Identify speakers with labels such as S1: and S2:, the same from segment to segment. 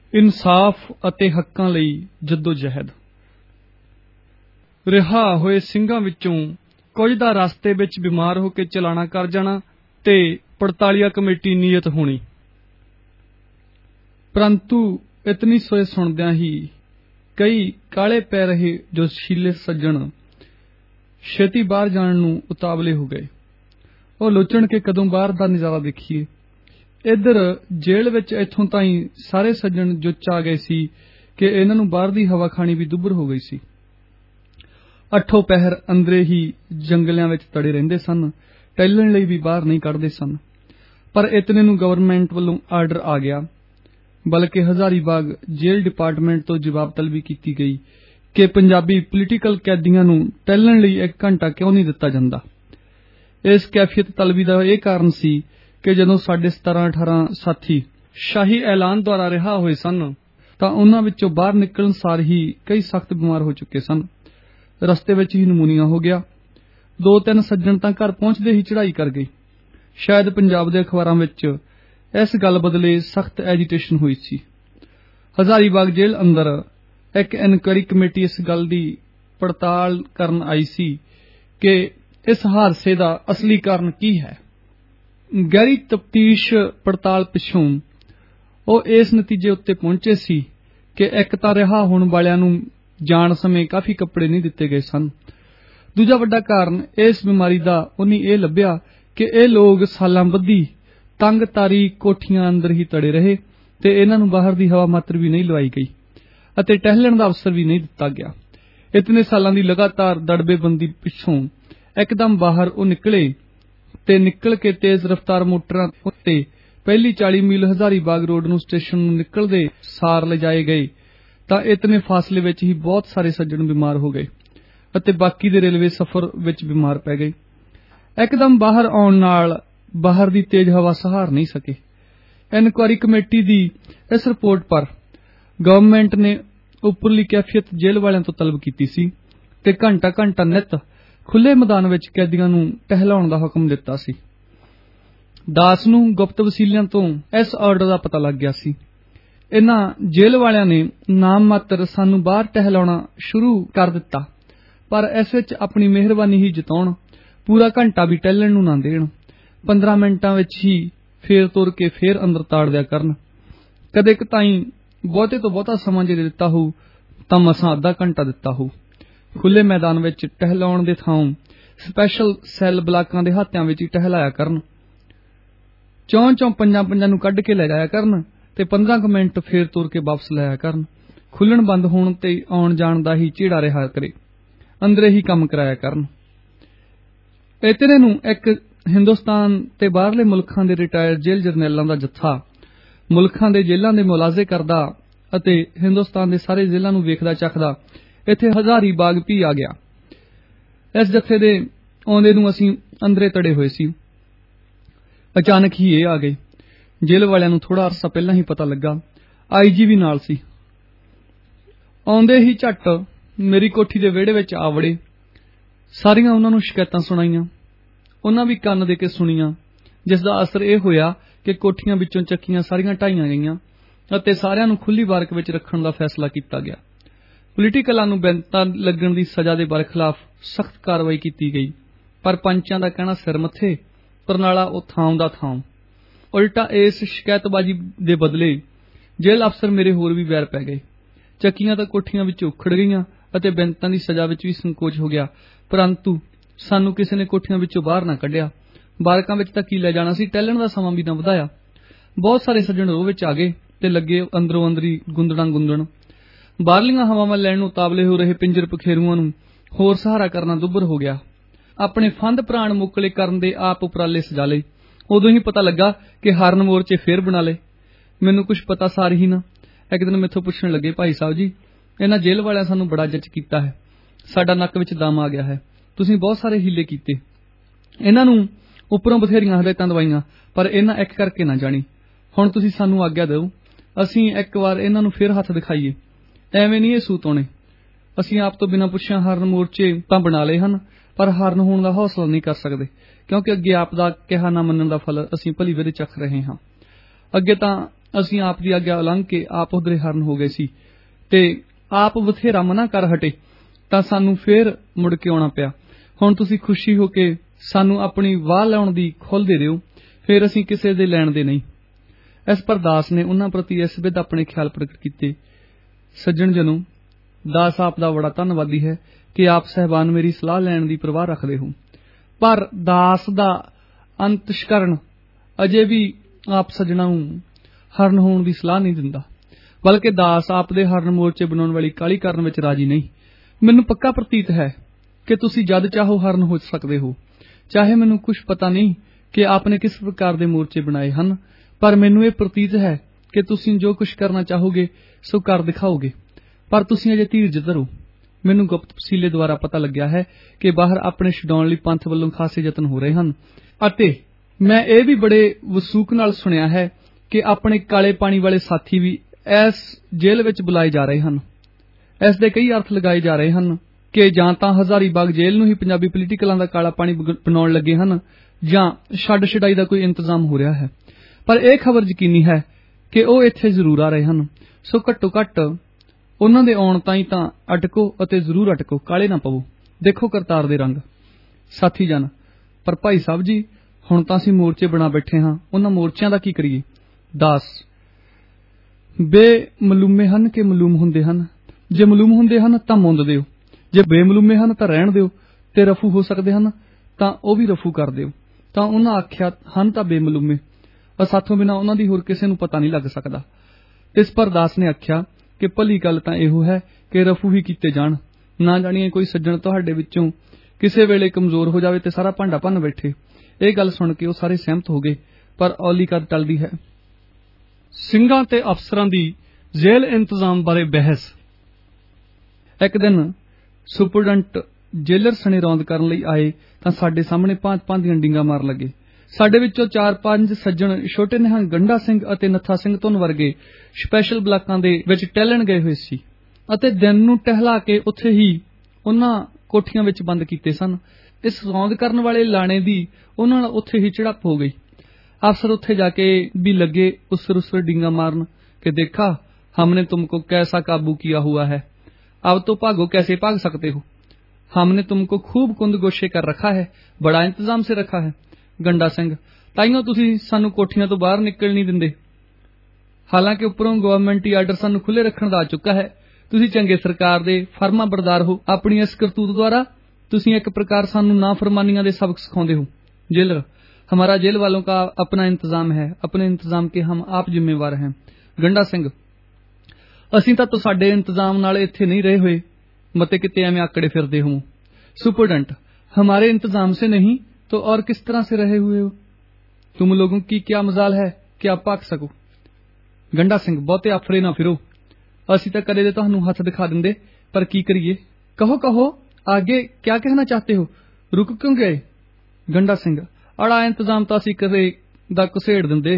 S1: ਇਨਸਾਫ ਅਤੇ ਹੱਕਾਂ ਲਈ ਜੱਦੋ-ਜਹਿਦ। ਰਿਹਾ ਹੋਏ ਸਿੰਘਾਂ ਵਿੱਚੋਂ ਕੁਝ ਦਾ ਰਸਤੇ ਵਿੱਚ ਬਿਮਾਰ ਹੋ ਕੇ ਚਲਾਣਾ ਕਰ ਜਾਣਾ ਤੇ 48 ਕਮੇਟੀ ਨੀਅਤ ਹੋਣੀ। ਪਰੰਤੂ ਇਤਨੀ ਸੋਚ ਸੁਣਦਿਆਂ ਹੀ ਕਈ ਕਾਲੇ ਪੈ ਰਹੇ ਜੋਸ਼ੀਲੇ ਸੱਜਣ ਛੇਤੀ ਬਾਹਰ ਜਾਣ ਨੂੰ ਉਤਾਵਲੇ ਹੋ ਗਏ। ਉਹ ਲੋਚਣ ਕੇ ਕਦੋਂ ਬਾਹਰ ਦਾ ਨਜ਼ਾਰਾ ਦੇਖੀਏ। ਇੱਧਰ ਜੇਲ੍ਹ ਵਿੱਚ ਇੱਥੋਂ ਤਾਈਂ ਸਾਰੇ ਸੱਜਣ ਜੁੱਚ ਆ ਗਏ ਸੀ ਕਿ ਇਹਨਾਂ ਨੂੰ ਬਾਹਰ ਦੀ ਹਵਾ ਖਾਣੀ ਵੀ ਦੁੱਭਰ ਹੋ ਗਈ ਸੀ। 8 ਪਹਿਰ ਅੰਦਰੇ ਹੀ ਜੰਗਲਿਆਂ ਵਿੱਚ ਤੜੇ ਰਹਿੰਦੇ ਸਨ, ਟਹਿਲਣ ਲਈ ਵੀ ਬਾਹਰ ਨਹੀਂ ਕੱਢਦੇ ਸਨ। ਪਰ ਇਤਨੇ ਨੂੰ ਗਵਰਨਮੈਂਟ ਵੱਲੋਂ ਆਰਡਰ ਆ ਗਿਆ, ਬਲਕਿ ਹਜ਼ਾਰੀਬਾਗ ਜੇਲ੍ਹ ਡਿਪਾਰਟਮੈਂਟ ਤੋਂ ਜਵਾਬ ਤਲਬੀ ਕੀਤੀ ਗਈ ਕਿ ਪੰਜਾਬੀ ਪੋਲੀਟੀਕਲ ਕੈਦੀਆਂ ਨੂੰ ਟਹਿਲਣ ਲਈ 1 ਘੰਟਾ ਕਿਉਂ ਨਹੀਂ ਦਿੱਤਾ ਜਾਂਦਾ। ਇਸ ਕੈਫੀਅਤ ਤਲਬੀ ਦਾ ਇਹ ਕਾਰਨ ਸੀ ਕਿ ਜਦੋਂ ਸਾਡੇ 17-18 ਸਾਥੀ ਸ਼ਾਹੀ ਐਲਾਨ ਦੁਆਰਾ ਰਿਹਾ ਹੋਏ ਸਨ ਤਾਂ ਉਹਨਾਂ ਵਿੱਚੋਂ ਬਾਹਰ ਨਿਕਲਣ ਸਾਰ ਹੀ ਕਈ ਸਖਤ ਬਿਮਾਰ ਹੋ ਚੁੱਕੇ ਸਨ। ਰਸਤੇ ਵਿੱਚ ਹੀ ਨਮੂਨੀਆ ਹੋ ਗਿਆ। 2-3 ਸੱਜਣ ਤਾਂ ਘਰ ਪਹੁੰਚਦੇ ਹੀ ਚੜ੍ਹਾਈ ਕਰ ਗਏ। ਸ਼ਾਇਦ ਪੰਜਾਬ ਦੇ ਅਖਬਾਰਾਂ ਵਿੱਚ ਇਸ ਗੱਲ ਬਦਲੇ ਸਖਤ ਐਜੀਟੇਸ਼ਨ ਹੋਈ ਸੀ। ਹਜ਼ਾਰੀਬਾਗ ਜੇਲ੍ਹ ਅੰਦਰ ਇੱਕ ਇਨਕੁਆਇਰੀ ਕਮੇਟੀ ਇਸ ਗੱਲ ਦੀ ਪੜਤਾਲ ਕਰਨ ਆਈ ਸੀ ਕਿ ਇਸ ਹਾਦਸੇ ਦਾ ਅਸਲੀ ਕਾਰਨ ਕੀ ਹੈ। ਗਹਿਰੀ ਤਫਤੀਸ਼ ਪੜਤਾਲ ਪਿੱਛੋਂ ਉਹ ਇਸ ਨਤੀਜੇ ਉੱਤੇ ਪਹੁੰਚੇ ਸੀ ਕਿ ਇੱਕ ਤਾਂ ਰਿਹਾ ਹੋਣ ਵਾਲਿਆਂ ਨੂੰ ਜਾਣ ਸਮੇਂ ਕਾਫੀ ਕੱਪੜੇ ਨਹੀਂ ਦਿੱਤੇ ਗਏ ਸਨ। ਦੂਜਾ ਵੱਡਾ ਕਾਰਨ ਇਸ ਬਿਮਾਰੀ ਦਾ ਉਹਨੀ ਇਹ ਲੱਭਿਆ ਕਿ ਇਹ ਲੋਕ ਸਾਲਾਂ ਬੱਧੀ ਤੰਗ ਤਾਰੀ ਕੋਠੀਆਂ ਅੰਦਰ ਹੀ ਤੜੇ ਰਹੇ ਤੇ ਇਹਨਾਂ ਨੂੰ ਬਾਹਰ ਦੀ ਹਵਾ ਮਾਤਰ ਵੀ ਨਹੀਂ ਲਵਾਈ ਗਈ ਅਤੇ ਟਹਿਲਣ ਦਾ ਅਵਸਰ ਵੀ ਨਹੀਂ ਦਿੱਤਾ ਗਿਆ। ਇਤਨੇ ਸਾਲਾਂ ਦੀ ਲਗਾਤਾਰ ਦੜਬੇਬੰਦੀ ਪਿੱਛੋਂ ਇੱਕਦਮ ਬਾਹਰ ਉਹ ਨਿਕਲੇ ਤੇ ਨਿਕਲ ਕੇ ਤੇਜ਼ ਰਫ਼ਤਾਰ ਮੋਟਰਾਂ ਉੱਤੇ ਪਹਿਲੀ 40 ਮੀਲ ਹਜ਼ਾਰੀਬਾਗ ਰੋਡ ਨੂੰ ਸਟੇਸ਼ਨ ਨੂੰ ਨਿਕਲਦੇ ਸਾਰ ਲਿਜਾਏ ਗਏ ਤਾਂ ਇਤਨੇ ਫਾਸਲੇ ਵਿੱਚ ਹੀ ਬਹੁਤ ਸਾਰੇ ਸੱਜਣ ਬਿਮਾਰ ਹੋ ਗਏ ਅਤੇ ਬਾਕੀ ਦੇ ਰੇਲਵੇ ਸਫ਼ਰ ਵਿੱਚ ਬਿਮਾਰ ਪੈ ਗਏ। ਇੱਕਦਮ ਬਾਹਰ ਆਉਣ ਨਾਲ ਬਾਹਰ ਦੀ ਤੇਜ਼ ਹਵਾ ਸਹਾਰ ਨਹੀਂ ਸਕੇ। ਇਨਕੁਆਇਰੀ ਕਮੇਟੀ ਦੀ ਇਸ ਰਿਪੋਰਟ ਪਰ ਗਵਰਨਮੈਂਟ ਨੇ ਉੱਪਰਲੀ ਕੈਫੀਅਤ ਜੇਲ੍ਹ ਵਾਲਿਆਂ ਤੋਂ ਤਲਬ ਕੀਤੀ ਸੀ ਤੇ ਘੰਟਾ ਨਿੱਤ ਖੁੱਲੇ ਮੈਦਾਨ ਵਿੱਚ ਕੈਦੀਆਂ ਨੂੰ ਟਹਿਲਾਉਣ ਦਾ ਹੁਕਮ ਦਿੱਤਾ ਸੀ। ਦਾਸ ਨੂੰ ਗੁਪਤ ਵਸੀਲਿਆਂ ਤੋਂ ਇਸ ਆਰਡਰ ਦਾ ਪਤਾ ਲੱਗ ਗਿਆ ਸੀ। ਇਹਨਾਂ ਜੇਲ੍ਹ ਵਾਲਿਆਂ ਨੇ ਨਾਮ ਮਾਤਰ ਸਾਨੂੰ ਬਾਹਰ ਟਹਿਲਾਉਣਾ ਸ਼ੁਰੂ ਕਰ ਦਿੱਤਾ, ਪਰ ਇਸ ਵਿੱਚ ਆਪਣੀ ਮਿਹਰਬਾਨੀ ਹੀ ਜਤਾਉਣ, ਪੂਰਾ ਘੰਟਾ ਵੀ ਟਹਿਲਣ ਨੂੰ ਨਾ ਦੇਣ। 15 ਮਿੰਟਾਂ ਵਿੱਚ ਹੀ ਫੇਰ ਤੁਰ ਕੇ ਫੇਰ ਅੰਦਰ ਤਾੜ ਦਿਆ ਕਰਨ। ਕਦੇ ਕਤਾਈਂ ਬਹੁਤੇ ਤੋਂ ਬਹੁਤਾ ਸਮਾਂ ਜੇ ਦਿੱਤਾ ਹੋਊ ਤਾਂ ਮਸਾਂ ਅੱਧਾ ਘੰਟਾ ਦਿੱਤਾ ਹੋਊ। ਖੁੱਲੇ ਮੈਦਾਨ ਵਿੱਚ ਟਹਿਲਾਉਣ ਦੇ ਥਾਂ ਸਪੈਸ਼ਲ ਸੈੱਲ ਬਲਾਕਾਂ ਦੇ ਹਾਤਿਆਂ ਵਿੱਚ ਹੀ ਟਹਿਲਾਇਆ ਕਰਨ। ਚੌਂ ਪੰਜਾਂ ਨੂੰ ਕੱਢ ਕੇ ਲੈ ਜਾਇਆ ਕਰਨ ਤੇ 15 ਮਿੰਟ ਫੇਰ ਤੁਰ ਕੇ ਵਾਪਸ ਲਾਇਆ ਕਰਨ। ਖੁੱਲਣ ਬੰਦ ਹੋਣ ਤੇ ਆਉਣ ਜਾਣ ਦਾ ਹੀ ਝੇੜਾ ਰਿਹਾ ਕਰੇ, ਅੰਦਰੇ ਹੀ ਕੰਮ ਕਰਾਇਆ ਕਰਨ। ਇਤਨੇ ਨੂੰ ਇੱਕ ਹਿੰਦੁਸਤਾਨ ਤੇ ਬਾਹਰਲੇ ਮੁਲਕਾਂ ਦੇ ਰਿਟਾਇਰਡ ਜੇਲ੍ਹ ਜਰਨੈਲਾਂ ਦਾ ਜੱਥਾ ਮੁਲਕਾਂ ਦੇ ਜੇਲ੍ਹਾਂ ਦੇ ਮੁਲਾਜ਼ੇ ਕਰਦਾ ਅਤੇ ਹਿੰਦੁਸਤਾਨ ਦੇ ਸਾਰੇ ਜੇਲ੍ਹਾਂ ਨੂੰ ਵੇਖਦਾ ਚੱਖਦਾ ਇੱਥੇ ਹਜ਼ਾਰੀਬਾਗ ਵੀ ਆ ਗਿਆ। ਇਸ ਜੱਥੇ ਦੇ ਆਉਂਦੇ ਨੂੰ ਅਸੀਂ ਅੰਦਰੇ ਤੜੇ ਹੋਏ ਸੀ। ਅਚਾਨਕ ਹੀ ਇਹ ਆ ਗਏ। ਜੇਲ੍ਹ ਵਾਲਿਆਂ ਨੂੰ ਥੋੜਾ ਅਰਸਾ ਪਹਿਲਾਂ ਹੀ ਪਤਾ ਲੱਗਾ। IG ਵੀ ਨਾਲ ਸੀ। ਆਉਂਦੇ ਹੀ ਝੱਟ ਮੇਰੀ ਕੋਠੀ ਦੇ ਵਿਹੜੇ ਵਿੱਚ ਆ ਵੜੇ। ਸਾਰੀਆਂ ਉਹਨਾਂ ਨੂੰ ਸ਼ਿਕਾਇਤਾਂ ਸੁਣਾਈਆਂ। ਉਹਨਾਂ ਵੀ ਕੰਨ ਦੇ ਕੇ ਸੁਣੀਆਂ, ਜਿਸ ਦਾ ਅਸਰ ਇਹ ਹੋਇਆ ਕਿ ਕੋਠੀਆਂ ਵਿੱਚੋਂ ਚੱਕੀਆਂ ਸਾਰੀਆਂ ਢਾਈਆਂ ਗਈਆਂ ਅਤੇ ਸਾਰਿਆਂ ਨੂੰ ਖੁੱਲੀ ਬਾਰਕ ਵਿੱਚ ਰੱਖਣ ਦਾ ਫੈਸਲਾ ਕੀਤਾ ਗਿਆ। ਪੋਲੀਟੀਕਲਾਂ ਨੂੰ ਬੈਂਤਾਂ ਲੱਗਣ ਦੀ ਸਜ਼ਾ ਦੇ ਬਰਖਲਾਫ ਸਖਤ ਕਾਰਵਾਈ ਕੀਤੀ ਗਈ, ਪਰ ਪੰਚਾਂ ਦਾ ਕਹਿਣਾ ਸਿਰ ਮੱਥੇ, ਪਰਨਾਲਾ ਉਹ ਥਾਂ ਦਾ ਥਾਂ। ਉਲਟਾ ਇਸ ਸ਼ਿਕਾਇਤਬਾਜ਼ੀ ਦੇ ਬਦਲੇ ਜੇਲ੍ਹ ਅਫਸਰ ਮੇਰੇ ਹੋਰ ਵੀ ਵੈਰ ਪੈ ਗਏ। ਚੱਕੀਆਂ ਤਾਂ ਕੋਠੀਆਂ ਵਿੱਚ ਉਖੜ ਗਈਆਂ ਅਤੇ ਬੈਂਤਾਂ ਦੀ ਸਜ਼ਾ ਵਿੱਚ ਵੀ ਸੰਕੋਚ ਹੋ ਗਿਆ, ਪਰੰਤੂ ਸਾਨੂੰ ਕਿਸੇ ਨੇ ਕੋਠੀਆਂ ਵਿੱਚੋਂ ਬਾਹਰ ਨਾ ਕੱਢਿਆ। ਬਾਰਕਾਂ ਵਿੱਚ ਤਾਂ ਕੀ ਲੈ ਜਾਣਾ ਸੀ, ਟਹਿਲਣ ਦਾ ਸਮਾਂ ਵੀ ਨਾ ਵਧਾਇਆ। ਬਹੁਤ ਸਾਰੇ ਸੱਜਣ ਰੋਹ ਵਿੱਚ ਆ ਗਏ ਤੇ ਲੱਗੇ ਅੰਦਰੋਂ ਅੰਦਰੀ ਗੁੰਦਣ। ਬਾਹਰਲੀਆਂ ਹਵਾਵਾਂ ਲੈਣ ਨੂੰ ਉਤਾਵਲੇ ਹੋ ਰਹੇ ਪਿੰਜਰ ਪਖੇਰੂਆਂ ਨੂੰ ਹੋਰ ਸਹਾਰਾ ਕਰਨਾ ਦੁੱਭਰ ਹੋ ਗਿਆ। ਆਪਣੇ ਫੰਦ ਪ੍ਰਾਣ ਮੁਕਲੇ ਕਰਨ ਦੇ ਆਪ ਉਪਰਾਲੇ ਸਜਾ ਲਏ। ਉਦੋਂ ਹੀ ਪਤਾ ਲੱਗਾ ਕਿ ਹਰਨ ਮੋਰਚੇ ਫੇਰ ਬਣਾ ਲਏ। ਮੈਨੂੰ ਕੁਛ ਪਤਾ ਸਾਰ ਹੀ ਨਾ। ਇੱਕ ਦਿਨ ਮੈਥੋਂ ਪੁੱਛਣ ਲੱਗੇ, ਭਾਈ ਸਾਹਿਬ ਜੀ, ਇਹਨਾਂ ਜੇਲ੍ਹ ਵਾਲਿਆਂ ਸਾਨੂੰ ਬੜਾ ਜੱਜ ਕੀਤਾ ਹੈ, ਸਾਡਾ ਨੱਕ ਵਿੱਚ ਦਮ ਆ ਗਿਆ ਹੈ। ਤੁਸੀਂ ਬਹੁਤ ਸਾਰੇ ਹੀਲੇ ਕੀਤੇ, ਇਹਨਾਂ ਨੂੰ ਉੱਪਰੋਂ ਬਥੇਰੀਆਂ ਹਦਾਇਤਾਂ ਦਵਾਈਆਂ, ਪਰ ਇਹਨਾਂ ਇੱਕ ਕਰਕੇ ਨਾ ਜਾਣੀ। ਹੁਣ ਤੁਸੀਂ ਸਾਨੂੰ ਆਗਿਆ ਦਿਓ, ਅਸੀਂ ਇੱਕ ਵਾਰ ਇਹਨਾਂ ਨੂੰ ਫੇਰ ਹੱਥ ਦਿਖਾਈਏ। ਐਵੇਂ ਨਹੀਂ ਇਹ ਸੂਤ ਆਉਣੇ। ਅਸੀਂ ਆਪ ਤੋਂ ਬਿਨਾਂ ਪੁੱਛਿਆ ਹਰਨ ਮੋਰਚੇ ਤਾਂ ਬਣਾ ਲਏ ਹਨ, ਪਰ ਹਰਨ ਹੋਣ ਦਾ ਹੌਸਲਾ ਨਹੀਂ ਕਰ ਸਕਦੇ, ਕਿਉਂਕਿ ਅੱਗੇ ਆਪ ਦਾ ਕਿਹਾ ਨਾ ਮੰਨਣ ਦਾ ਫਲ ਅਸੀਂ ਭਲੀ ਵੇਲੇ ਚੱਖ ਰਹੇ ਹਾਂ। ਅੱਗੇ ਤਾਂ ਅਸੀਂ ਆਪ ਦੀ ਆਗਿਆ ਉਲੰਘ ਕੇ ਆਪ ਉਧਰੇ ਹਰਨ ਹੋ ਗਏ ਸੀ ਤੇ ਆਪ ਬਥੇਰਾ ਮਨਾ ਕਰ ਹਟੇ ਤਾਂ ਸਾਨੂੰ ਫੇਰ ਮੁੜ ਕੇ ਆਉਣਾ ਪਿਆ। ਹੁਣ ਤੁਸੀਂ ਖੁਸ਼ੀ ਹੋ ਕੇ ਸਾਨੂੰ ਆਪਣੀ ਵਾਹ ਲਾਉਣ ਦੀ ਖੁੱਲ੍ਹ ਦੇ ਦਿਓ, ਫੇਰ ਅਸੀਂ ਕਿਸੇ ਦੇ ਲੈਣ ਦੇ ਨਹੀਂ। ਇਸ ਪਰ ਦਾਸ ਨੇ ਉਹਨਾਂ ਪ੍ਰਤੀ ਇਸ ਵਿਧ ਆਪਣੇ ਖਿਆਲ ਪ੍ਰਗਟ ਕੀਤੇ। ਸੱਜਣ ਜਨੋ, ਦਾਸ ਆਪ ਦਾ ਬੜਾ ਧੰਨਵਾਦੀ ਹੈ ਕਿ ਆਪ ਸਹਿਬਾਨ ਮੇਰੀ ਸਲਾਹ ਲੈਣ ਦੀ ਪ੍ਰਵਾਹ ਰੱਖਦੇ ਹੋ, ਪਰ ਦਾਸ ਦਾ ਅੰਤਸ਼ਕਰਨ ਅਜੇ ਵੀ ਆਪ ਸੱਜਣਾ ਨੂੰ ਹਰਨ ਹੋਣ ਦੀ ਸਲਾਹ ਨਹੀਂ ਦਿੰਦਾ, ਬਲਕਿ ਦਾਸ ਆਪ ਦੇ ਹਰਨ ਮੋਰਚੇ ਬਣਾਉਣ ਵਾਲੀ ਕਾਹਲੀ ਕਰਨ ਵਿੱਚ ਰਾਜੀ ਨਹੀਂ। ਮੈਨੂੰ ਪੱਕਾ ਪ੍ਰਤੀਤ ਹੈ ਕਿ ਤੁਸੀਂ ਜਦ ਚਾਹੋ ਹਰਨ ਹੋ ਸਕਦੇ ਹੋ। ਚਾਹੇ ਮੈਨੂੰ ਕੁਝ ਪਤਾ ਨਹੀਂ ਕਿ ਆਪ ਨੇ ਕਿਸ ਪ੍ਰਕਾਰ ਦੇ ਮੋਰਚੇ ਬਣਾਏ ਹਨ, ਪਰ ਮੈਨੂੰ ਇਹ ਪ੍ਰਤੀਤ ਹੈ ਕਿ ਤੁਸੀਂ ਜੋ ਕੁਝ ਕਰਨਾ ਚਾਹੋਗੇ ਸੋ ਕਰ ਦਿਖਾਓਗੇ। ਪਰ ਤੁਸੀਂ ਅਜੇ ਧੀਰਜ ਧਰੋ। ਮੈਨੂੰ ਗੁਪਤ ਵਸੀਲੇ ਦੁਆਰਾ ਪਤਾ ਲੱਗਿਆ ਹੈ ਕਿ ਬਾਹਰ ਆਪਣੇ ਛਡਾਉਣ ਲਈ ਪੰਥ ਵੱਲੋਂ ਖਾਸੇ ਯਤਨ ਹੋ ਰਹੇ ਹਨ, ਅਤੇ ਮੈਂ ਇਹ ਵੀ ਬੜੇ ਵਸੂਕ ਨਾਲ ਸੁਣਿਆ ਹੈ ਕਿ ਆਪਣੇ ਕਾਲੇ ਪਾਣੀ ਵਾਲੇ ਸਾਥੀ ਵੀ ਇਸ ਜੇਲ੍ਹ ਵਿੱਚ ਬੁਲਾਏ ਜਾ ਰਹੇ ਹਨ। ਇਸ ਦੇ ਕਈ ਅਰਥ ਲਗਾਏ ਜਾ ਰਹੇ ਹਨ ਕਿ ਜਾਂ ਤਾਂ ਹਜ਼ਾਰੀਬਾਗ ਜੇਲ੍ਹ ਨੂੰ ਹੀ ਪੰਜਾਬੀ ਪੋਲੀਟੀਕਲਾਂ ਦਾ ਕਾਲਾ ਪਾਣੀ ਬਣਾਉਣ ਲੱਗੇ ਹਨ, ਜਾਂ ਛੱਡ ਛਡਾਈ ਦਾ ਕੋਈ ਇੰਤਜ਼ਾਮ ਹੋ ਰਿਹਾ ਹੈ। ਪਰ ਇਹ ਖਬਰ ਯਕੀਨੀ ਹੈ ਕਿ ਉਹ ਇੱਥੇ ਜ਼ਰੂਰ ਆ ਰਹੇ ਹਨ, ਸੋ ਘੱਟੋ ਘੱਟ ਉਹਨਾਂ ਦੇ ਆਉਣ ਤਾਈਂ ਤਾਂ ਅਟਕੋ ਅਤੇ ਜ਼ਰੂਰ ਅਟਕੋ, ਕਾਲੇ ਨਾ ਪਵੋ। ਦੇਖੋ ਕਰਤਾਰ ਦੇ ਰੰਗ। ਸਾਥੀ ਜਨ, ਪਰ ਭਾਈ ਸਾਹਿਬ ਜੀ, ਹੁਣ ਤਾਂ ਅਸੀਂ ਮੋਰਚੇ ਬਣਾ ਬੈਠੇ ਹਾਂ, ਉਹਨਾਂ ਮੋਰਚਿਆਂ ਦਾ ਕੀ ਕਰੀਏ? ਦਾਸ, ਬੇਮਲੂਮੇ ਹਨ ਕਿ ਮਲੂਮ ਹੁੰਦੇ ਹਨ? ਜੇ ਮਲੂਮ ਹੁੰਦੇ ਹਨ ਤਾਂ ਮੁੰਦ ਦਿਓ, ਜੇ ਬੇਮਲੂਮੇ ਹਨ ਤਾਂ ਰਹਿਣ ਦਿਓ, ਤੇ ਰਫੂ ਹੋ ਸਕਦੇ ਹਨ ਤਾਂ ਉਹ ਵੀ ਰਫੂ ਕਰ ਦਿਓ। ਤਾਂ ਉਹਨਾਂ ਆਖਿਆ ਹਨ ਤਾਂ ਬੇਮਲੂਮੇ, ਸਾਥੋਂ ਬਿਨਾਂ ਉਹਨਾਂ ਦੀ ਹੋਰ ਕਿਸੇ ਨੂੰ ਪਤਾ ਨਹੀਂ ਲੱਗ ਸਕਦਾ। ਇਸ ਪਰ ਦਾਸ ਨੇ ਆਖਿਆ ਕਿ ਭਲੀ ਗੱਲ ਤਾਂ ਇਹੋ ਹੈ ਕਿ ਰਫੂ ਹੀ ਕੀਤੇ ਜਾਣ, ਨਾ ਜਾਣੀਏ ਕੋਈ ਸੱਜਣ ਤੁਹਾਡੇ ਵਿੱਚੋਂ ਕਿਸੇ ਵੇਲੇ ਕਮਜ਼ੋਰ ਹੋ ਜਾਵੇ ਤੇ ਸਾਰਾ ਭਾਂਡਾ ਭੰਨ ਬੈਠੇ। ਇਹ ਗੱਲ ਸੁਣ ਕੇ ਉਹ ਸਾਰੇ ਸਹਿਮਤ ਹੋ ਗਏ, ਪਰ ਔਲੀ ਕਦ ਟਲਦੀ ਹੈ। ਸਿੰਘਾਂ ਤੇ ਅਫਸਰਾਂ ਦੀ ਜੇਲ੍ਹ ਇੰਤਜ਼ਾਮ ਬਾਰੇ ਬਹਿਸ। ਇੱਕ ਦਿਨ ਸੁਪਰਡੈਂਟ ਜੇਲਰ ਸਣੇ ਰੌਂਦ ਕਰਨ ਲਈ ਆਏ ਤਾਂ ਸਾਡੇ ਸਾਹਮਣੇ ਭਾਂਤ-ਭਾਂਤ ਦੀਆਂ ਡਿੰਗਾਂ ਮਾਰ ਲੱਗੇ। ਸਾਡੇ ਵਿੱਚੋਂ 4-5 ਸੱਜਣ ਛੋਟੇ ਨਿਹੰਗ ਗੰਡਾ ਸਿੰਘ ਅਤੇ ਨੱਥਾ ਸਿੰਘ ਧੁੰਨ ਵਰਗੇ ਸਪੈਸ਼ਲ ਬਲਾਕਾਂ ਦੇ ਵਿੱਚ ਟਹਿਲਣ ਗਏ ਹੋਏ ਸੀ, ਅਤੇ ਦਿਨ ਨੂੰ ਟਹਿਲਾ ਕੇ ਉੱਥੇ ਹੀ ਉਹਨਾਂ ਕੋਠੀਆਂ ਵਿੱਚ ਬੰਦ ਕੀਤੇ ਸਨ। ਇਸ ਰੌਂਦ ਕਰਨ ਵਾਲੇ ਲਾਣੇ ਦੀ ਉਹਨਾਂ ਨਾਲ ਉੱਥੇ ਹੀ ਝੜਪ ਹੋ ਗਈ। ਅਫਸਰ ਉੱਥੇ ਜਾ ਕੇ भी लगे उसर डींगा मारन कि देखा हमने तुमको कैसा काबू किया हुआ है, अब तो भागो कैसे भाग सकते हो, हमने तुमको खूब कुंद गोशे कर रखा है, बड़ा इंतजाम से रखा है। गंडा सिंह, ताइयों तुसी सानू कोठियां तो बाहर निकल नहीं दिंदे, हालांकि उपरों गवर्नमेंट आर्डर सानू खुले रखण दा आ चुका है, तुसी चंगे सरकार दे फर्मा बरदार हो। अपनी इस करतूत द्वारा तुसी एक प्रकार सानू नाफरमानियां दे सबक सिखाउंदे हो। जेलर, हमारा जेल वालों का अपना इंतजाम है, अपने इंतजाम के हम आप जिम्मेवार हैं। गंडा सिंह, असीं तां तुसाडे इंतजाम नाल इत्थे नहीं रहे हुए, मते किते एवें आकड़े फिरदे हो। सुपरडेंट, हमारे इंतजाम से नहीं तो और किस तरह से रहे हुए हो? तुम लोगों की क्या मजाल है कि आप भाग सको? गंडा सिंह, बहुते आफरे ना फिरो, असीं तां कदे दे तुहानू हथ दिखा दिंदे, पर की करिए? कहो कहो, आगे क्या कहना चाहते हो, रुक क्यों गए? गंडा सिंह, अड़ा इंतजाम तो असीं कदे दा घुसेड़ दिंदे,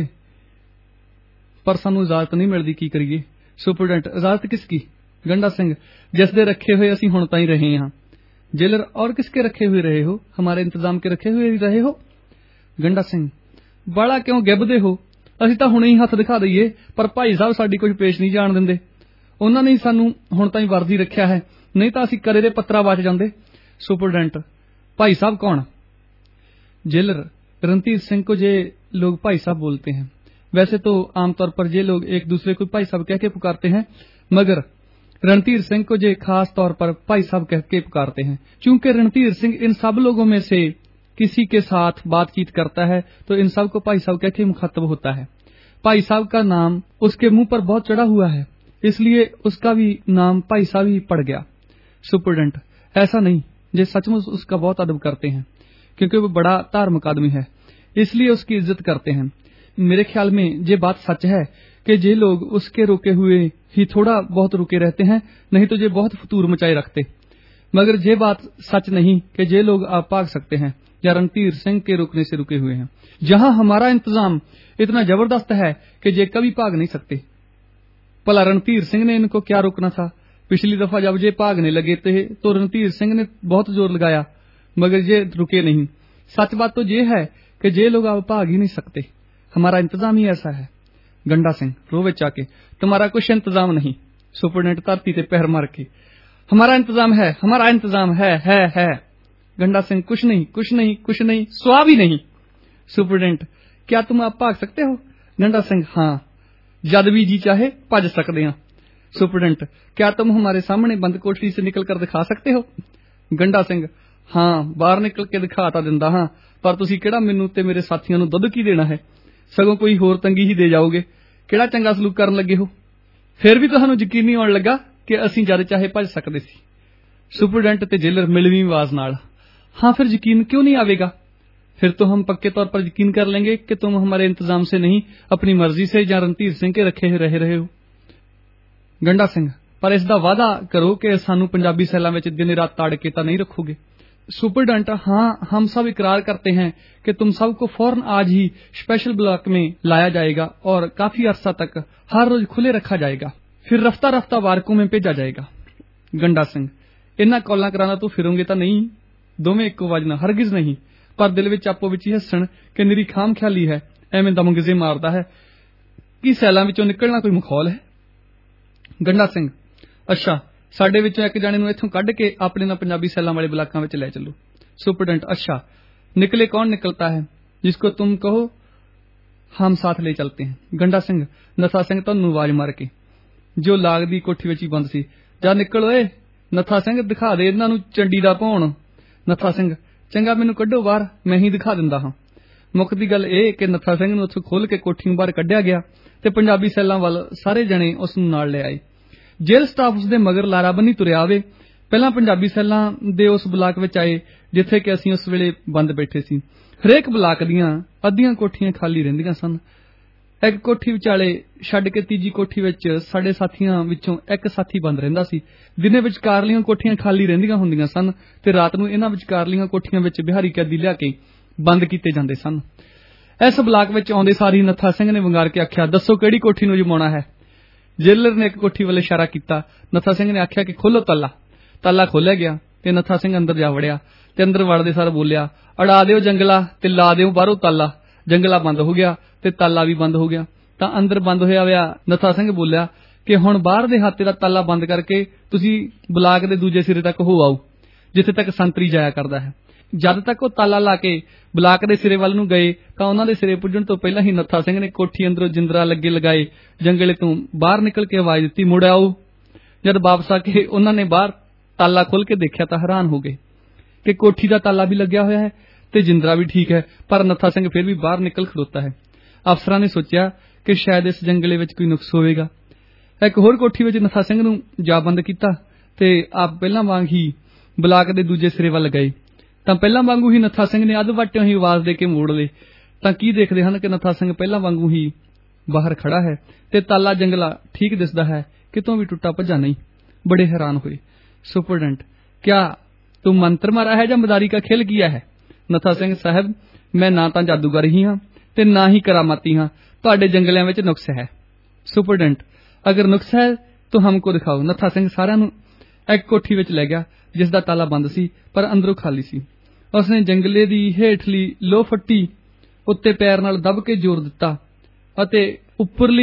S1: पर सानू इजाजत नहीं मिलदी, की करिए? सुपरडेंट, इजाजत किसकी? गंडा सिंह, जिस दे रखे हुए असीं हुण ताईं रहे हां। जेलर, और किसके रखे हुए रहे हो? हमारे इंतजाम के रखे हुए रहे हो। गंडा सिंह, बड़ा क्यों गिबदे हो, असीं तां हुणे ही हथ दिखा दईए, पर भाई साहब साडी कुछ पेश नहीं जाण दिंदे, उन्हां ने ही सानू हुण ताईं वर्दी रखिया है, नहीं तां असीं कदे दे पत्तरा वाच जांदे। सुपरडेंट, भाई साहब कौन? जेलर, रणधीर सिंह को ये लोग भाई साहब बोलते हैं। वैसे तो आमतौर पर ये लोग एक दूसरे को भाई साहब कह के पुकारते हैं, मगर रणधीर सिंह को ये खास तौर पर भाई साहब कह के पुकारते हैं, क्योंकि रणधीर सिंह इन सब लोगों में से किसी के साथ बातचीत करता है तो इन सब को भाई साहब कह के मुखातब होता है। भाई साहब का नाम उसके मुंह पर बहुत चढ़ा हुआ है, इसलिए उसका भी नाम भाई साहब ही पड़ गया। सुपरडेंट, ऐसा नहीं, ये सचमुच उसका बहुत अदब करते हैं, क्योंकि वो बड़ा धार्मिक आदमी है, इसलिए उसकी इज्जत करते हैं। मेरे ख्याल में ये बात सच है कि ये लोग उसके रुके हुए ही थोड़ा बहुत रुके रहते हैं, नहीं तो ये बहुत फतूर मचाए रखते। मगर ये बात सच नहीं कि ये लोग आप भाग सकते हैं या रणधीर सिंह के रुकने से रुके हुए हैं। जहां हमारा इंतजाम इतना जबरदस्त है कि ये कभी भाग नहीं सकते। भला रणधीर सिंह ने इनको क्या रोकना था? पिछली दफा जब ये भागने लगे थे तो रणधीर सिंह ने बहुत जोर लगाया, मगर ये रुके नहीं। सच बात तो ये है कि ये लोग अब भाग ही नहीं सकते, हमारा इंतजाम ही ऐसा है। गंडा सिंह रो विच आके, तुम्हारा कुछ इंतजाम नहीं। सुपरडेंट धरती ते पैर मार के, हमारा इंतजाम है, हमारा इंतजाम है। गंडा सिंह कुछ नहीं, कुछ नहीं, कुछ नहीं, स्वा भी नहीं। सुपरडेंट क्या तुम आप भाग सकते हो? गंडा सिंह हाँ, जद भी जी चाहे भज सकते हैं। सुपरडेंट क्या तुम हमारे सामने बंद कोठरी से निकल कर दिखा सकते हो? गंडा सिंह हाँ, बाहर निकल के दिखा तां दिंदा हां, पर तुसीं किहड़ा मैनूं ते मेरे साथियां नूं दुੱਧ की देना है, सगों कोई होर तंगी ही दे जाओगे। किहड़ा चंगा सलूक करन लगे हो? फिर भी तुहानूं यकीन नहीं आउण लगा कि असीं जद चाहे भज सकदे सी। सुपरडेंट ते जेलर मिलवीं आवाज नाल हाँ, फिर यकीन क्यों नहीं आवेगा? फिर तो हम पक्के तौर पर यकीन कर लेंगे कि तुम हमारे इंतजाम से नहीं, अपनी मर्जी से या रणधीर सिंह के रखे रहे हो। गंडा सिंह पर इसका वादा करो कि सानू पंजाबी सैलां विच दिन रात ताड़ के तो नहीं रखोगे। सुपरडेंट हाँ, हम सब इकरार करते हैं कि तुम सबको फौरन आज ही स्पेशल ब्लॉक में लाया जाएगा और काफी अरसा तक हर रोज खुले रखा जाएगा, फिर रफ्ता रफ्ता वारकों में भेजा जाएगा। गंडा सिंह इन्ना कॉलां कराना तो फिरोंगे तो नहीं? दोवें इक्को वजना हरगिज नहीं, पर दिल विच आपो विच ही हसण कि निरी खाम ख्याली है, एवें दमगजे मारदा है कि सैलां विचों निकलना कोई मखौल है। गंडा सिंह अच्छा, साडे विचों एक जाणे नूं इत्थों कढ के अपने नाल पंजाबी सैलां वाले ब्लाकां विच लै चलो। सुपरडेंट अच्छा, निकले कौन निकलता है, जिसको तुम कहो हम साथ ले चलते हैं। गंडा सिंह नथा सिंह तुहानूं आवाज मार के, जो लाग दी कोठी विच ही बंद सी, जा निकल ओए। नथा सिंह दिखा दे इन्हां नूं चंडी दा भौण। नथा सिंह चंगा, मैनूं कढो बाहर, मैं ही दिखा दिंदा हां। मुक्कदी गल इह कि नथा सिंह नूं उत्थों खोल के कोठी नूं बाहर कढिया गया ते पंजाबी सैलां वल सारे जणे उस नूं नाल ले आए। जेल स्टाफ उसदे मगर लारा बन्नी तुरिया आवे। पहलां पंजाबी सैलां दे उस ब्लाक विच आए जिथे कि असीं उस वेले बंद बैठे सी। हरेक ब्लाक दीआं अद्धियां कोठियां खाली रहिंदियां सन। एक कोठी विचाले छड्ड के तीजी कोठी विच साडे साथियां विचों एक साथी बंद रहिंदा सी। दिने विचकारलीआं कोठियां खाली रहिंदियां हुंदियां सन ते रात नूं इन्हां विचकारलीआं कोठियां विच बिहारी कैदी लिया के बंद कीते जांदे सन। इस ब्लाक विच आउंदे सारी नत्था सिंह ने वंगार के आख्या, दसो किहड़ी कोठी नूं जमाउणा है। जेलर ने एक कोठी वाले इशारा किया। नत्था सिंह ने आख्या कि खोलो ताला। ताला खोलिया गया ते नत्था सिंह अंदर जा वड़िया ते अंदर वड़दे सार बोलिया, अड़ा दिओ जंगला ते ला दिओ बाहरों ताला। जंगला बंद हो गया ते ताला भी बंद हो गया। तां अंदर बंद होया होया नत्था सिंह बोलिया कि हुण बाहर दे हाथे दा ताला बंद करके तुसीं ब्लाक दे दूजे सिरे तक हो आओ, जिथे तक संतरी जाया करदा है। जद तक वो ताला ला के ब्लाक दे सिरे वल नूं गए तां उन्हां दे सिरे पुज्जण तो पहलां ही नत्था सिंह ने कोठी अंदरों जिंदरा लगे लगाए जंगले तों बाहर निकल के आवाज दित्ती, मुड़ आओ। जद वापस आके उन्हां ने बाहर ताला खोल के देखिया तां हैरान हो गए कि कोठी दा ताला भी लग्या होया है ते जिंदरा भी ठीक है, पर नत्था सिंह फिर भी बाहर निकल खड़ोता है। अफसरां ने सोचिया कि शायद इस जंगले विच कोई नुक्स होवेगा। एक होर कोठी विच नत्था सिंह नूं जा बंद कीता ते आप पहलां वांग ही ब्लाक दे दूजे सिरे वल गए। तां पहलां वांगू ही नत्था सिंह ने अध वाटियों ही आवाज दे के मोड़ ले तां की देखदे हन कि नत्था सिंह पहलां वांगू ही बाहर खड़ा है ते ताला जंगला ठीक दिसदा है, कितों भी टुटा भजा नहीं। बड़े हैरान हुए। सुपरडेंट क्या तुम मंत्र मारा है या मदारी का खेल किया है? नत्था सिंह साहब मैं ना तां जादूगर ही हां ते ना ही करामाती हां, तुहाडे जंगलियां विच नुक्स है। सुपरडेंट अगर नुक्स है तो हमको दिखाओ। नत्था सिंह सारिआं नूं एक कोठी विच ले गया जिसदा ताला बंद सी पर अंदरों खाली सी। उसने जंगले दी हेठली लोह फट्टी उत्ते पैर नाल दब के जोर दिता अते उपरली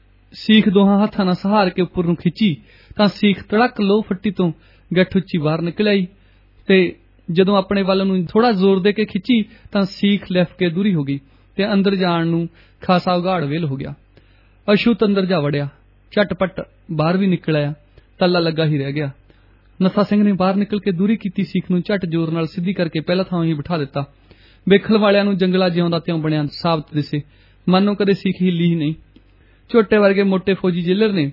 S1: सीख दोहां हत्थां नाल सहार के उपर नूं खिंची तां सीख तड़क लोह फट्टी तो गठ उच्ची बाहर निकल आई ते जदों अपने वल नूं थोड़ा जोर दे के खिंची तां सीख लिफ के दूरी हो गई ते अंदर जाण नूं खासा उघाड़ वेल हो गया। अछूत अंदर जा वड़िया, झटपट बाहर भी निकल आया, ताला लगा ही रह गया। नत्था सिंह ने बाहर निकल के दूरी कीती सीख नूं झट जोर नाल सीधी करके पहला थां ही बिठा दिता। वेखण वालिआं नूं जंगला जिउंदा त्यों बणिआ साबत दिसे, मानो कदे सीख हिली ही नहीं। छोटे वर्गे मोटे फौजी जेलर ने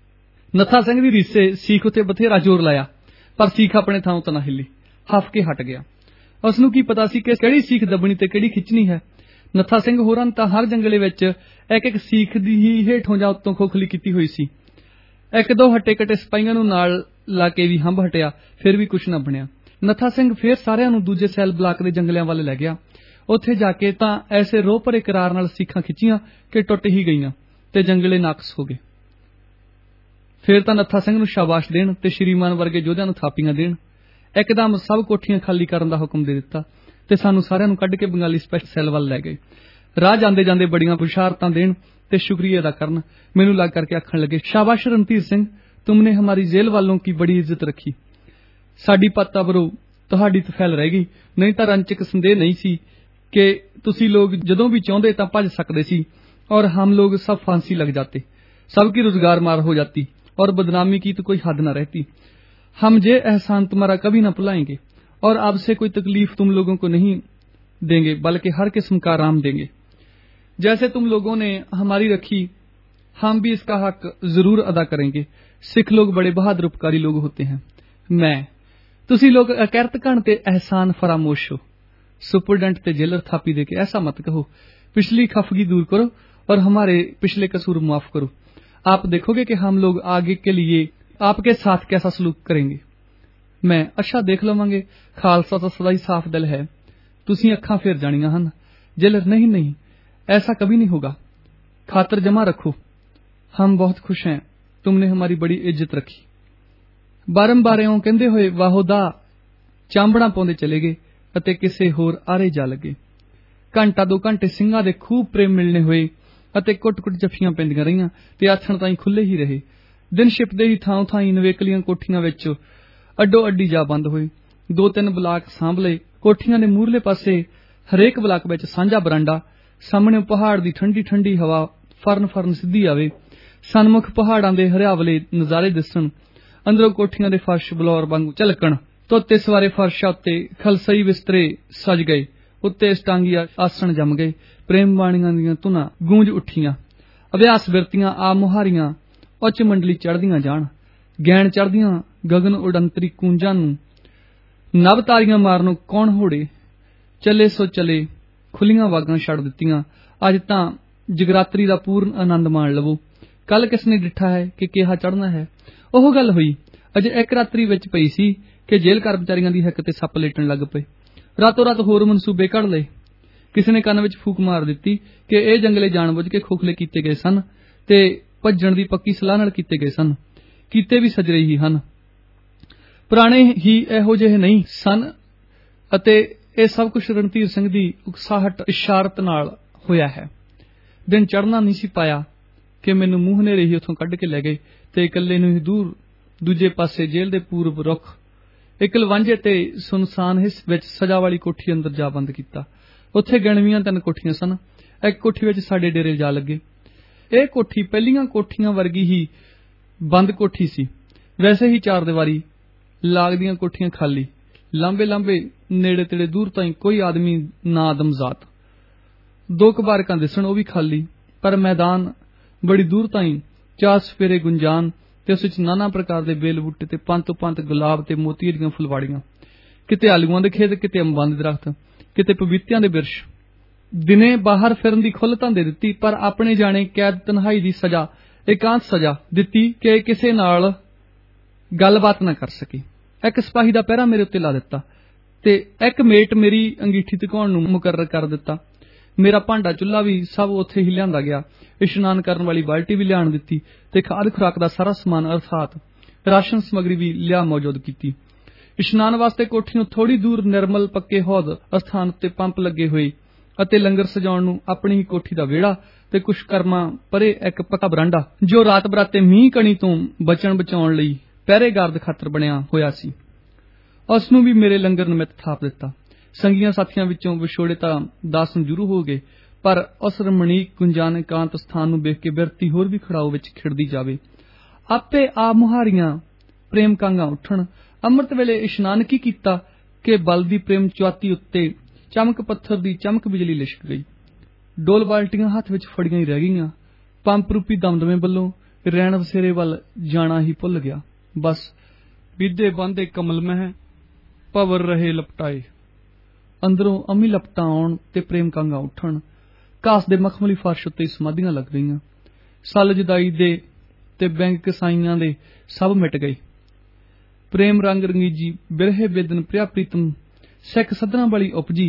S1: नत्था सिंह दी रीसे सीख उत्ते बथेरा जोर लाया पर सीख अपने थां तो ना हिली, हफ के हट गया। उसनूं की पता सी कि किहड़ी सीख दबणी ते किहड़ी खिंचनी है। नत्था सिंह होरां तां हर जंगले विच एक एक सीख दी ही हेठों जां उत्तों खोखली कीती होई सी। एक दो हटे कटे सिपाहियां नूं नाल ला के भी हंभ हटिया, फिर भी कुछ ना बनिया। नत्था सिंह फिर सारिआं नूं दूजे सैल ब्लाक दे जंगलिआं वल लै गया। उत्थे जाके तां ऐसे रोह भरे करार नाल सीखां खिंचियां कि टुट ही गईआं ते जंगले नाकस हो गए। फिर तां नत्था सिंह नूं शाबाश देण ते श्रीमान वर्गे योद्धिआं नूं थापियां देण। एकदम सब कोठियां खाली करन दा हुकम दे दित्ता ते सानूं सारिआं नूं कढ के बंगाली स्पैशल सैल वल लै गए। ਰਾਹ ਜਾਂਦੇ ਜਾਂਦੇ ਬੜੀਆਂ ਬੁਸ਼ਾਰਤਾਂ ਦੇਣ ਤੇ शुक्रिया अदा करन। मैनू लग करके आखन लगे, शाबाश रणधीर सिंह, तुमने हमारी जेल वालों की बड़ी इज्जत रखी। साडी पत्ता बरो तुहाडी तफैल रह गई, नहीं तां रंचक संदेह नहीं सी कि तुसी लोग जदों भी चाहते तां भज सकदे सी और हम लोग सब फांसी लग जाते, सबकी रोजगार मार हो जाती और बदनामी की तो कोई हद न रहती। हम ये एहसान तुम्हारा कभी न भुलाएंगे और अब से कोई तकलीफ तुम लोगों को नहीं देंगे, बल्कि हर किस्म का आराम देंगे। जैसे तुम लोगों ने हमारी रखी, हम भी इसका हक जरूर अदा करेंगे। सिख लोग बड़े बहादुर उपकारी लोग होते हैं। मैं तुसी लोग अकैरत घण ते एहसान फरामोश हो। सुपरडेंट ते जेलर थापी दे के ऐसा मत कहो, पिछली खफगी दूर करो और हमारे पिछले कसूर माफ करो। आप देखोगे कि हम लोग आगे के लिए आपके साथ कैसा सलूक करेंगे। मैं अच्छा देख लवांगे, खालसा तो सदा ही साफ दिल है। तुसी अखां फेर जानियां हन। जेलर नहीं नहीं, ऐसा कभी नहीं होगा, खातर जमा रखो, हम बहुत खुश हैं, तुमने हमारी बड़ी इज्जत रखी। बारंबार इउं कहंदे होए वाहोदा चांबड़ा पाउंदे चले गए अते किसे होर आरे जा लगे। घंटा 2 घंटे ਸਿੰਘਾਂ ਦੇ खूब प्रेम मिलने होए अते कुट-कुट जफियां पैंदियां रहियां ते आथण ताईं खुले ही रहे। दिन छिपदे ही ਥਾਂ ਥਾਈਂ ਨਵੇਕਲੀਆਂ ਕੋਠੀਆਂ ਵਿੱਚ ਅੱਡੋ ਅੱਡੀ ਜਾ ਬੰਦ ਹੋਏ। 2-3 ਬਲਾਕ ਸਾਂਭ ਲਏ। ਕੋਠੀਆਂ ਦੇ ਮੂਹਰਲੇ ਪਾਸੇ ਹਰੇਕ ਬਲਾਕ ਵਿੱਚ ਸਾਂਝਾ ਬਰਾਂਡਾ, ਸਾਹਮਣੇ ਪਹਾੜ ਦੀ ਠੰਡੀ ਠੰਡੀ ਹਵਾ ਫਰਨ ਸਿੱਧੀ ਆਵੇ, ਸਨਮੁਖ ਪਹਾੜਾਂ ਦੇ ਹਰਿਆਵਲੇ ਨਜ਼ਾਰੇ ਦਿਸਣ, ਅੰਦਰੋਂ ਕੋਠੀਆਂ ਦੇ ਫਰਸ਼ ਬਲੌਰ ਵਾਂਗੂ ਝਲਕਣ। ਧੋਤੇ ਸਵਾਰੇ ਫਰਸ਼ਾਂ ਉੱਤੇ ਖਲਸਈ ਬਿਸਤਰੇ ਸਜ ਗਏ, ਉੱਤੇ ਸਟਾਂਗੀ ਆਸਣ ਜੰਮ ਗਏ। ਪ੍ਰੇਮ ਬਾਣੀਆਂ ਦੀਆਂ ਧੁਨਾਂ ਗੂੰਜ ਉੱਠੀਆਂ, ਅਭਿਆਸ ਬਿਰਤੀਆਂ ਆ ਮੁਹਾਰੀਆਂ ਉੱਚ ਮੰਡਲੀ ਚੜ੍ਹਦੀਆਂ ਜਾਣ। ਗੈਣ ਚੜ੍ਹਦੀਆਂ ਗਗਨ ਉਡੰਤਰੀ ਕੂੰਜਾਂ ਨੂੰ ਨਭ ਤਾਰੀਆਂ ਮਾਰਨੋਂ ਕੌਣ ਹੋੜੇ। ਚੱਲੇ ਸੋ ਚਲੇ, ਖੁੱਲੀਆਂ ਵਾਗਾਂ ਛੱਡ ਦਿੱਤੀਆਂ। ਅੱਜ ਤਾਂ ਜਗਰਾਤਰੀ ਦਾ ਪੂਰਨ ਆਨੰਦ ਮਾਣ ਲਵੋ। ਕੱਲ ਕਿਸ ਨੇ ਡਿੱਠਾ ਹੈ ਕਿ ਕਿਹਾ ਚੜ੍ਹਨਾ ਹੈ। ਉਹ ਗੱਲ ਹੋਈ ਅਜੇ ਇੱਕ ਰਾਤਰੀ ਵਿੱਚ ਪਈ ਸੀ ਕਿ ਜੇਲ੍ਹ ਕਰਮਚਾਰੀਆਂ ਦੀ ਹਿੱਕ ਤੇ ਸੱਪ ਲੇਟਣ ਲੱਗ ਪਏ। ਰਾਤੋਂ ਰਾਤ ਹੋਰ ਮਨਸੂਬੇ ਘੜ ਲਏ। ਕਿਸੇ ਨੇ ਕੰਨ ਵਿੱਚ ਫੂਕ ਮਾਰ ਦਿੱਤੀ ਕਿ ਇਹ ਜੰਗਲੇ ਜਾਣਬੁੱਝ ਕੇ ਖੋਖਲੇ ਕੀਤੇ ਗਏ ਸਨ ਤੇ ਭੱਜਣ ਦੀ ਪੱਕੀ ਸਲਾਹ ਨਾਲ ਕੀਤੇ ਗਏ ਸਨ। ਕੀਤੇ ਵੀ ਸਜਰੇ ਹੀ ਹਨ, ਪੁਰਾਣੇ ਹੀ ਇਹੋ ਜਿਹੇ ਨਹੀਂ ਸਨ ਅਤੇ ਇਹ ਸਭ ਕੁਝ ਰਣਧੀਰ ਸਿੰਘ ਦੀ ਉਕਸਾਹਟ ਇਸ਼ਾਰਤ ਨਾਲ ਹੋਇਆ ਹੈ। ਦਿਨ ਚੜ੍ਹਨਾ ਨਹੀਂ ਸੀ ਪਾਇਆ ਕਿ ਮੈਨੂੰ ਮੂੰਹ ਹਨੇਰੇ ਹੀ ਉੱਥੋਂ ਕੱਢ ਕੇ ਲੈ ਗਏ ਤੇ ਇਕੱਲੇ ਨੂੰ ਹੀ ਦੂਰ ਦੂਜੇ ਪਾਸੇ ਜੇਲ੍ਹ ਦੇ ਪੂਰਬ ਰੁੱਖ ਇੱਕ ਲਵਾਂਝੇ ਤੇ ਸੁਨਸਾਨ ਹਿੱਸ ਵਿੱਚ ਸਜਾ ਵਾਲੀ ਕੋਠੀ ਅੰਦਰ ਜਾ ਬੰਦ ਕੀਤਾ। ਉੱਥੇ ਗਿਣਵੀਆਂ 3 ਕੋਠੀਆਂ ਸਨ। ਇੱਕ ਕੋਠੀ ਵਿੱਚ ਸਾਡੇ ਡੇਰੇ ਜਾ ਲੱਗੇ। ਇਹ ਕੋਠੀ ਪਹਿਲੀਆਂ ਕੋਠੀਆਂ ਵਰਗੀ ਹੀ ਬੰਦ ਕੋਠੀ ਸੀ। ਵੈਸੇ ਹੀ 4 ਦੀਵਾਰੀ, ਲਾਗਦੀਆਂ ਕੋਠੀਆਂ ਖਾਲੀ, ਲਾਂਬੇ ਨੇੜੇ ਤੇੜੇ ਦੂਰ ਤਾਈਂ ਕੋਈ ਆਦਮੀ ਨਾ ਆਦਮਜ਼ਾਤ। 2 ਕਬਾਰਕਾਂ ਦਿਸਣ, ਉਹ ਵੀ ਖਾਲੀ, ਪਰ ਮੈਦਾਨ ਬੜੀ ਦੂਰ ਤਾਈਂ 4 ਸਫੇਰੇ ਗੁੰਜਾਨ ਤੇ ਉਸ ਵਿੱਚ ਨਾਨਾ ਪ੍ਰਕਾਰ ਦੇ ਬੇਲ ਬੂਟੇ ਤੇ ਪੰਤ ਪੰਤ ਗੁਲਾਬ ਤੇ ਮੋਤੀਏ ਦੀਆਂ ਫੁਲਵਾੜੀਆਂ, ਕਿਤੇ ਆਲੂਆਂ ਦੇ ਖੇਤ, ਕਿਤੇ ਅੰਬਾਂ ਦੇ ਦਰਖਤ, ਕਿਤੇ ਪਪੀਤਿਆਂ ਦੇ ਬਿਰਸ਼। ਦਿਨੇ ਬਾਹਰ ਫਿਰਨ ਦੀ ਖੁੱਲ੍ਹ ਤਾਂ ਦੇ ਦਿੱਤੀ, ਪਰ ਆਪਣੇ ਜਾਣੇ ਕੈਦ ਤਨਹਾਈ ਦੀ ਸਜ਼ਾ, ਇਕਾਂਤ ਸਜ਼ਾ ਦਿੱਤੀ ਕਿ ਕਿਸੇ ਨਾਲ ਗੱਲਬਾਤ ਨਾ ਕਰ ਸਕੇ। ਇੱਕ ਸਿਪਾਹੀ ਦਾ ਪਹਿਰਾ ਮੇਰੇ ਉੱਤੇ ਲਾ ਦਿੱਤਾ ਤੇ ਇੱਕ ਮੇਟ ਮੇਰੀ ਅੰਗੀਠੀ ਧਕਾਉਣ ਨੂੰ ਮੁਕਰਰ ਕਰ ਦਿੱਤਾ। ਮੇਰਾ ਭਾਂਡਾ ਚੁੱਲ੍ਹਾ ਵੀ ਸਭ ਉੱਥੇ ਹੀ ਲਿਆਂਦਾ ਗਿਆ। ਇਸ਼ਨਾਨ ਕਰਨ ਵਾਲੀ ਬਾਲਟੀ ਵੀ ਲਿਆਣ ਦਿੱਤੀ ਤੇ ਖਾਦ ਖੁਰਾਕ ਦਾ ਸਾਰਾ ਸਮਾਨ ਅਰਥਾਤ ਰਾਸ਼ਨ ਸਮੱਗਰੀ ਵੀ ਲਿਆ ਮੌਜੂਦ ਕੀਤੀ। ਇਸ਼ਨਾਨ ਵਾਸਤੇ ਕੋਠੀ ਨੂੰ ਥੋੜੀ ਦੂਰ ਨਿਰਮਲ ਪੱਕੇ ਹੌਦ ਅਸਥਾਨ ਉੱਤੇ ਪੰਪ ਲੱਗੇ ਹੋਏ ਅਤੇ ਲੰਗਰ ਸਜਾਉਣ ਨੂੰ ਆਪਣੀ ਹੀ ਕੋਠੀ ਦਾ ਵਿਹੜਾ ਤੇ ਕੁਛ ਕਰਮਾਂ ਪਰੇ ਇੱਕ ਪੱਕਾ ਬਰਾਂਡਾ, ਜੋ ਰਾਤ ਬਰਾਤੇ ਮੀਂਹ ਕਣੀ ਤੋਂ ਬਚਾਉਣ ਲਈ ਪਹਿਰੇਗਾਰ ਦੇ ਖਾਤਰ ਬਣਿਆ ਹੋਇਆ ਸੀ। ਉਸ ਨੂੰ ਵੀ ਮੇਰੇ ਲੰਗਰ ਨਿਮਿਤ ਥਾਪ ਦਿੱਤਾ। ਸੰਗੀਆਂ ਸਾਥੀਆਂ ਵਿੱਚੋਂ ਵਿਛੋੜੇ ਤਾਂ 10 ਨੂੰ ਜੁਰੂ ਹੋ ਗਏ, ਪਰ ਉਸ ਰਮਣੀਕ ਗੁੰਜਾਨ ਇਕਾਂਤ ਸਥਾਨ ਨੂੰ ਵੇਖ ਕੇ ਬਿਰਤੀ ਹੋਰ ਵੀ ਖੜਾਓ ਵਿੱਚ ਖਿੜਦੀ ਜਾਵੇ। ਆਪੇ ਆ ਮੁਹਾਰੀਆਂ ਪ੍ਰੇਮ ਕਾਂਗਾਂ ਉੱਠਣ। ਅੰਮ੍ਰਿਤ ਵੇਲੇ ਇਸ਼ਨਾਨ ਕੀ ਕੀਤਾ ਕਿ ਬਲਦੀ ਪ੍ਰੇਮ ਚੁਆਤੀ ਉੱਤੇ ਚਮਕ ਪੱਥਰ ਦੀ ਚਮਕ ਬਿਜਲੀ ਲਿਸ਼ਕ ਗਈ। ਡੋਲ ਬਾਲਟੀਆਂ ਹੱਥ ਵਿੱਚ ਫੜੀਆਂ ਹੀ ਰਹਿ ਗਈਆਂ। ਪੰਪ ਰੂਪੀ ਦਮਦਮੇ ਵੱਲੋਂ ਰੈਣ ਵਸੇਰੇ ਵੱਲ ਜਾਣਾ ਹੀ ਭੁੱਲ ਗਿਆ। ਬਸ ਵਿਦੇ ਬੰਦੇ ਕਮਲ ਮਹਿ ਭਵਰ ਰਹੇ ਲਪਟਾਏ। ਅੰਦਰੋਂ ਅੰਮੀ ਲਪਟਾਂ ਆਉਣ ਤੇ ਪ੍ਰੇਮ ਕਾਂਗਾਂ ਉੱਠਣ। ਘਾਸ ਦੇ ਮਖਮਲੀ ਫਰਸ਼ ਉੱਤੇ ਸਮਾਧੀਆਂ ਲੱਗ ਗਈਆਂ। ਸੱਲ ਜੁਦਾਈ ਦੇ ਤੇ ਬੈਂਕ ਕਸਾਈਆਂ ਦੇ ਸਭ ਮਿਟ ਗਏ। ਪ੍ਰੇਮ ਰੰਗ ਰੰਗੀਜੀ ਬਿਰਹੇ ਬੇਦਨ ਪ੍ਰਿਆ ਪ੍ਰੀਤਮ ਸਿੱਖ ਸੱਧਰਾਂ ਵਾਲੀ ਉਪਜੀ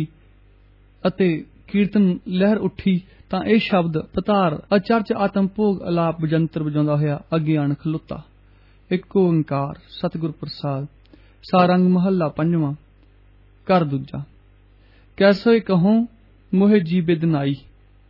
S1: ਅਤੇ ਕੀਰਤਨ ਲਹਿਰ ਉੱਠੀ ਤਾਂ ਇਹ ਸ਼ਬਦ ਪਤਾਰ ਅਚਰਚ ਆਤਮ ਭੋਗ ਅਲਾਪ ਬਜੰਤਰ ਵਜਾਉਂਦਾ ਹੋਇਆ ਅੱਗੇ ਆਣ ਖਲੋਤਾ। ਇੱਕ ਓੰਕਾਰ ਸਤਿਗੁਰ ਪ੍ਰਸਾਦ। ਸਾਰੰਗ ਮਹੱਲਾ 5ਵਾਂ। ਘਰ ਦੂਜਾ। ਕੈਸੋਏ ਕਹੂੰ ਮੋਹਿ ਜੀ ਬਿਦਨਾਈ,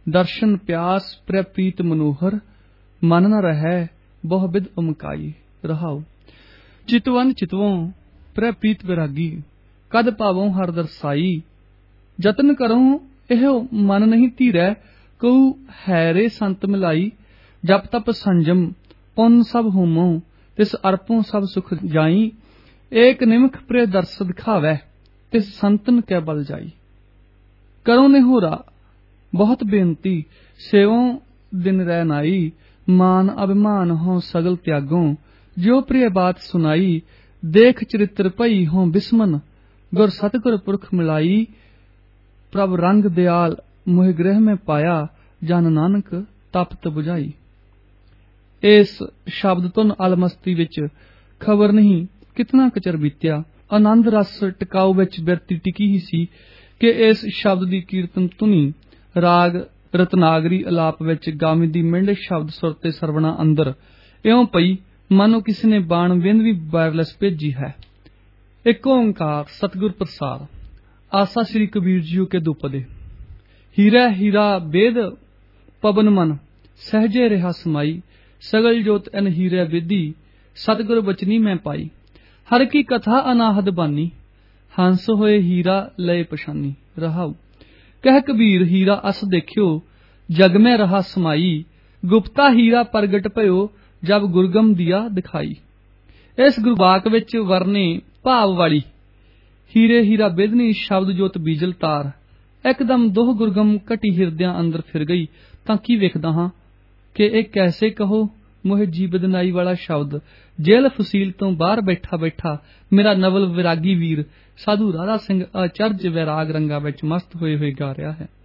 S1: दर्शन प्यास प्रप्रीत मनोहर, मन न रहै बहु बिद उमकाई। रहाओ। चितवन चितवों प्रप्रीत विरागी, कद पावों हर दरसाई। जतन करूं एहो मन नहीं धीरै, कहू है रे संत मिलाई। जप तप संजम पुन सब होमो, तिस अर्पों सब सुख जाई। एक निमख प्रिय दर्श दिखावै, तिस संतन कै बल जाई। करो निहोरा बहुत बेनती, सेवों दिन रह नाई। मान अभिमान हो सगल त्यागों, जो प्रिय बात सुनाई। देख चरित्र पई हो बिस्मन, गुर सतगुर पुरख मिलाई। प्रभ रंग दयाल मोह गृह में पाया, जन नानक तपत बुझाई। इस शब्द तुन अलमस्ती विच खबर नहीं कितना कचर बीत्या। आनंद रस टिकाऊ विच बिरती टिकी ही सी कि इस शब्द दी कीर्तन धुनी राग रत्नागरी अलाप विच गामी दी मिंड शब्द सुर ते सरवणा अंदर इउं पई मानो किसी ने बाण बिंद भी वायरलेस भेजी है। एक ओंकार सतगुर प्रसाद। आसा श्री कबीर जी के दुपदे। हीरा हीरा वेद पवन मन, सहजे रहा समाई। सगल जोत अन हीरे विधि, सतगुर बचनी मैं पाई। हर की कथा अनाहद बानी, हंस होए हीरा लय पछानी। रहाऊ। कह कबीर हीरा अस देखियो, जग में रहा समाई। गुप्ता हीरा प्रगट भयो, जब गुरगम दिया दिखाई। इस गुरबाक विच वरने भाव वाली हीरे हीरा बेदनी शब्द जोत बीजल तार एकदम दोह गुरगम घटी हिरदियां अंदर फिर गई। तां की वेखदा हां कि एक कैसे कहो मोह जी बदनाई वाला शब्द जेल फसील तो बाहर बैठा बैठा मेरा नवल विरागी वीर साधु राधा सिंह आचर्य वैराग रंगा विच मस्त होए होए गा रहा है।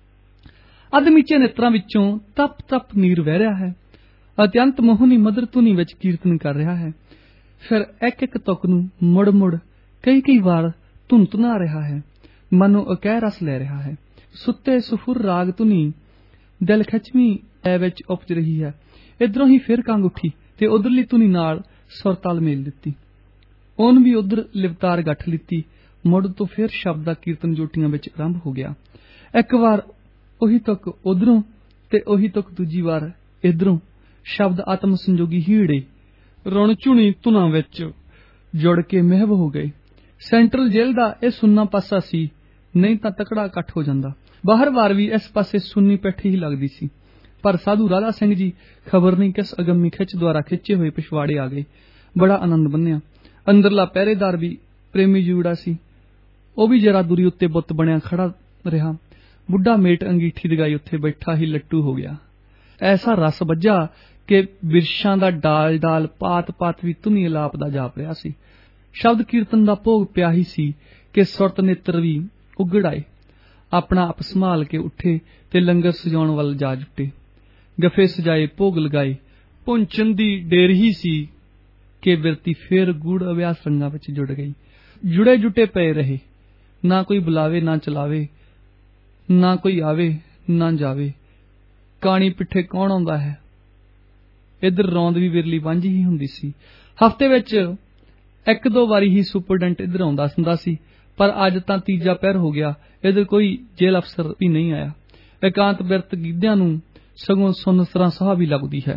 S1: अधमीचे नेत्रां विचों तप तप नीर वह रहा है। अत्यंत मोहनी मधुर धुनी विच कीर्तन कर रहा है। फिर एक एक तुक नूं मुड़ मुड़ कई कई बार धुन धुना रहा है, मनो अकह रस ले रहा है। सुत्ते सुफुर राग धुनी दिल खिचवी ऐ विच उपज रही है। इधरों ही फिर कंग उठी ते उधरली धुनी नाल सुर ताल मेल दित्ती। ओन भी उधर लिवतार गठ लित्ती। मुड़ तो फिर शब्द दा कीर्तन जोटियां विच आरंभ हो गया। एक बार ओही तुक उधरों ते ओही तुक दूजी बार इधरों शब्द आत्म संजोगी हीड़े रुण झुणी धुना विच जुड़ के महव हो गए। सेंट्रल जेल दा इह सुन्ना पासा सी, नहीं तां तकड़ा इकट्ठ हो जांदा। बाहर वार भी इस पासे सुन्नी पैठी ही लगदी सी। पर साधु राधा सिंह जी खबर नहीं किस अगम्मी खिच द्वारा खिचे हुए पिछवाड़े आ गए। बड़ा आनंद बन्निया। अंदरला पहरेदार भी प्रेमी जूड़ा सी, वह भी जरा दूरी उत्ते बुत बनिया खड़ा रहा। बुढ़ा मेट अंगीठी दगाई उत्थे बैठा ही लट्टू हो गया। ऐसा रस बज्जा कि बिरशां दा डाल डाल पात पात भी धुनी अलाप दा जाप रहा सी। शब्द कीर्तन दा भोग पिया ही सी कि सुरत नेत्र भी उगड़ आए। अपना आप संभाल के उठे ते लंगर सजाउण वल जा जुटे। गफे सजाए भोग लगाए। पुंचन दी डेर ही सी कि बिरती फिर गूढ़ अभ्यास रंगा विच जुड़ गई। जुड़े जुटे पे रहे, ना कोई बुलावे ना चलावे, ना कोई आवे ना जावे। काणी पिठे कौन आउंदा है। इधर रौंद भी विरली वांझी ही हुंदी सी। हफ्ते विच एक दो वारी ही सुपरडेंट इधर आउंदा हुंदा सी, पर अज तां तीजा पहर हो गया, इधर कोई जेल अफसर भी नहीं आया। एकांत बिरत गीदियां नूं सगों सुन सरां साह भी लगदी है।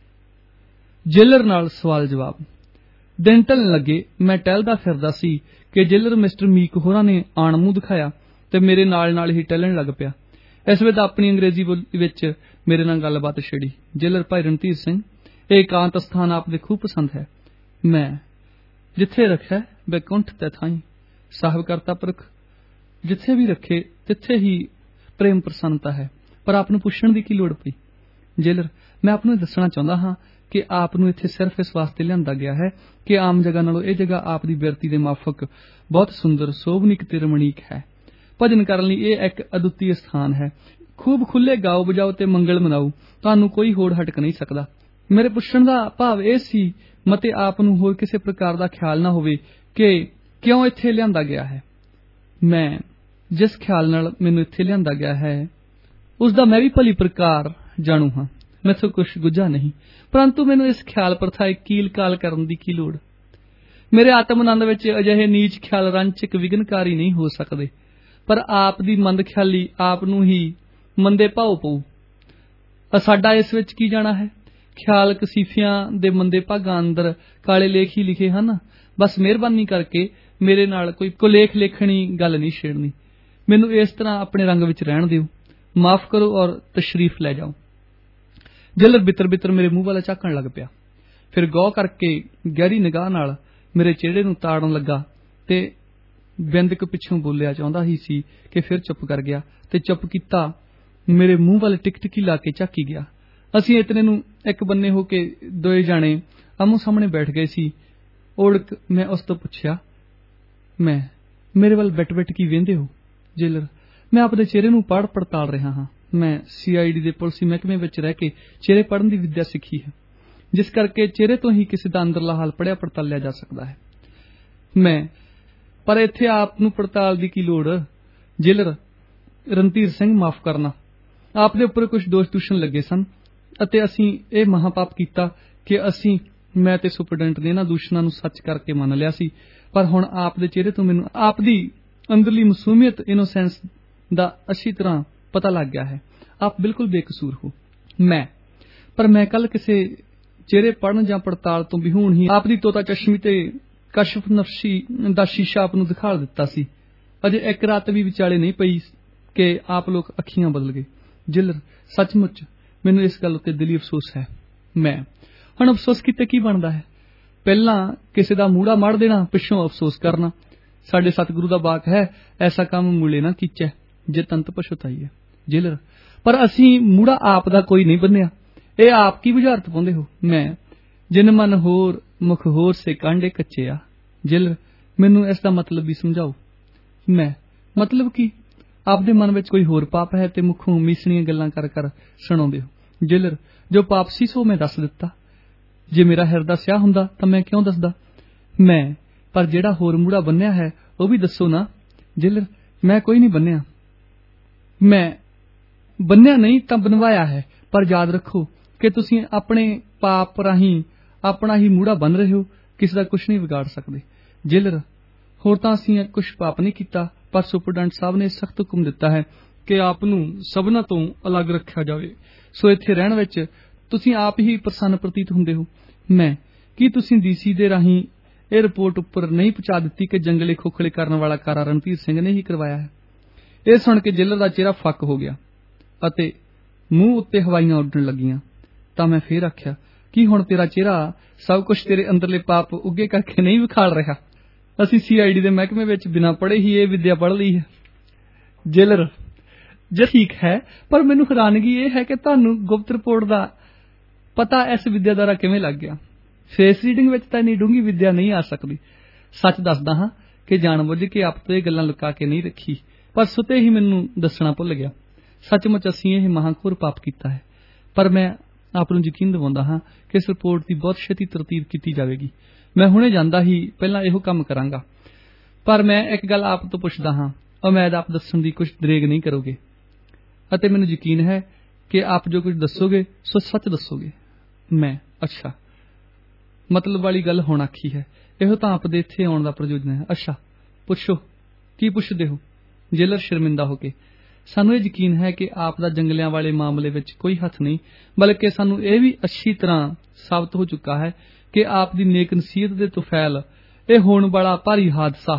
S1: जेलर नाल सवाल जवाब। दिन ढलण लगे। मैं टहलदा फिरदा सी कि जेलर मिस्टर मीक होरां ने आण मूंह दिखाया ते मेरे नाल नाल ही टहलण लग पिया। इस ਵੇਲੇ अपनी अंग्रेजी बोली विच मेरे नाल गलबात छेड़ी। जेलर भाई रणधीर सिंह, ਇਹ एकांत स्थान आपदे खूब पसंद है। मैं जिथे रखै बैकुंठ ते थाई, साहब करता पुरख जिथे भी रखे तिथे ही प्रेम प्रसन्नता है। पर आप नूं पुछण दी की लोड़ पई। जेलर, मैं आप नूं दसना चाहुंदा हां कि आप नूं इत्थे सिर्फ इस वास्ते लिआंदा गया है कि आम जगह नालों ਇਹ जगह आप दी बिरती दे माफक बहुत सुंदर सोभनिक ते रमणीक है। भजन करन लई ਇਹ एक अद्वितीय स्थान है। खूब खुले गाओ बजाओ ते मंगल मनाओ, तुहानूं कोई होड़ हटक नहीं सकदा। मेरे पुछण दा भाव ਇਹ ਸੀ मते आप नूं होर किसी प्रकार दा ख्याल ना होवे कि क्यों इत्थे लिआंदा गया है। मैं जिस ख्याल नाल मैनूं इत्थे लिआंदा गया है उस दा मैं भी भली प्रकार जाणू हां। मैथों कुछ गुझा नहीं, परंतु मैनूं इस ख्याल प्रथाए कील काल करन दी की लोड़। मेरे आत्म आनंद विच अजिहे नीच ख्याल रंचक विघनकारी नहीं हो सकदे। पर आप दी मंद ख्याली आप नूं ही ਮੰਦੇ ਭਾਉ ਪਊ। ਸਾਡਾ ਇਸ ਵਿੱਚ ਕੀ ਜਾਣਾ ਹੈ? ਖਿਆਲ ਕਸੀਫਿਆਂ ਦੇ ਮੰਦੇ ਭਾਗਾਂ ਅੰਦਰ ਕਾਲੇ ਲੇਖ ਹੀ ਲਿਖੇ ਹਨ। ਬਸ ਮਿਹਰਬਾਨੀ ਕਰਕੇ ਮੇਰੇ ਨਾਲ ਕੋਈ ਕੁਲੇਖ ਲੇਖਣੀ ਗੱਲ ਨਹੀਂ ਛੇੜਨੀ। ਮੈਨੂੰ ਇਸ ਤਰ੍ਹਾਂ ਆਪਣੇ ਰੰਗ ਵਿੱਚ ਰਹਿਣ ਦਿਓ। ਮਾਫ ਕਰੋ ਔਰ ਤਸ਼ਰੀਫ ਲੈ ਜਾਓ। ਜੇਲਰ ਬਿੱਤਰ ਬਿੱਤਰ ਮੇਰੇ ਮੂੰਹ ਵੱਲ ਝਾਕਣ ਲੱਗ ਪਿਆ। ਫਿਰ ਗੌਰ ਕਰਕੇ ਗਹਿਰੀ ਨਿਗਾਹ ਨਾਲ ਮੇਰੇ ਚਿਹਰੇ ਨੂੰ ਤਾੜਨ ਲੱਗਾ ਤੇ ਬਿੰਦਕ ਪਿੱਛੋਂ ਬੋਲਿਆ ਚਾਹੁੰਦਾ ਹੀ ਸੀ ਕਿ ਫਿਰ ਚੁੱਪ ਕਰ ਗਿਆ ਤੇ ਚੁੱਪ ਕੀਤਾ ਮੇਰੇ ਮੂੰਹ ਵੱਲ ਟਿਕਟਿਕੀ ਲਾ ਕੇ ਝਾਕੀ ਗਿਆ। ਅਸੀਂ ਇਤਨੇ ਨੂੰ ਇੱਕ ਬੰਨੇ ਹੋ ਕੇ ਦੋਏ ਜਾਣੇ ਆਮੋ ਸਾਹਮਣੇ ਬੈਠ ਗਏ ਸੀ। ਓੜਕ ਮੈਂ ਉਸ ਤੋਂ ਪੁੱਛਿਆ, ਮੈਂ ਮੇਰੇ ਵੱਲ ਬਿਟ ਕੀ ਵੇਂਦੇ ਹੋ? ਜੇਲਰ, ਮੈਂ ਆਪਦੇ ਚਿਹਰੇ ਨੂੰ ਪੜ੍ਹ ਪੜਤਾਲ ਰਿਹਾ ਹਾਂ। ਮੈਂ CID ਦੇ ਪੁਲਿਸੀ ਮਹਿਕਮੇ ਵਿੱਚ ਰਹਿ ਕੇ ਚਿਹਰੇ ਪੜ੍ਹਨ ਦੀ ਵਿਦਿਆ ਸਿੱਖੀ ਹੈ, ਜਿਸ ਕਰਕੇ ਚਿਹਰੇ ਤੋਂ ਹੀ ਕਿਸੇ ਦਾ ਅੰਦਰਲਾ ਹਾਲ ਪੜ੍ਹਿਆ ਪੜਤਾਲਿਆ ਜਾ ਸਕਦਾ ਹੈ। ਪਰ ਇੱਥੇ ਆਪ ਨੂੰ ਪੜਤਾਲ ਦੀ ਕੀ ਲੋੜ? ਜੇਲਰ, ਰਣਧੀਰ ਸਿੰਘ, ਮਾਫ ਕਰਨਾ, ਆਪ ਦੇ ਉੱਪਰ ਕੁਝ ਦੋਸ਼ ਦੂਸ਼ਣ ਲੱਗੇ ਸਨ ਅਤੇ ਅਸੀਂ ਇਹ ਮਹਾਪਾਪ ਕੀਤਾ ਕਿ ਮੈਂ ਤੇ ਸੁਪਰਡੈਂਟ ਨੇ ਇਹਨਾਂ ਦੂਸ਼ਣਾਂ ਨੂੰ ਸੱਚ ਕਰਕੇ ਮੰਨ ਲਿਆ ਸੀ। ਪਰ ਹੁਣ ਆਪ ਦੇ ਚਿਹਰੇ ਤੋਂ ਮੈਨੂੰ ਆਪ ਦੀ ਅੰਦਰਲੀ ਮਾਸੂਮੀਅਤ, ਇਨੋਸੈਂਸ ਦਾ ਅੱਛੀ ਤਰ੍ਹਾਂ ਪਤਾ ਲੱਗ ਗਿਆ ਹੈ। ਆਪ ਬਿਲਕੁਲ ਬੇਕਸੂਰ ਹੋ। ਪਰ ਮੈਂ ਕੱਲ ਕਿਸੇ ਚਿਹਰੇ ਪੜ੍ਹਨ ਜਾਂ ਪੜਤਾਲ ਤੋਂ ਵਿਹੂਣ ਹੀ ਆਪ ਦੀ ਤੋਤਾ ਚਸ਼ਮੀ ਤੇ ਕਸ਼ਫ ਨਫਸੀ ਦਾ ਸ਼ੀਸ਼ਾ ਆਪ ਨੂੰ ਦਿਖਾ ਦਿੱਤਾ ਸੀ। ਅਜੇ ਇੱਕ ਰਾਤ ਵੀ ਵਿਚਾਲੇ ਨਹੀਂ ਪਈ ਕਿ ਆਪ ਲੋਕ ਅੱਖੀਆਂ ਬਦਲ ਗਏ। ਜੇਲਰ, ਸੱਚਮੁੱਚ ਮੈਨੂੰ ਇਸ ਗੱਲ ਉੱਤੇ ਦਿਲੀ ਅਫਸੋਸ ਹੈ। ਹੁਣ ਅਫਸੋਸ ਕੀਤੇ ਕੀ ਬਣਦਾ ਹੈ? ਪਹਿਲਾਂ ਕਿਸੇ ਦਾ ਮੂੜਾ ਮੜ ਦੇਣਾ, ਪਿੱਛੋਂ ਅਫਸੋਸ ਕਰਨਾ। ਸਾਡੇ ਸਤਿਗੁਰੂ ਦਾ ਵਾਕ ਹੈ, ਐਸਾ ਕੰਮ ਮੂਲੇ ਨਾ ਕੀਚੈ ਜੇ ਤੰਤ ਪਛੁਤਾਈ ਹੈ। ਜੇਲਰ, ਪਰ ਅਸੀਂ ਮੂੜਾ ਆਪ ਦਾ ਕੋਈ ਨਹੀਂ ਬੰਨਿਆ। ਇਹ ਆਪ ਕੀ ਬੁਝਾਰਤ ਪਾਉਂਦੇ ਹੋ? ਜਿਨ ਮਨ ਹੋਰ ਮੁਖ ਹੋਰ ਸੇ ਕਾਂਡੇ ਕੱਚੇ ਆ। ਜੇਲਰ, ਮੈਨੂੰ ਇਸ ਦਾ ਮਤਲਬ ਵੀ ਸਮਝਾਓ। ਮਤਲਬ ਕੀ? ਆਪਦੇ ਮਨ ਵਿੱਚ ਕੋਈ ਹੋਰ ਪਾਪ ਹੈ ਤੇ ਮੁੱਖੋਂ ਮੀਸਣੀਆਂ ਗੱਲਾਂ ਕਰ ਕਰ ਸੁਣਾਉਂਦੇ ਹੋ। ਜੇਲਰ, ਜੋ ਪਾਪ ਸੀ ਸੋ ਮੈਂ ਦੱਸ ਦਿੱਤਾ। ਜੇ ਮੇਰਾ ਹਿਰਦਾ ਸਿਆਹ ਹੁੰਦਾ ਤਾਂ ਮੈਂ ਕਿਉਂ ਦੱਸਦਾ? ਪਰ ਜਿਹੜਾ ਹੋਰ ਮੂੜਾ ਬੰਨਿਆ ਹੈ ਉਹ ਵੀ ਦੱਸੋ ਨਾ। ਜੇਲਰ, ਮੈਂ ਕੋਈ ਨਹੀਂ ਬੰਨਿਆ। ਬੰਨਿਆ ਨਹੀਂ ਤਾਂ ਬਣਵਾਇਆ ਹੈ। ਪਰ ਯਾਦ ਰੱਖੋ ਕਿ ਤੁਸੀਂ ਆਪਣੇ ਪਾਪ ਰਾਹੀਂ ਆਪਣਾ ਹੀ ਮੂੜਾ ਬੰਨ ਰਹੇ ਹੋ, ਕਿਸੇ ਦਾ ਕੁਛ ਨਹੀਂ ਵਿਗਾੜ ਸਕਦੇ। ਜੇਲਰ, ਹੋਰ ਤਾਂ ਅਸੀਂ ਕੁਝ ਪਾਪ ਨਹੀਂ ਕੀਤਾ, ਪਰ ਸੁਪਰਡੈਂਟ ਸਾਹਿਬ ਨੇ ਸਖਤ ਹੁਕਮ ਦਿੱਤਾ ਹੈ ਕਿ ਆਪ ਨੂੰ ਸਭਨਾਂ ਤੋਂ ਅਲੱਗ ਰੱਖਿਆ ਜਾਵੇ। ਸੋ ਇੱਥੇ ਰਹਿਣ ਵਿੱਚ ਤੁਸੀਂ ਆਪ ਹੀ ਪ੍ਰਸੰਨ ਪ੍ਰਤੀਤ ਹੁੰਦੇ ਹੋ। ਕੀ ਤੁਸੀਂ DC ਦੇ ਰਾਹੀਂ ਇਹ ਰਿਪੋਰਟ ਉੱਪਰ ਨਹੀਂ ਪਹੁੰਚਾ ਦਿੱਤੀ ਕਿ ਜੰਗਲੇ ਖੋਖਲੇ ਕਰਨ ਵਾਲਾ ਕਾਰਾ ਰਣਧੀਰ ਸਿੰਘ ਨੇ ਹੀ ਕਰਵਾਇਆ ਹੈ? ਇਹ ਸੁਣ ਕੇ ਜੇਲਰ ਦਾ ਚਿਹਰਾ ਫੱਕ ਹੋ ਗਿਆ ਅਤੇ ਮੂੰਹ ਉੱਤੇ ਹਵਾਈਆਂ ਉੱਡਣ ਲੱਗੀਆਂ। ਤਾਂ ਮੈਂ ਫੇਰ ਆਖਿਆ, ਕੀ ਹੁਣ ਤੇਰਾ ਚਿਹਰਾ ਸਭ ਕੁਝ ਤੇਰੇ ਅੰਦਰਲੇ ਪਾਪ ਉੱਗੇ ਕਰਕੇ ਨਹੀਂ ਵਿਖਾਲ ਰਿਹਾ? ਅਸੀਂ CID ਦੇ ਮਹਿਕਮੇ ਵਿੱਚ ਬਿਨਾਂ ਪੜ੍ਹੇ ਹੀ ਇਹ ਵਿਦਿਆ ਪੜ੍ਹ ਲਈ ਹੈ। ਜੇਲਰ, ਜੇ ਠੀਕ ਹੈ, ਪਰ ਮੈਨੂੰ ਹੈਰਾਨਗੀ ਇਹ ਹੈ ਕਿ ਤੁਹਾਨੂੰ ਗੁਪਤ ਰਿਪੋਰਟ ਦਾ ਪਤਾ ਇਸ ਵਿਦਿਆ ਦੁਆਰਾ ਕਿਵੇਂ ਲੱਗ ਗਿਆ? ਫੇਸ ਰੀਡਿੰਗ ਵਿੱਚ ਤਾਂ ਇੰਨੀ ਡੂੰਘੀ ਵਿਦਿਆ ਨਹੀਂ ਆ ਸਕਦੀ। ਸੱਚ ਦੱਸਦਾ ਹਾਂ ਕਿ ਜਾਣਬੁੱਝ ਕੇ ਆਪ ਤੋਂ ਇਹ ਗੱਲਾਂ ਲੁਕਾ ਕੇ ਨਹੀਂ ਰੱਖੀ, ਪਰ ਸੁਤੇ ਹੀ ਮੈਨੂੰ ਦੱਸਣਾ ਭੁੱਲ ਗਿਆ। ਸੱਚਮੁੱਚ ਅਸੀਂ ਇਹ ਮਹਾਂਘੋਰ ਪਾਪ ਕੀਤਾ ਹੈ। ਪਰ ਮੈਂ ਆਪ ਨੂੰ ਯਕੀਨ ਦਿਵਾਉਂਦਾ ਹਾਂ ਕਿ ਇਸ ਰਿਪੋਰਟ ਦੀ ਬਹੁਤ ਛੇਤੀ ਤਰਤੀਬ ਕੀਤੀ ਜਾਵੇਗੀ। ਮੈਂ ਹੁਣੇ ਜਾਂਦਾ ਹੀ ਪਹਿਲਾਂ ਇਹੋ ਕੰਮ ਕਰਾਂਗਾ। ਪਰ ਮੈਂ ਇੱਕ ਗੱਲ ਆਪ ਤੋਂ ਪੁੱਛਦਾ ਹਾਂ, ਉਮੀਦ ਆਪ ਦੱਸਣ ਦੀ ਕੁਝ ਦਰੇਗ ਨਹੀਂ ਕਰੋਗੇ ਅਤੇ ਮੈਨੂੰ ਯਕੀਨ ਹੈ ਕਿ ਆਪ ਜੋ ਕੁਝ ਦੱਸੋਗੇ ਸੋ ਸੱਚ ਦੱਸੋਗੇ। ਅੱਛਾ, ਮਤਲਬ ਵਾਲੀ ਗੱਲ ਹੁਣ ਆਖੀ ਹੈ। ਇਹੋ ਤਾਂ ਆਪ ਦੇ ਇੱਥੇ ਆਉਣ ਦਾ ਪ੍ਰਯੋਜਨ ਹੈ। ਅੱਛਾ, ਪੁੱਛੋ, ਕੀ ਪੁੱਛਦੇ ਹੋ? ਜੇਲਰ ਸ਼ਰਮਿੰਦਾ ਹੋ ਕੇ, ਸਾਨੂੰ ਇਹ ਯਕੀਨ ਹੈ ਕਿ ਆਪ ਦਾ ਜੰਗਲਿਆਂ ਵਾਲੇ ਮਾਮਲੇ ਵਿੱਚ ਕੋਈ ਹੱਥ ਨਹੀਂ, ਬਲਕਿ ਸਾਨੂੰ ਇਹ ਵੀ ਅੱਛੀ ਤਰ੍ਹਾਂ ਸਾਬਤ ਹੋ ਚੁੱਕਾ ਹੈ ਕਿ ਆਪ ਦੀ ਨੇਕ ਨਸੀਹਤ ਦੇ ਤੁਫੈਲ ਇਹ ਹੋਣ ਵਾਲਾ ਭਾਰੀ ਹਾਦਸਾ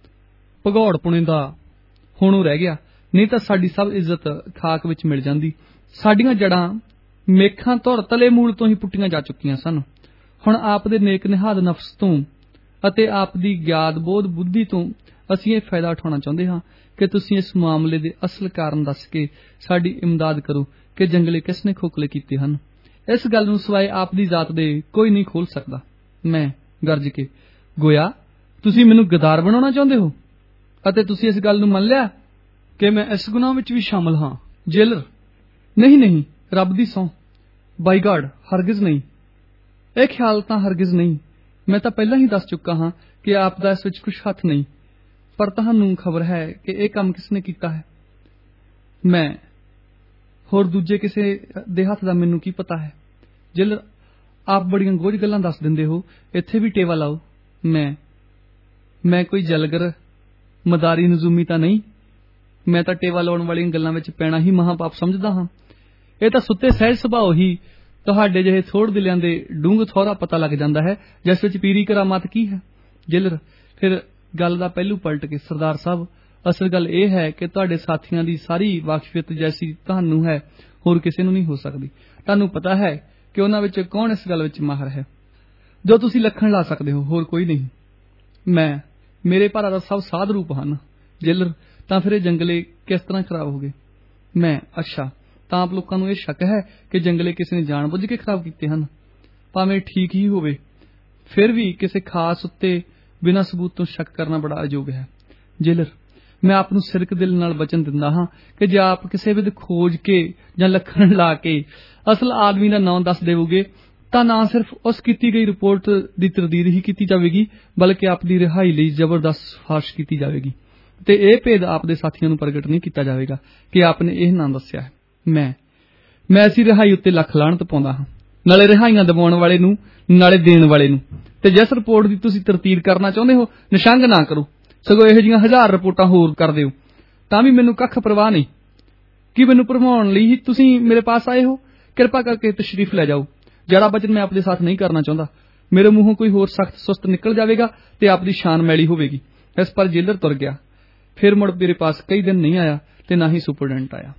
S1: ਭਗੌੜ ਪੁਣੇ ਦਾ ਹੋਣੋਂ ਰਹਿ ਗਿਆ, ਨਹੀਂ ਤਾਂ ਸਾਡੀ ਸਭ ਇੱਜ਼ਤ ਖਾਕ ਵਿੱਚ ਮਿਲ ਜਾਂਦੀ। ਸਾਡੀਆਂ ਜੜ੍ਹਾਂ ਮੇਖਾਂ ਧੁਰ ਤਲੇ ਮੂਲ ਤੋਂ ਹੀ ਪੁੱਟੀਆਂ ਜਾ ਚੁੱਕੀਆਂ ਸਨ। ਹੁਣ ਆਪ ਦੇ ਨੇਕ ਨਿਹਾਦ ਨਫਸ ਤੋਂ ਅਤੇ ਆਪ ਦੀ ਗਿਆਤ ਬੋਧ ਬੁੱਧੀ ਤੋਂ ਅਸੀਂ ਇਹ ਫਾਇਦਾ ਉਠਾਉਣਾ ਚਾਹੁੰਦੇ ਹਾਂ ਕਿ ਤੁਸੀਂ ਇਸ ਮਾਮਲੇ ਦੇ ਅਸਲ ਕਾਰਨ ਦੱਸ ਕੇ ਸਾਡੀ ਇਮਦਾਦ ਕਰੋ ਕਿ ਜੰਗਲੇ ਕਿਸ ਨੇ ਖੋਖਲੇ ਕੀਤੇ ਹਨ। ਇਸ ਗੱਲ ਨੂੰ ਸਿਵਾਏ ਆਪ ਦੀ ਜ਼ਾਤ ਦੇ ਕੋਈ ਨਹੀਂ ਖੋਲ ਸਕਦਾ। ਮੈਂ ਗਰਜ ਕੇ, ਗੋਇਆ ਤੁਸੀਂ ਮੈਨੂੰ ਗਦਾਰ ਬਣਾਉਣਾ ਚਾਹੁੰਦੇ ਹੋ ਅਤੇ ਤੁਸੀਂ ਇਸ ਗੱਲ ਨੂੰ ਮੰਨ ਲਿਆ ਕਿ ਮੈਂ ਇਸ ਗੁਨਾਹ ਵਿੱਚ ਵੀ ਸ਼ਾਮਲ ਹਾਂ? ਜੇਲਰ, ਨਹੀਂ, ਰੱਬ ਦੀ ਸਹੁੰ, ਬਾਈ ਗਾਡ, ਹਰਗਿਜ਼ ਨਹੀਂ। ਇਹ ਖਿਆਲ ਤਾਂ ਹਰਗਿਜ਼ ਨਹੀਂ। ਮੈਂ ਤਾਂ ਪਹਿਲਾਂ ਹੀ ਦੱਸ ਚੁੱਕਾ ਹਾਂ ਕਿ ਆਪ ਦਾ ਇਸ ਵਿੱਚ ਕੁਝ ਹੱਥ ਨਹੀਂ, ਪਰ ਤੁਹਾਨੂੰ ਖਬਰ ਹੈ ਕਿ ਇਹ ਕੰਮ ਕਿਸ ਨੇ ਕੀਤਾ ਹੈ। ਹੋਰ ਦੂਜੇ ਕਿਸੇ ਦੇ ਹੱਥ ਦਾ ਮੈਨੂੰ ਕੀ ਪਤਾ ਹੈ? ਜੇਲਰ, ਆਪ ਬੜੀਆਂ ਗੋਝ ਗੱਲਾਂ ਦੱਸ ਦਿੰਦੇ ਹੋ। ਇੱਥੇ ਵੀ ਟੇਵਾ ਲਾਓ। ਮੈਂ ਕੋਈ ਜਲਗਰ ਮਦਾਰੀ ਨਜ਼ੂਮੀ ਤਾਂ ਨਹੀਂ? ਮੈਂ ਤਾਂ ਟੇਵਾ ਲਾਉਣ ਵਾਲੀਆਂ ਗੱਲਾਂ ਵਿੱਚ ਪੈਣਾ ਹੀ ਮਹਾਪਾਪ ਸਮਝਦਾ ਹਾਂ। ਇਹ ਤਾਂ ਸੁੱਤੇ ਸਹਿਜ ਸੁਭਾਅ ਹੀ ਤੁਹਾਡੇ ਜਿਹੇ ਥੋੜ ਦਿਲਿਆਂ ਦੇ ਡੂੰਘ ਥੋੜਾ ਪਤਾ ਲੱਗ ਜਾਂਦਾ ਹੈ, ਜਿਸ ਵਿੱਚ ਪੀਰੀ ਕਰਾਮਾਤ ਕੀ ਹੈ। ਜੇਲਰ ਫਿਰ ਗੱਲ ਦਾ ਪਹਿਲੂ ਪਲਟ ਕੇ, ਸਰਦਾਰ ਸਾਹਿਬ, ਅਸਲ ਗੱਲ ਇਹ ਹੈ ਕਿ ਤੁਹਾਡੇ ਸਾਥੀਆਂ ਦੀ ਸਾਰੀ ਵਾਕਫੀਅਤ ਜੈਸੀ ਤੁਹਾਨੂੰ ਹੈ ਹੋਰ ਕਿਸੇ ਨੂੰ ਨਹੀਂ ਹੋ ਸਕਦੀ। ਤੁਹਾਨੂੰ ਪਤਾ ਹੈ ਕਿ ਉਹਨਾਂ ਵਿੱਚ ਕੌਣ ਇਸ ਗੱਲ ਵਿੱਚ ਮਾਹਰ ਹੈ ਜੋ ਤੁਸੀਂ ਲੱਖਣ ਲਾ ਸਕਦੇ ਹੋ, ਹੋਰ ਕੋਈ ਨਹੀਂ। ਮੇਰੇ ਭਰਾ ਦਾ ਸਭ ਸਾਧ ਰੂਪ ਹਨ। ਜੇਲਰ ਤਾਂ ਫਿਰ ਇਹ ਜੰਗਲੇ ਕਿਸ ਤਰ੍ਹਾਂ ਖਰਾਬ ਹੋ ਗਏ? ਅੱਛਾ, ਤਾਂ ਆਪ ਲੋਕਾਂ ਨੂੰ ਇਹ ਸ਼ੱਕ ਹੈ ਕਿ ਜੰਗਲੇ ਕਿਸੇ ਨੇ ਜਾਣ ਬੁੱਝ ਕੇ ਖਰਾਬ ਕੀਤੇ ਹਨ। ਭਾਵੇਂ ਠੀਕ ਹੀ ਹੋਵੇ, ਫਿਰ ਵੀ ਕਿਸੇ ਖਾਸ ਉੱਤੇ ਬਿਨਾਂ ਸਬੂਤ ਤੋਂ ਸ਼ੱਕ ਕਰਨਾ ਬੜਾ ਅਯੋਗ ਹੈ। ਜੇਲਰ, ਮੈਂ ਆਪ ਨੂੰ ਸਿਰਕ ਦਿਲ ਨਾਲ ਵਚਨ ਦਿੰਦਾ ਹਾਂ ਕਿ ਜੇ ਆਪ ਕਿਸੇ ਵਿਧ ਖੋਜ ਕੇ ਜਾਂ ਲੱਖਣ ਲਾ ਕੇ ਅਸਲ ਆਦਮੀ ਦਾ ਨਾਂ ਦੱਸ ਦੇਵੋਗੇ ਤਾਂ ਨਾ ਸਿਰਫ ਉਸ ਕੀਤੀ ਗਈ ਰਿਪੋਰਟ ਦੀ ਤਰਦੀਦ ਹੀ ਕੀਤੀ ਜਾਵੇਗੀ, ਬਲਕਿ ਆਪ ਦੀ ਰਿਹਾਈ ਲਈ ਜ਼ਬਰਦਸਤ ਸਿਫਾਰਿਸ਼ ਕੀਤੀ ਜਾਵੇਗੀ ਤੇ ਇਹ ਭੇਦ ਆਪ ਦੇ ਸਾਥੀਆਂ ਨੂੰ ਪ੍ਰਗਟ ਨਹੀਂ ਕੀਤਾ ਜਾਵੇਗਾ ਕਿ ਆਪ ਨੇ ਇਹ ਨਾਂ ਦੱਸਿਆ ਹੈ। ਮੈਂ ਐਸੀ ਰਿਹਾਈ ਉੱਤੇ ਲੱਖ ਲਾਹਨਤ ਪਾਉਂਦਾ ਹਾਂ, ਨਾਲੇ ਰਿਹਾਈਆਂ ਦਿਵਾਉਣ ਵਾਲੇ ਨੂੰ, ਨਾਲੇ ਦੇਣ ਵਾਲੇ ਨੂੰ। ਤੇ ਜਿਸ ਰਿਪੋਰਟ ਦੀ ਤੁਸੀਂ ਤਰਤੀਬ ਕਰਨਾ ਚਾਹੁੰਦੇ ਹੋ, ਨਿਸ਼ੰਗ ਨਾ ਕਰੋ, ਸਗੋਂ ਇਹੋ ਜਿਹੀਆਂ 1000 ਰਿਪੋਰਟਾਂ ਹੋਰ ਕਰ ਦਿਓ, ਤਾਂ ਵੀ ਮੈਨੂੰ ਕੱਖ ਪਰਵਾਹ ਨਹੀਂ। ਕੀ ਮੈਨੂੰ ਭਰਮਾਉਣ ਲਈ ਹੀ ਤੁਸੀਂ ਮੇਰੇ ਪਾਸ ਆਏ ਹੋ? ਕਿਰਪਾ ਕਰਕੇ ਤਸ਼ਰੀਫ ਲੈ ਜਾਓ। ਜਿਹੜਾ ਵਚਨ ਮੈਂ ਆਪਦੇ ਸਾਥ ਨਹੀਂ ਕਰਨਾ ਚਾਹੁੰਦਾ। ਮੇਰੇ ਮੂੰਹੋਂ ਕੋਈ ਹੋਰ ਸਖਤ ਸੁਸਤ ਨਿਕਲ ਜਾਵੇਗਾ ਤੇ ਆਪ ਦੀ ਸ਼ਾਨ ਮੈਲੀ ਹੋਵੇਗੀ। ਇਸ ਪਰ ਜੇਲਰ ਤੁਰ ਗਿਆ। ਫਿਰ ਮੁੜ ਮੇਰੇ ਪਾਸ ਕਈ ਦਿਨ ਨਹੀਂ ਆਇਆ ਤੇ ਨਾ ਹੀ ਸੁਪਰਡੈਂਟ ਆਇਆ।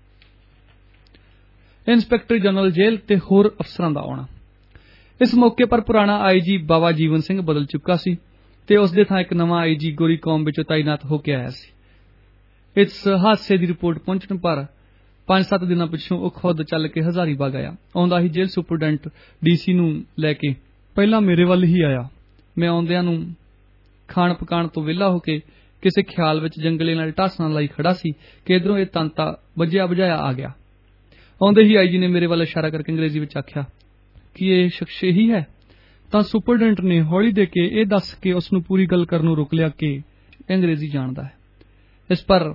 S1: ਇੰਸਪੈਕਟਰ ਜਨਰਲ ਜੇਲ੍ਹ ਤੇ ਹੋਰ ਅਫਸਰਾਂ ਦਾ ਆਉਣਾ। ਇਸ ਮੌਕੇ ਪਰ ਪੁਰਾਣਾ ਆਈਜੀ ਬਾਬਾ ਜੀਵਨ ਸਿੰਘ ਬਦਲ ਚੁੱਕਾ ਸੀ ਤੇ ਉਸ ਦੇ ਥਾਂ ਇੱਕ ਨਵਾਂ ਆਈਜੀ ਗੋਰੀ ਕੌਮ ਵਿੱਚੋਂ ਤਾਇਨਾਤ ਹੋ ਕੇ ਆਇਆ ਸੀ। ਇਸ ਹਾਦਸੇ ਦੀ ਰਿਪੋਰਟ ਪਹੁੰਚਣ ਪਰ 5-7 ਦਿਨਾਂ ਪਿੱਛੋਂ ਉਹ ਖੁਦ ਚੱਲ ਕੇ ਹਜ਼ਾਰੀਬਾਗ ਆਇਆ। ਆਉਂਦਾ ਹੀ ਜੇਲ੍ਹ ਸੁਪਰਡੈਂਟ ਡੀਸੀ ਨੂੰ ਲੈ ਕੇ ਪਹਿਲਾਂ ਮੇਰੇ ਵੱਲ ਹੀ ਆਇਆ। ਮੈਂ ਆਉਂਦਿਆਂ ਨੂੰ ਖਾਣ ਪਕਾਣ ਤੋਂ ਵਿਹਲਾ ਹੋ ਕੇ ਕਿਸੇ ਖਿਆਲ ਵਿੱਚ ਜੰਗਲੇ ਨਾਲ ਢਾਸਾਂ ਲਈ ਖੜਾ ਸੀ ਕਿ ਇੱਧਰੋਂ ਇਹ ਤਾਂਤਾ ਵੱਜਿਆ ਬੁਝਾਇਆ ਆ ਗਿਆ। ਆਉਂਦੇ ਹੀ ਆਈਜੀ ਨੇ ਮੇਰੇ ਵੱਲ ਇਸ਼ਾਰਾ ਕਰਕੇ ਅੰਗਰੇਜ਼ੀ ਵਿੱਚ ਆਖਿਆ ਕਿ ਇਹ ਸ਼ਖਸ ਹੀ ਹੈ। ਤਾਂ ਸੁਪਰਡੈਂਟ ਨੇ ਹੌਲੀ ਦੇ ਕੇ ਇਹ ਦੱਸ ਕੇ ਉਸ ਨੂੰ ਪੂਰੀ ਗੱਲ ਕਰਨ ਨੂੰ ਰੋਕ ਲਿਆ ਕਿ ਅੰਗਰੇਜ਼ੀ ਜਾਣਦਾ ਹੈ। ਇਸ ਪਰ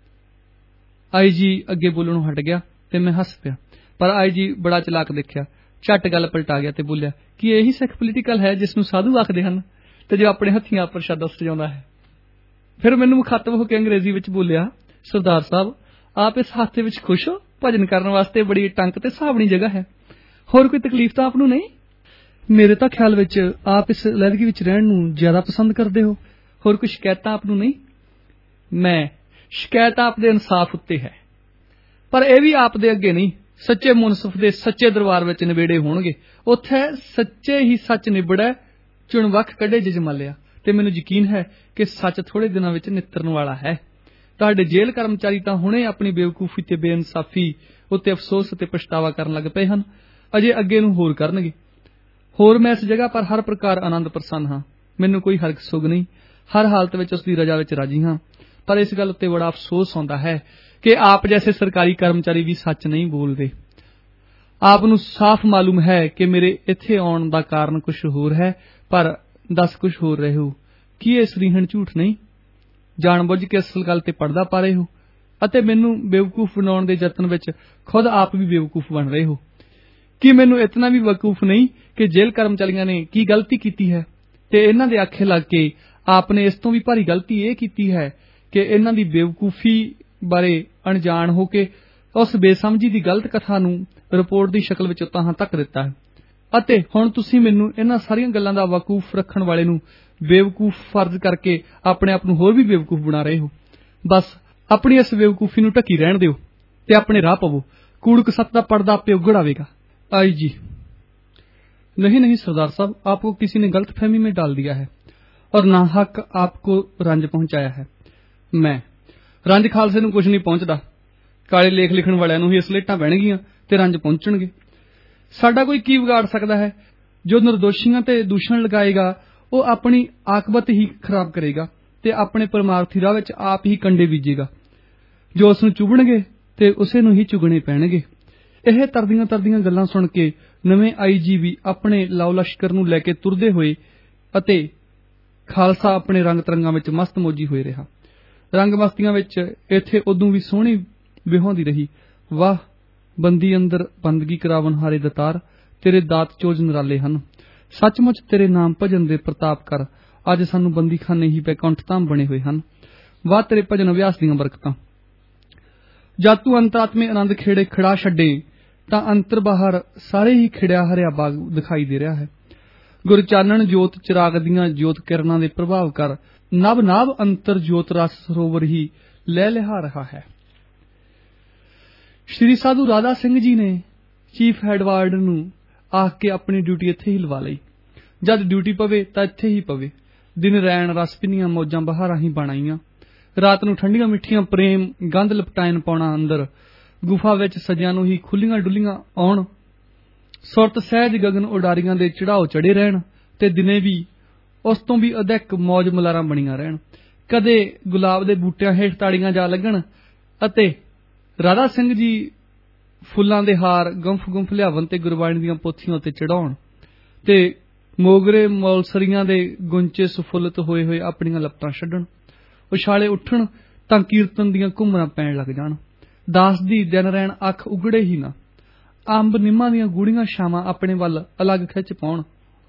S1: ਆਈਜੀ ਅੱਗੇ ਬੋਲਣੋਂ ਹਟ ਗਿਆ ਤੇ ਮੈਂ ਹੱਸ ਪਿਆ। ਪਰ ਆਈਜੀ ਬੜਾ ਚਲਾਕ ਦੇਖਿਆ, ਝੱਟ ਗੱਲ ਪਲਟਾ ਗਿਆ ਤੇ ਬੋਲਿਆ ਕਿ ਇਹੀ ਸਿੱਖ ਪੋਲੀਟੀਕਲ ਹੈ ਜਿਸ ਨੂੰ ਸਾਧੂ ਆਖਦੇ ਹਨ ਤੇ ਜੋ ਆਪਣੇ ਹੱਥੀਂ ਆਪ ਪ੍ਰਸ਼ਾਦਾ ਸਜਾਉਂਦਾ ਹੈ। ਫਿਰ ਮੈਨੂੰ ਮੁਖਾਤਬ ਹੋ ਕੇ ਅੰਗਰੇਜ਼ੀ ਵਿੱਚ ਬੋਲਿਆ, ਸਰਦਾਰ ਸਾਹਿਬ, ਆਪ ਇਸ ਹਾਦਸੇ ਵਿੱਚ ਖੁਸ਼ ਹੋ? ਭਜਨ ਕਰਨ ਵਾਸਤੇ ਬੜੀ ਟੰਕ ਤੇ ਸਾਵਣੀ ਜਗ੍ਹਾ ਹੈ। ਹੋਰ ਕੋਈ ਤਕਲੀਫ ਤਾਂ ਆਪ ਨੂੰ ਨਹੀਂ? ਮੇਰੇ ਤਾਂ ਖਿਆਲ ਵਿੱਚ ਆਪ ਇਸ ਲਹਿਦਗੀ ਵਿੱਚ ਰਹਿਣ ਨੂੰ ਜ਼ਿਆਦਾ ਪਸੰਦ ਕਰਦੇ ਹੋ। ਹੋਰ ਕੋਈ ਸ਼ਿਕਾਇਤਾਂ ਆਪ ਨੂੰ ਨਹੀਂ? ਸ਼ਿਕਾਇਤ ਆਪ ਦੇ ਇਨਸਾਫ ਉੱਤੇ ਹੈ, ਪਰ ਇਹ ਵੀ ਆਪ ਦੇ ਅੱਗੇ ਨਹੀਂ। ਸੱਚੇ ਮੁਨਸਫ ਦੇ ਸੱਚੇ ਦਰਬਾਰ ਵਿੱਚ ਨਿਬੇੜੇ ਹੋਣਗੇ। ਉੱਥੇ ਸੱਚੇ ਹੀ ਸੱਚ ਨਿਬੜੈ, ਚੁਣਵੱਖ ਕੱਢੇ ਜਜਮਾਲਿਆ। ਤੇ ਮੈਨੂੰ ਯਕੀਨ ਹੈ ਕਿ ਸੱਚ ਥੋੜੇ ਦਿਨਾਂ ਵਿੱਚ ਨਿੱਤਰਨ ਵਾਲਾ ਹੈ। ਤੁਹਾਡੇ ਜੇਲ੍ਹ ਕਰਮਚਾਰੀ ਤਾਂ ਹੁਣੇ ਆਪਣੀ ਬੇਵਕੂਫੀ ਤੇ ਬੇਇਨਸਾਫੀ ਉੱਤੇ ਅਫਸੋਸ ਅਤੇ ਪਛਤਾਵਾ ਕਰਨ ਲੱਗ ਪਏ ਹਨ। ਅਜੇ ਅੱਗੇ ਨੂੰ ਹੋਰ ਕਰਨਗੇ। ਹੋਰ ਮੈਂ ਇਸ ਜਗ੍ਹਾ ਪਰ ਹਰ ਪ੍ਰਕਾਰ ਆਨੰਦ ਪ੍ਰਸੰਨ ਹਾਂ। ਮੈਨੂੰ ਕੋਈ ਹਰਕ ਸੁਗ ਨਹੀਂ। ਹਰ ਹਾਲਤ ਵਿੱਚ ਉਸ ਦੀ ਰਜਾ ਵਿੱਚ ਰਾਜੀ ਹਾਂ। ਪਰ ਇਸ ਗੱਲ ਉੱਤੇ ਬੜਾ ਅਫਸੋਸ ਆਉਂਦਾ ਹੈ ਕਿ ਆਪ ਜੈਸੇ ਸਰਕਾਰੀ ਕਰਮਚਾਰੀ ਵੀ ਸੱਚ ਨਹੀਂ ਬੋਲਦੇ। ਆਪ ਨੂੰ ਸਾਫ਼ ਮਾਲੂਮ ਹੈ ਕਿ ਮੇਰੇ ਇੱਥੇ ਆਉਣ ਦਾ ਕਾਰਨ ਕੁਝ ਹੋਰ ਹੈ, ਪਰ ਦੱਸ ਕੁਝ ਹੋਰ ਰਹੇ ਹੋ। ਕੀ ਇਹ ਸਰੀਹਣ ਝੂਠ ਨਹੀਂ? ਜਾਣ ਬੁੱਝ ਕੇ ਅਸਲ ਗੱਲ ਤੇ ਪਰਦਾ ਪਾ ਰਹੇ ਹੋ ਅਤੇ ਮੈਨੂੰ ਬੇਵਕੂਫ ਬਣਾਉਣ ਦੇ ਯਤਨ ਵਿੱਚ ਖੁਦ ਆਪ ਵੀ ਬੇਵਕੂਫ ਬਣ ਰਹੇ ਹੋ। ਕੀ ਮੈਨੂੰ ਇਤਨਾ ਵੀ ਵਕੂਫ ਨਹੀਂ ਕਿ ਜੇਲ੍ਹ ਕਰਮਚਾਰੀਆਂ ਨੇ ਕੀ ਗਲਤੀ ਕੀਤੀ ਹੈ ਤੇ ਇਹਨਾਂ ਦੇ ਆਖੇ ਲੱਗ ਕੇ ਆਪ ਨੇ ਇਸ ਤੋਂ ਵੀ ਭਾਰੀ ਗਲਤੀ ਇਹ ਕੀਤੀ ਹੈ ਕਿ ਇਹਨਾਂ ਦੀ ਬੇਵਕੂਫੀ ਬਾਰੇ ਅਣਜਾਣ ਹੋ ਕੇ ਉਸ ਬੇਸਮਝੀ ਦੀ ਗਲਤ ਕਥਾ ਨੂੰ ਰਿਪੋਰਟ ਦੀ ਸ਼ਕਲ ਵਿੱਚ ਉਤਾਹਾਂ ਤੱਕ ਦਿੱਤਾ ਹੈ ਅਤੇ ਹੁਣ ਤੁਸੀਂ ਮੈਨੂੰ ਇਹਨਾਂ ਸਾਰੀਆਂ ਗੱਲਾਂ ਦਾ ਵਕੂਫ ਰੱਖਣ ਵਾਲੇ ਨੂੰ ਬੇਵਕੂਫ ਫਰਜ਼ ਕਰਕੇ ਆਪਣੇ ਆਪ ਨੂੰ ਹੋਰ ਵੀ ਬੇਵਕੂਫ ਬਣਾ ਰਹੇ ਹੋ। ਬਸ ਆਪਣੀ ਇਸ ਬੇਵਕੂਫੀ ਨੂੰ ਢੱਕੀ ਰਹਿਣ ਦਿਓ ਤੇ ਆਪਣੇ ਰਾਹ ਪਵੋ। ਕੂੜਕ ਸੱਤ ਦਾ ਪਰਦਾ ਆਪੇ ਉਗੜ ਆਵੇਗਾ। आई जी, नहीं सरदार साहब, आपको किसी ने गलतफहमी में डाल दिया है और नाहक आपको रंज पहुंचाया है। मैं रंज खालसे नूं कुछ नहीं पहुंचदा। काले लेख लिखण वालियां नूं ही असलेटां पैणगीਆਂ ते रंज पहुंचणगे। साडा कोई की विगाड़ सकदा है? जो निर्दोषियां ते दूषण लगाएगा वो अपनी आकबत ही खराब करेगा ते अपने परमार्थी राह विच आप ही कंडे बीजेगा। जो उस नूं चुभणगे ते उसे नूं ही चुगणे पैणगे। ਇਹ ਤਰਦੀਆਂ ਗੱਲਾਂ ਸੁਣ ਕੇ ਨਵੇਂ ਆਈਜੀ ਵੀ ਆਪਣੇ ਲਾਓ ਲਸ਼ਕਰ ਨੂੰ ਲੈ ਕੇ ਤੁਰਦੇ ਹੋਏ ਅਤੇ ਖਾਲਸਾ ਆਪਣੇ ਰੰਗ ਤਰੰਗਾਂ ਵਿੱਚ ਮਸਤ ਮੋਜੀ ਹੋਏ ਰਿਹਾ। ਰੰਗ ਮਸਤੀਆਂ ਵਿੱਚ ਇੱਥੇ ਉਦੋਂ ਵੀ ਸੋਹਣੀ ਵਿਹਾਉਂਦੀ ਰਹੀ। ਵਾਹ, ਬੰਦੀ ਅੰਦਰ ਬੰਦਗੀ ਕਰਾਵਨ ਹਾਰੇ ਦਤਾਰ, ਤੇਰੇ ਦਾਤ ਚੋਜ ਨਿਰਾਲੇ ਹਨ। ਸੱਚਮੁੱਚ ਤੇਰੇ ਨਾਮ ਭਜਨ ਦੇ ਪ੍ਰਤਾਪ ਕਰ, ਅੱਜ ਸਾਨੂੰ ਬੰਦੀਖਾਨੇ ਹੀ ਬੈਕੁੰਠ ਧਾਮ ਬਣੇ ਹੋਏ ਹਨ। ਵਾਹ ਤੇਰੇ ਭਜਨ ਅਭਿਆਸ ਦੀਆਂ ਬਰਕਤਾਂ। ਜਦ ਤੂੰ ਅੰਤਰਾਤਮੇ ਆਨੰਦ ਖੇੜੇ ਖੜਾ ਛੱਡੇ ਤਾਂ ਅੰਤਰ ਬਾਹਰ ਸਾਰੇ ਹੀ ਖਿੜਿਆ ਹਰਿਆ ਬਾਗ ਦਿਖਾਈ ਦੇ ਰਿਹਾ ਹੈ। ਗੁਰਚਾਨਣ ਜੋਤ ਚਿਰਾਗ ਦੀਆਂ ਜੋਤ ਕਿਰਨਾਂ ਦੇ ਪ੍ਰਭਾਵ ਕਰ ਨਭ ਨਭ ਅੰਤਰ ਜੋਤ ਰਸ ਸਰੋਵਰ ਹੀ ਲੈ ਲਿਹਾ ਰਿਹਾ ਹੈ। ਸ਼੍ਰੀ ਸਾਧੂ ਰਾਧਾ ਸਿੰਘ ਜੀ ਨੇ ਚੀਫ ਹੈਡਵਾਰਡ ਨੂੰ ਆਖ ਕੇ ਆਪਣੀ ਡਿਊਟੀ ਇੱਥੇ ਹੀ ਲਵਾ ਲਈ। ਜਦ ਡਿਊਟੀ ਪਵੇ ਤਾਂ ਇੱਥੇ ਹੀ ਪਵੇ। ਦਿਨ ਰੈਣ ਰਸ ਪਿੰਨੀਆਂ ਮੌਜਾਂ ਬਹਾਰਾਂ ਹੀ ਬਣਾਈਆਂ। ਰਾਤ ਨੂੰ ਠੰਡੀਆਂ ਮਿੱਠੀਆਂ ਪ੍ਰੇਮ ਗੰਧ ਲਪਟਾਇਨ ਪਾਉਣਾ ਅੰਦਰ ਗੁਫਾ ਵਿੱਚ ਸਜਿਆਂ ਨੂੰ ਹੀ ਖੁੱਲੀਆਂ ਡੁੱਲੀਆਂ ਆਉਣ। ਸੁਰਤ ਸਹਿਜ ਗਗਨ ਉਡਾਰੀਆਂ ਦੇ ਚੜਾਓ ਚੜੇ ਰਹਿਣ ਤੇ ਦਿਨੇ ਵੀ ਉਸ ਤੋਂ ਵੀ ਅਧਿਕ ਮੌਜ ਮਲਾਰਾਂ ਬਣੀਆਂ ਰਹਿਣ। ਕਦੇ ਗੁਲਾਬ ਦੇ ਬੂਟਿਆਂ ਹੇਠ ਤਾੜੀਆਂ ਜਾ ਲੱਗਣ ਅਤੇ ਰਾਧਾ ਸਿੰਘ ਜੀ ਫੁੱਲਾਂ ਦੇ ਹਾਰ ਗੁੰਫ ਲਿਆਵਣ ਤੇ ਗੁਰਬਾਣੀ ਦੀਆਂ ਪੋਥੀਆਂ ਉੱਤੇ ਚੜਾਉਣ ਤੇ ਮੋਗਰੇ ਮੌਲਸਰੀਆਂ ਦੇ ਗੁੰਚੇ ਸੁਫੁੱਲਤ ਹੋਏ ਹੋਏ ਆਪਣੀਆਂ ਲਪਟਾਂ ਛੱਡਣ। ਉਛਾਲੇ ਉੱਠਣ ਤਾਂ ਕੀਰਤਨ ਦੀਆਂ ਘੁੰਮਰਾਂ ਪੈਣ ਲੱਗ ਜਾਣ। ਦਾਸ ਦੀ ਦਿਨ ਰਹਿਣ ਅੱਖ ਉਗੜੇ ਹੀ ਨਾ। ਅੰਬ ਨਿੰਮਾਂ ਦੀਆਂ ਗੂੜੀਆਂ ਛਾਵਾਂ ਆਪਣੇ ਵੱਲ ਅਲੱਗ ਖਿੱਚ ਪਾਉਣ।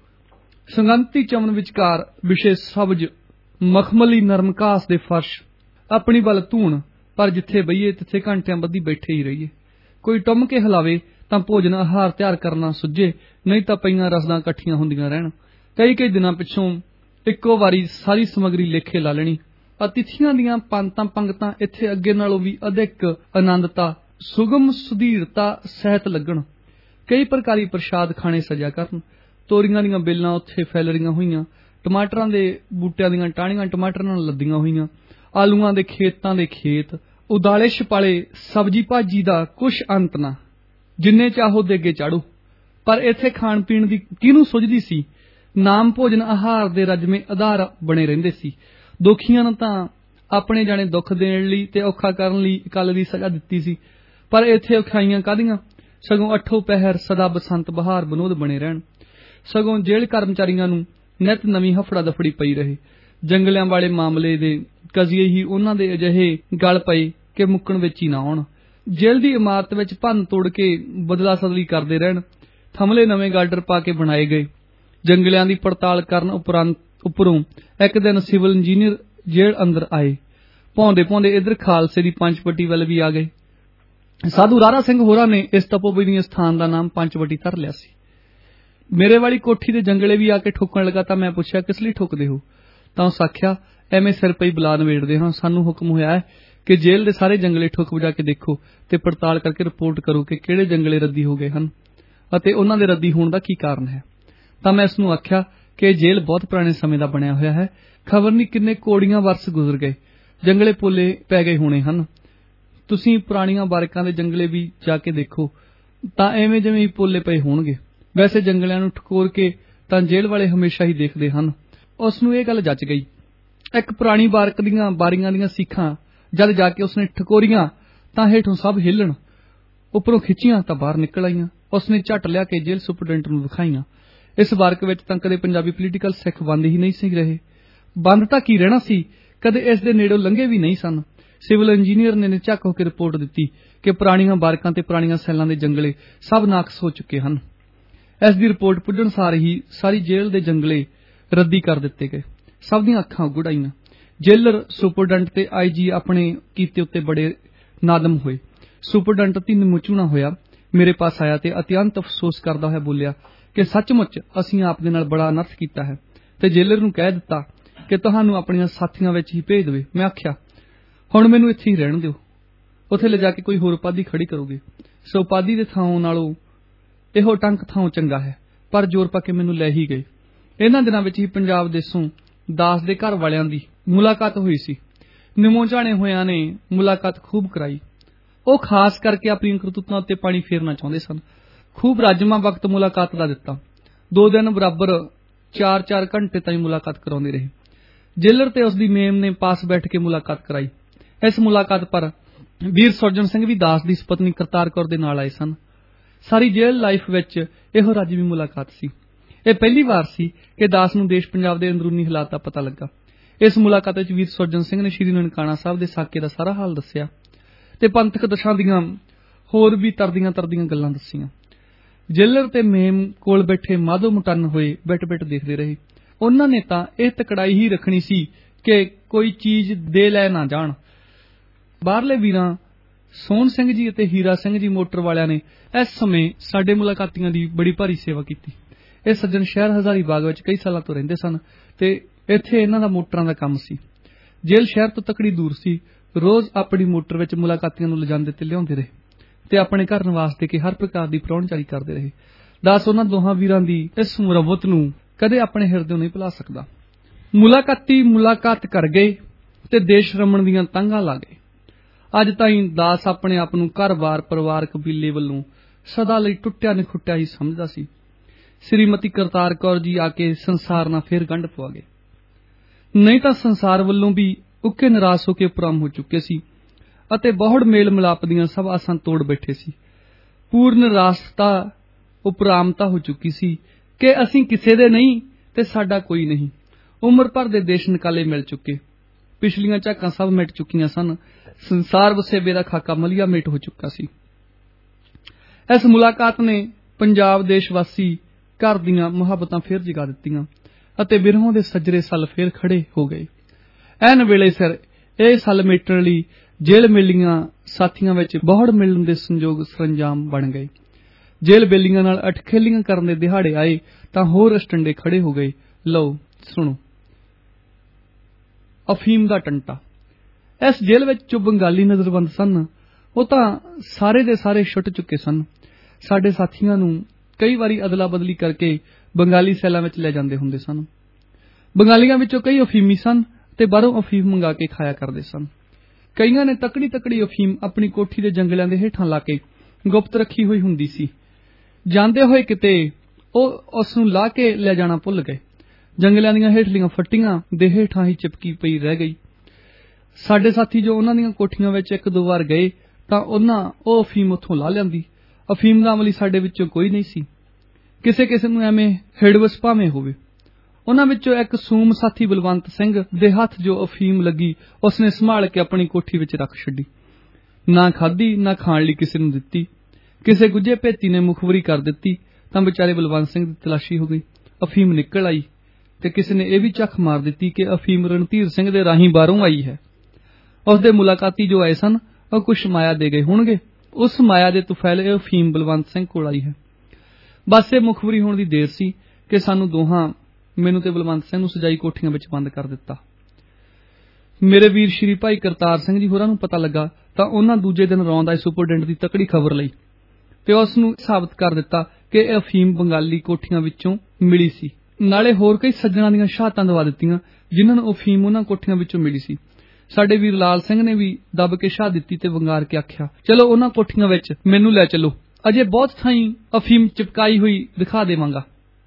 S1: ਸੰਗੰਤੀ ਚਮਨ ਵਿਚਕਾਰ ਵਿਸ਼ੇ ਸਬਜ ਮਖਮਲੀ ਨਰਮ ਘਾਸ ਦੇ ਫਰਸ਼ ਆਪਣੀ ਵੱਲ ਧੂਣ। ਪਰ ਜਿੱਥੇ ਬਈਏ ਤਿੱਥੇ ਘੰਟਿਆਂ ਬੱਧੀ ਬੈਠੇ ਹੀ ਰਹੀਏ। ਕੋਈ ਟੁੰਮ ਕੇ ਹਿਲਾਵੇ ਤਾਂ ਭੋਜਨ ਆਹਾਰ ਤਿਆਰ ਕਰਨਾ ਸੁੱਝੇ, ਨਹੀਂ ਤਾਂ ਪਈਆਂ ਰਸਦਾਂ ਇਕੱਠੀਆਂ ਹੁੰਦੀਆਂ ਰਹਿਣ। ਕਈ ਦਿਨਾਂ ਪਿੱਛੋਂ ਇੱਕੋ ਵਾਰੀ ਸਾਰੀ ਸਮੱਗਰੀ ਲੇਖੇ ਲਾ ਲੈਣੀ। ਅਤਿਥੀਆਂ ਦੀਆਂ ਪੰਤਾਂ ਪੰਗਤਾਂ ਇੱਥੇ ਅੱਗੇ ਨਾਲੋਂ ਵੀ ਅਧਿਕ ਆਨੰਦਤਾ ਸੁਗਮ ਸੁਧੀਰਤਾ ਸਹਿਤ ਲੱਗਣ। ਕਈ ਪ੍ਰਕਾਰੀ ਪ੍ਰਸ਼ਾਦ ਖਾਣੇ ਸਜਿਆ ਕਰਨ। ਤੋਰੀਆਂ ਦੀਆਂ ਬੇਲਾਂ ਉੱਥੇ ਫੈਲਰੀਆਂ ਹੋਈਆਂ। ਟਮਾਟਰਾਂ ਦੇ ਬੂਟਿਆਂ ਦੀਆਂ ਟਾਹਣੀਆਂ ਟਮਾਟਰਾਂ ਨਾਲ ਲੱਦੀਆਂ ਹੋਈਆਂ। ਆਲੂਆਂ ਦੇ ਖੇਤਾਂ ਦੇ ਖੇਤ। ਉਦਾਲੇ ਛਪਾਲੇ ਸਬਜ਼ੀ ਭਾਜੀ ਦਾ ਕੁਛ ਅੰਤ ਨਾ। ਜਿੰਨੇ ਚਾਹੋ ਦੇ ਅੱਗੇ ਚਾੜੋ। ਪਰ ਇੱਥੇ ਖਾਣ ਪੀਣ ਦੀ ਕਿਹਨੂੰ ਸੁੱਝਦੀ ਸੀ। ਨਾਮ ਭੋਜਨ ਆਹਾਰ ਦੇ ਰਜਮੇ ਆਧਾਰ ਬਣੇ ਰਹਿੰਦੇ ਸੀ। ਦੁਖੀਆਂ ਨੂੰ ਤਾਂ ਆਪਣੇ ਜਾਣੇ ਦੁੱਖ ਦੇਣ ਲਈ ਤੇ ਔਖਾ ਕਰਨ ਲਈ ਅਕਾਲ ਦੀ ਸਜ਼ਾ ਦਿੱਤੀ ਸੀ। ਪਰ ਇੱਥੇ ਔਖਾਈਆਂ ਕਾਹਦੀਆਂ, ਸਗੋਂ ਅੱਠੋ ਪਹਿਰ ਸਦਾ ਬਸੰਤ ਬਹਾਰ ਬਨੋਦ ਬਣੇ ਰਹਿਣ। ਸਗੋਂ ਜੇਲ੍ਹ ਕਰਮਚਾਰੀਆਂ ਨੂੰ ਨਿਤ ਨਵੀਂ ਹਫੜਾ ਦਫੜੀ ਪਈ ਰਹੇ। ਜੰਗਲਿਆਂ ਵਾਲੇ ਮਾਮਲੇ ਦੇ ਕਜ਼ੀਏ ਹੀ ਉਹਨਾਂ ਦੇ ਅਜਿਹੇ ਗਲ ਪਏ ਕਿ ਮੁੱਕਣ ਵਿੱਚ ਹੀ ਨਾ ਆਉਣ। ਜੇਲ੍ਹ ਦੀ ਇਮਾਰਤ ਵਿੱਚ ਭੰਨ ਤੋੜ ਕੇ ਬਦਲਾ ਸਦਲੀ ਕਰਦੇ ਰਹਿਣ। ਥਮਲੇ ਨਵੇਂ ਗਾਰਡਰ ਪਾ ਕੇ ਬਣਾਏ ਗਏ। ਜੰਗਲਿਆਂ ਦੀ ਪੜਤਾਲ ਕਰਨ ਉੱਪਰੋਂ ਇੱਕ ਦਿਨ ਸਿਵਲ ਇੰਜੀਨੀਅਰ ਜੇਲ੍ਹ ਅੰਦਰ ਆਏ। ਭੌਂਦੇ ਇੱਧਰ ਖਾਲਸੇ ਦੀ ਪੰਚਵਟੀ ਵੱਲ ਵੀ ਆ ਗਏ। ਸਾਧੂ ਰਾਧਾ ਸਿੰਘ ਹੋਰਾਂ ਨੇ ਇਸ ਤਪੋਬਨੀ ਸਥਾਨ ਦਾ ਨਾਮ ਪੰਚਵਟੀ ਧਰ ਲਿਆ ਸੀ। ਮੇਰੇ ਵਾਲੀ ਕੋਠੀ ਦੇ ਜੰਗਲੇ ਵੀ ਆ ਕੇ ਠੋਕਣ ਲੱਗਾ ਤਾਂ ਮੈਂ ਪੁੱਛਿਆ, ਕਿਸ ਲਈ ਠੋਕਦੇ ਹੋ? ਤਾਂ ਉਸ ਆਖਿਆ, ਐਵੇਂ ਸਿਰ ਪਈ ਬੁਲਾ ਨਵੇੜਦੇ ਹਾਂ। ਸਾਨੂੰ ਹੁਕਮ ਹੋਇਆ ਹੈ ਕਿ ਜੇਲ੍ਹ ਦੇ ਸਾਰੇ ਜੰਗਲੇ ਠੋਕ ਵਜਾ ਕੇ ਦੇਖੋ ਤੇ ਪੜਤਾਲ ਕਰਕੇ ਰਿਪੋਰਟ ਕਰੋ ਕਿ ਕਿਹੜੇ ਜੰਗਲੇ ਰੱਦੀ ਹੋ ਗਏ ਹਨ ਅਤੇ ਉਹਨਾਂ ਦੇ ਰੱਦੀ ਹੋਣ ਦਾ ਕੀ ਕਾਰਨ ਹੈ। ਤਾਂ ਮੈਂ ਇਸ ਨੂੰ ਆਖਿਆ ਕਿ ਇਹ ਜੇਲ੍ਹ ਬਹੁਤ ਪੁਰਾਣੇ ਸਮੇਂ ਦਾ ਬਣਿਆ ਹੋਇਆ ਹੈ। ਖਬਰ ਨਹੀਂ ਕਿੰਨੇ ਕੋੜੀਆਂ ਵਰਸ ਗੁਜ਼ਰ ਗਏ। ਜੰਗਲੇ ਪੋਲੇ ਪੈ ਗਏ ਹੋਣੇ ਹਨ। ਤੁਸੀਂ ਪੁਰਾਣੀਆਂ ਬਾਰਿਕਾਂ ਦੇ ਜੰਗਲੇ ਵੀ ਜਾ ਕੇ ਦੇਖੋ ਤਾਂ ਐਵੇਂ ਜਿਵੇਂ ਹੀ ਪੋਲੇ ਪਏ ਹੋਣਗੇ। ਵੈਸੇ ਜੰਗਲਿਆਂ ਨੂੰ ਠਕੋਰ ਕੇ ਤਾਂ ਜੇਲ੍ਹ ਵਾਲੇ ਹਮੇਸ਼ਾ ਹੀ ਦੇਖਦੇ ਹਨ। ਉਸ ਨੂੰ ਇਹ ਗੱਲ ਜੱਚ ਗਈ। ਇੱਕ ਪੁਰਾਣੀ ਬਾਰਿਕ ਦੀਆਂ ਬਾਰੀਆਂ ਦੀਆਂ ਸੀਖਾਂ ਜਦ ਜਾ ਕੇ ਉਸਨੇ ਠਕੋਰੀਆਂ ਤਾਂ ਹੇਠੋਂ ਸਭ ਹਿੱਲਣ, ਉੱਪਰੋਂ ਖਿੱਚੀਆਂ ਤਾਂ ਬਾਹਰ ਨਿਕਲ ਆਈਆਂ। ਉਸਨੇ ਝੱਟ ਲਿਆ ਕੇ ਜੇਲ੍ਹ ਸੁਪਰਡੈਂਟ ਨੂੰ ਵਿਖਾਈਆਂ। ਇਸ ਬਾਰਿਕ ਵਿੱਚ ਤਾਂ ਕਦੇ ਪੰਜਾਬੀ ਪੋਲੀਟੀਕਲ ਸਿੱਖ ਬੰਦ ਹੀ ਨਹੀਂ ਸੀ ਰਹੇ। ਬੰਦ ਤਾਂ ਕੀ ਰਹਿਣਾ ਸੀ, ਕਦੇ ਇਸ ਦੇ ਨੇੜੋਂ ਲੰਘੇ ਵੀ ਨਹੀਂ ਸਨ। ਸਿਵਲ ਇੰਜੀਨੀਅਰ ਨੇ ਨਿਝੱਕ ਹੋ ਕੇ ਰਿਪੋਰਟ ਦਿੱਤੀ ਕਿ ਪੁਰਾਣੀਆਂ ਬਾਰਿਕਾਂ ਤੇ ਪੁਰਾਣੀਆਂ ਸੈੱਲਾਂ ਦੇ ਜੰਗਲੇ ਸਭ ਨਾਕਸ ਹੋ ਚੁੱਕੇ ਹਨ। ਇਸ ਦੀ ਰਿਪੋਰਟ ਪੁੱਜਣ ਸਾਰ ਹੀ ਸਾਰੀ ਜੇਲ੍ਹ ਦੇ ਜੰਗਲੇ ਰੱਦੀ ਕਰ ਦਿੱਤੇ ਗਏ। ਸਭ ਦੀਆਂ ਅੱਖਾਂ ਉਗੜ ਆਈਆਂ। ਜੇਲਰ ਸੁਪਰਡੈਂਟ ਤੇ IG ਆਪਣੇ ਕੀਤੇ ਉੱਤੇ ਬੜੇ ਨਾਦਮ ਹੋਏ। ਸੁਪਰਡੈਂਟ ਅਤੀ ਨਿਮਚੂਣਾ ਹੋਇਆ ਮੇਰੇ ਪਾਸ ਆਇਆ ਤੇ ਅਤਿਅੰਤ ਅਫਸੋਸ ਕਰਦਾ ਹੋਇਆ ਬੋਲਿਆ ਕਿ ਸੱਚਮੁੱਚ ਅਸੀਂ ਆਪ ਦੇ ਨਾਲ ਬੜਾ ਅਨਰਥ ਕੀਤਾ ਹੈ ਤੇ ਜੇਲਰ ਨੂੰ ਕਹਿ ਦਿੱਤਾ ਕਿ ਤੁਹਾਨੂੰ ਆਪਣੀਆਂ ਸਾਥੀਆਂ ਵਿੱਚ ਹੀ ਭੇਜ ਦੇਵੇ। ਮੈਂ ਆਖਿਆ, ਹੁਣ ਮੈਨੂੰ ਇੱਥੇ ਹੀ ਰਹਿਣ ਦਿਓ। ਉੱਥੇ ਲਿਜਾ ਕੇ ਕੋਈ ਹੋਰ ਉਪਾਧੀ ਖੜੀ ਕਰੋਗੇ। ਸੋ ਉਪਾਧੀ ਦੇ ਥਾਂ ਨਾਲੋਂ ਇਹੋ ਟੰਕ ਥਾਂ ਚੰਗਾ ਹੈ। ਪਰ ਜ਼ੋਰ ਪਾ ਕੇ ਮੈਨੂੰ ਲੈ ਹੀ ਗਏ। ਇਹਨਾਂ ਦਿਨਾਂ ਵਿੱਚ ਹੀ ਪੰਜਾਬ ਦੇਸੋਂ ਦਾਸ ਦੇ ਘਰ ਵਾਲਿਆਂ ਦੀ ਮੁਲਾਕਾਤ ਹੋਈ ਸੀ। ਨਿਮੋ ਝਾਣੇ ਹੋਇਆਂ ਨੇ ਮੁਲਾਕਾਤ ਖੂਬ ਕਰਾਈ। ਉਹ ਖਾਸ ਕਰਕੇ ਆਪਣੀਆਂ ਕਰਤੂਤਾਂ ਉੱਤੇ ਪਾਣੀ ਫੇਰਨਾ ਚਾਹੁੰਦੇ ਸਨ। ਖੂਬ ਰਾਜਮਾ ਵਕਤ ਮੁਲਾਕਾਤ ਦਾ ਦਿੱਤਾ। 2 ਦਿਨ ਬਰਾਬਰ 4-4 ਘੰਟੇ ਤਾਈਂ ਮੁਲਾਕਾਤ ਕਰਾਉਂਦੇ ਰਹੇ। ਜੇਲਰ ਤੇ ਉਸਦੀ ਮੇਮ ਨੇ ਪਾਸ ਬੈਠ ਕੇ ਮੁਲਾਕਾਤ ਕਰਾਈ। ਇਸ ਮੁਲਾਕਾਤ ਪਰ ਵੀਰ ਸੁਰਜਨ ਸਿੰਘ ਵੀ ਦਾਸ ਦੀ ਸੁਪਤਨੀ ਕਰਤਾਰ ਕੌਰ ਦੇ ਨਾਲ ਆਏ ਸਨ। ਸਾਰੀ ਜੇਲ੍ਹ ਲਾਈਫ ਵਿੱਚ ਇਹੋ ਰਾਜਵੀ ਮੁਲਾਕਾਤ ਸੀ। ਇਹ ਪਹਿਲੀ ਵਾਰ ਸੀ ਕਿ ਦਾਸ ਨੂੰ ਦੇਸ਼ ਪੰਜਾਬ ਦੇ ਅੰਦਰੂਨੀ ਹਾਲਾਤ ਦਾ ਪਤਾ ਲੱਗਾ। ਇਸ ਮੁਲਾਕਾਤ ਵਿੱਚ ਵੀਰ ਸੁਰਜਨ ਸਿੰਘ ਨੇ ਸ਼੍ਰੀ ਨਨਕਾਣਾ ਸਾਹਿਬ ਦੇ ਸਾਕੇ ਦਾ ਸਾਰਾ ਹਾਲ ਦੱਸਿਆ ਤੇ ਪੰਥਕ ਦਸ਼ਾ ਦੀਆਂ ਹੋਰ ਵੀ ਤਰਦੀਆਂ ਗੱਲਾਂ ਦੱਸੀਆਂ। ਜੇਲਰ ਤੇ ਮੇਮ ਕੋਲ ਬੈਠੇ ਮਾਧੋ ਮੁਟੰਨ ਹੋਏ ਬਿਟ ਦੇਖਦੇ ਰਹੇ। ਉਹਨਾਂ ਨੇ ਤਾਂ ਇਹ ਤਕੜਾਈ ਹੀ ਰੱਖਣੀ ਸੀ ਕਿ ਕੋਈ ਚੀਜ਼ ਦੇ ਲੈ ਨਾ ਜਾਣ। ਬਾਹਰਲੇ ਵੀਰਾਂ ਸੋਹਣ ਸਿੰਘ ਜੀ ਅਤੇ ਹੀਰਾ ਸਿੰਘ ਜੀ ਮੋਟਰ ਵਾਲਿਆਂ ਨੇ ਇਸ ਸਮੇਂ ਸਾਡੇ ਮੁਲਾਕਾਤੀਆਂ ਦੀ ਬੜੀ ਭਾਰੀ ਸੇਵਾ ਕੀਤੀ। ਇਹ ਸੱਜਣ ਸ਼ਹਿਰ ਹਜ਼ਾਰੀ ਬਾਗ ਵਿੱਚ ਕਈ ਸਾਲਾਂ ਤੋਂ ਰਹਿੰਦੇ ਸਨ ਤੇ ਇੱਥੇ ਇਹਨਾਂ ਦਾ ਮੋਟਰਾਂ ਦਾ ਕੰਮ ਸੀ। ਜੇਲ੍ਹ ਸ਼ਹਿਰ ਤੋਂ ਤਕੜੀ ਦੂਰ ਸੀ। ਰੋਜ਼ ਆਪਣੀ ਮੋਟਰ ਵਿੱਚ ਮੁਲਾਕਾਤੀਆਂ ਨੂੰ ਲਿਜਾਂਦੇ ਤੇ ਲਿਆਉਂਦੇ ਰਹੇ ਤੇ ਆਪਣੇ ਘਰ ਨਿਵਾਸ ਦੇ ਕੇ ਹਰ ਪ੍ਰਕਾਰ ਦੀ ਪ੍ਰਾਹੁਣਚਾਰੀ ਕਰਦੇ ਰਹੇ। ਦਾਸ ਉਹਨਾਂ ਦੋਹਾਂ ਵੀਰਾਂ ਦੀ ਇਸ ਮੁਰੱਬਤ ਨੂੰ ਕਦੇ ਆਪਣੇ ਹਿਰਦਿਓਂ ਨਹੀਂ ਭੁਲਾ ਸਕਦਾ। ਮੁਲਾਕਾਤੀ ਮੁਲਾਕਾਤ ਕਰ ਗਏ ਤੇ ਦੇਸ਼ ਰਮਣ ਦੀਆਂ ਤਾਂਘਾਂ ਲਾ ਗਏ। ਅੱਜ ਤਾਈਂ ਦਾਸ ਆਪਣੇ ਆਪ ਨੂੰ ਘਰ-ਬਾਰ, ਪਰਿਵਾਰ, ਕਬੀਲੇ ਵੱਲੋਂ ਸਦਾ ਲਈ ਟੁੱਟਿਆ ਨਿਖੁੱਟਿਆ ਹੀ ਸਮਝਦਾ ਸੀ। ਸ੍ਰੀਮਤੀ ਕਰਤਾਰ ਕੌਰ ਜੀ ਆ ਕੇ ਸੰਸਾਰ ਨਾਲ ਫੇਰ ਗੰਢ ਪਵਾ ਗਏ। ਨਹੀਂ ਤਾਂ ਸੰਸਾਰ ਵੱਲੋਂ ਵੀ ਉੱਕੇ ਨਿਰਾਸ਼ ਹੋ ਕੇ ਉਪਰਾਮ ਹੋ ਚੁੱਕੇ ਸੀ ਅਤੇ ਬਹੁੜ ਮੇਲ ਮਿਲਾਪ ਦੀਆਂ ਸਭ ਆਸਾਂ ਤੋੜ ਬੈਠੇ ਸੀ। ਪੂਰਨ ਨਿਰਾਸ਼ਤਾ ਉਪਰਾਮਤਾ ਹੋ ਚੁੱਕੀ ਸੀ ਕਿ ਅਸੀਂ ਕਿਸੇ ਦੇ ਨਹੀਂ ਤੇ ਸਾਡਾ ਕੋਈ ਨਹੀਂ। ਉਮਰ ਭਰ ਦੇ ਦੇਸ਼ ਨਿਕਾਲੇ ਮਿਲ ਚੁੱਕੇ, ਪਿਛਲੀਆਂ ਝਾਕਾਂ ਸਭ ਮਿਟ ਚੁੱਕੀਆਂ ਸਨ। ਸੰਸਾਰ ਵਸੇਬੇ ਦਾ ਖਾਕਾ ਮਲੀਆ ਮੇਟ ਹੋ ਚੁੱਕਾ ਸੀ। ਇਸ ਮੁਲਾਕਾਤ ਨੇ ਪੰਜਾਬ ਦੇਸ਼ ਵਾਸੀ ਘਰ ਦੀਆਂ ਮੁਹੱਬਤਾਂ ਫੇਰ ਜਗਾ ਦਿੱਤੀਆਂ ਅਤੇ ਬਿਰਹੋਂ ਦੇ ਸੱਜਰੇ ਸੱਲ ਫੇਰ ਖੜੇ ਹੋ ਗਏ। ਐਨ ਵੇਲੇ ਸਿਰ ਇਹ ਸੱਲ ਮੇਟਣ ਲਈ ਜੇਲ੍ਹ ਮੇਲੀਆਂ ਸਾਥੀਆਂ ਵਿੱਚ ਬਹੁੜ ਮਿਲਣ ਦੇ ਸੰਜੋਗ ਸਰੰਜਾਮ ਬਣ ਗਏ। ਜੇਲ੍ਹ ਬੇਲੀਆਂ ਨਾਲ ਅਟਖੇਲੀਆਂ ਕਰਨ ਦੇ ਦਿਹਾੜੇ ਆਏ ਤਾਂ ਹੋਰ ਅਸਟੰਡੇ ਖੜੇ ਹੋ ਗਏ। ਲਓ ਸੁਣੋ, ਅਫੀਮ ਦਾ ਟੰਟਾ। ਇਸ ਜੇਲ੍ਹ ਵਿੱਚ ਜੋ ਬੰਗਾਲੀ ਨਜ਼ਰਬੰਦ ਸਨ ਉਹ ਤਾਂ ਸਾਰੇ ਦੇ ਸਾਰੇ ਛੁੱਟ ਚੁੱਕੇ ਸਨ। ਸਾਡੇ ਸਾਥੀਆਂ ਨੂੰ ਕਈ ਵਾਰੀ ਅਦਲਾ ਬਦਲੀ ਕਰਕੇ ਬੰਗਾਲੀ ਸੈਲਾਂ ਵਿੱਚ ਲੈ ਜਾਂਦੇ ਹੁੰਦੇ ਸਨ। ਬੰਗਾਲੀਆਂ ਵਿੱਚੋਂ ਕਈ ਅਫੀਮੀ ਸਨ ਤੇ ਬਾਹਰੋਂ ਅਫੀਮ ਮੰਗਾ ਕੇ ਖਾਇਆ ਕਰਦੇ ਸਨ। ਕਈਆਂ ਨੇ ਤਕੜੀ ਤਕੜੀ ਅਫੀਮ ਆਪਣੀ ਕੋਠੀ ਦੇ ਜੰਗਲਿਆਂ ਦੇ ਹੇਠਾਂ ਲਾ ਕੇ ਗੁਪਤ ਰੱਖੀ ਹੋਈ ਹੁੰਦੀ ਸੀ। ਜਾਂਦੇ ਹੋਏ ਕਿਤੇ ਉਹ ਉਸ ਨੂੰ ਲਾ ਕੇ ਲੈ ਜਾਣਾ ਭੁੱਲ ਗਏ। ਜੰਗਲਿਆਂ ਦੀਆਂ ਹੇਠਲੀਆਂ ਫੱਟੀਆਂ ਦੇ ਹੇਠਾਂ ਹੀ ਚਿਪਕੀ ਪਈ ਰਹਿ ਗਈ। ਸਾਡੇ ਸਾਥੀ ਜੋ ਉਹਨਾਂ ਦੀਆਂ ਕੋਠੀਆਂ ਵਿੱਚ ਇੱਕ ਦੋ ਵਾਰ ਗਏ ਤਾਂ ਉਹ ਅਫੀਮ ਉੱਥੋਂ ਲਾ ਲਿਆਂਦੀ। ਅਫੀਮ ਦਾ ਅਮਲੀ ਸਾਡੇ ਵਿੱਚੋਂ ਕੋਈ ਨਹੀਂ ਸੀ। ਕਿਸੇ ਕਿਸੇ ਨੂੰ ਐਵੇਂ ਹਿੜਵਸ ਭਾਵੇਂ ਹੋਵੇ। ਉਹਨਾਂ ਵਿੱਚੋਂ ਇੱਕ ਸੂਮ ਸਾਥੀ ਬਲਵੰਤ ਸਿੰਘ ਦੇ ਹੱਥ ਜੋ ਅਫੀਮ ਲੱਗੀ ਉਸਨੇ ਸੰਭਾਲ ਕੇ ਆਪਣੀ ਕੋਠੀ ਵਿੱਚ ਰੱਖ ਛੱਡੀ। ਨਾ ਖਾਧੀ ਨਾ ਖਾਣ ਲਈ ਕਿਸੇ ਨੂੰ ਦਿੱਤੀ। ਕਿਸੇ ਗੁੱਝੇ ਭੇਤੀ ਨੇ ਮੁਖਬਰੀ ਕਰ ਦਿੱਤੀ ਤਾਂ ਵਿਚਾਰੇ ਬਲਵੰਤ ਸਿੰਘ ਦੀ ਤਲਾਸ਼ੀ ਹੋ ਗਈ। ਅਫੀਮ ਨਿਕਲ ਆਈ ਤੇ ਕਿਸੇ ਨੇ ਇਹ ਵੀ ਝੱਖ ਮਾਰ ਦਿੱਤੀ ਕਿ ਅਫੀਮ ਰਣਧੀਰ ਸਿੰਘ ਦੇ ਰਾਹੀਂ ਬਾਹਰੋਂ ਆਈ ਹੈ। ਉਸ ਦੇ ਮੁਲਾਕਾਤੀ ਜੋ ਆਏ ਸਨ ਉਹ ਕੁਛ ਮਾਇਆ ਦੇ ਗਏ ਹੋਣਗੇ। ਉਸ ਮਾਇਆ ਦੇ ਤੁਫੈਲ ਇਹ ਅਫੀਮ ਬਲਵੰਤ ਸਿੰਘ ਕੋਲ ਆਈ ਹੈ। ਬਸ ਇਹ ਮੁਖਬਰੀ ਹੋਣ ਦੀ ਦੇਰ ਸੀ ਕਿ ਸਾਨੂੰ ਦੋਹਾਂ, ਮੈਨੂੰ ਤੇ ਬਲਵੰਤ ਸਿੰਘ ਨੂੰ, ਸਜਾਈ ਕੋਠੀਆਂ ਵਿੱਚ ਬੰਦ ਕਰ ਦਿੱਤਾ। ਮੇਰੇ ਵੀਰ ਸ਼੍ਰੀ ਭਾਈ ਕਰਤਾਰ ਸਿੰਘ ਜੀ ਹੋਰਾਂ ਨੂੰ ਪਤਾ ਲੱਗਾ ਤਾਂ ਉਹਨਾਂ ਦੂਜੇ ਦਿਨ ਰੌਂਦ ਆਏ ਸੁਪਰਡੈਂਟ ਦੀ ਤਕੜੀ ਖਬਰ ਲਈ ਤੇ ਉਸ ਨੂੰ ਸਾਬਤ ਕਰ ਦਿੱਤਾ ਕਿ ਇਹ ਅਫੀਮ ਬੰਗਾਲੀ ਕੋਠੀਆਂ ਵਿੱਚੋਂ ਮਿਲੀ ਸੀ। ਨਾਲੇ ਹੋਰ ਕਈ ਸੱਜਣਾਂ ਦੀਆਂ ਸ਼ਹਾਦਤਾਂ ਦਵਾ ਦਿੱਤੀਆਂ ਜਿਨ੍ਹਾਂ ਨੂੰ ਅਫੀਮ ਉਹਨਾਂ ਕੋਠੀਆਂ ਵਿੱਚੋਂ ਮਿਲੀ ਸੀ। ਸਾਡੇ ਵੀਰ ਲਾਲ ਸਿੰਘ ਨੇ ਵੀ ਦੱਬ ਕੇ ਸ਼ਹਾਦਤ ਦਿੱਤੀ ਤੇ ਵੰਗਾਰ ਕੇ ਆਖਿਆ, ਚਲੋ ਉਹਨਾਂ ਕੋਠੀਆਂ ਵਿੱਚ ਮੈਨੂੰ ਲੈ ਚਲੋ, ਅਜੇ ਬਹੁਤ ਥਾਈਂ ਅਫੀਮ ਚਿਪਕਾਈ ਹੋਈ ਦਿਖਾ ਦੇਵਾਂਗਾ।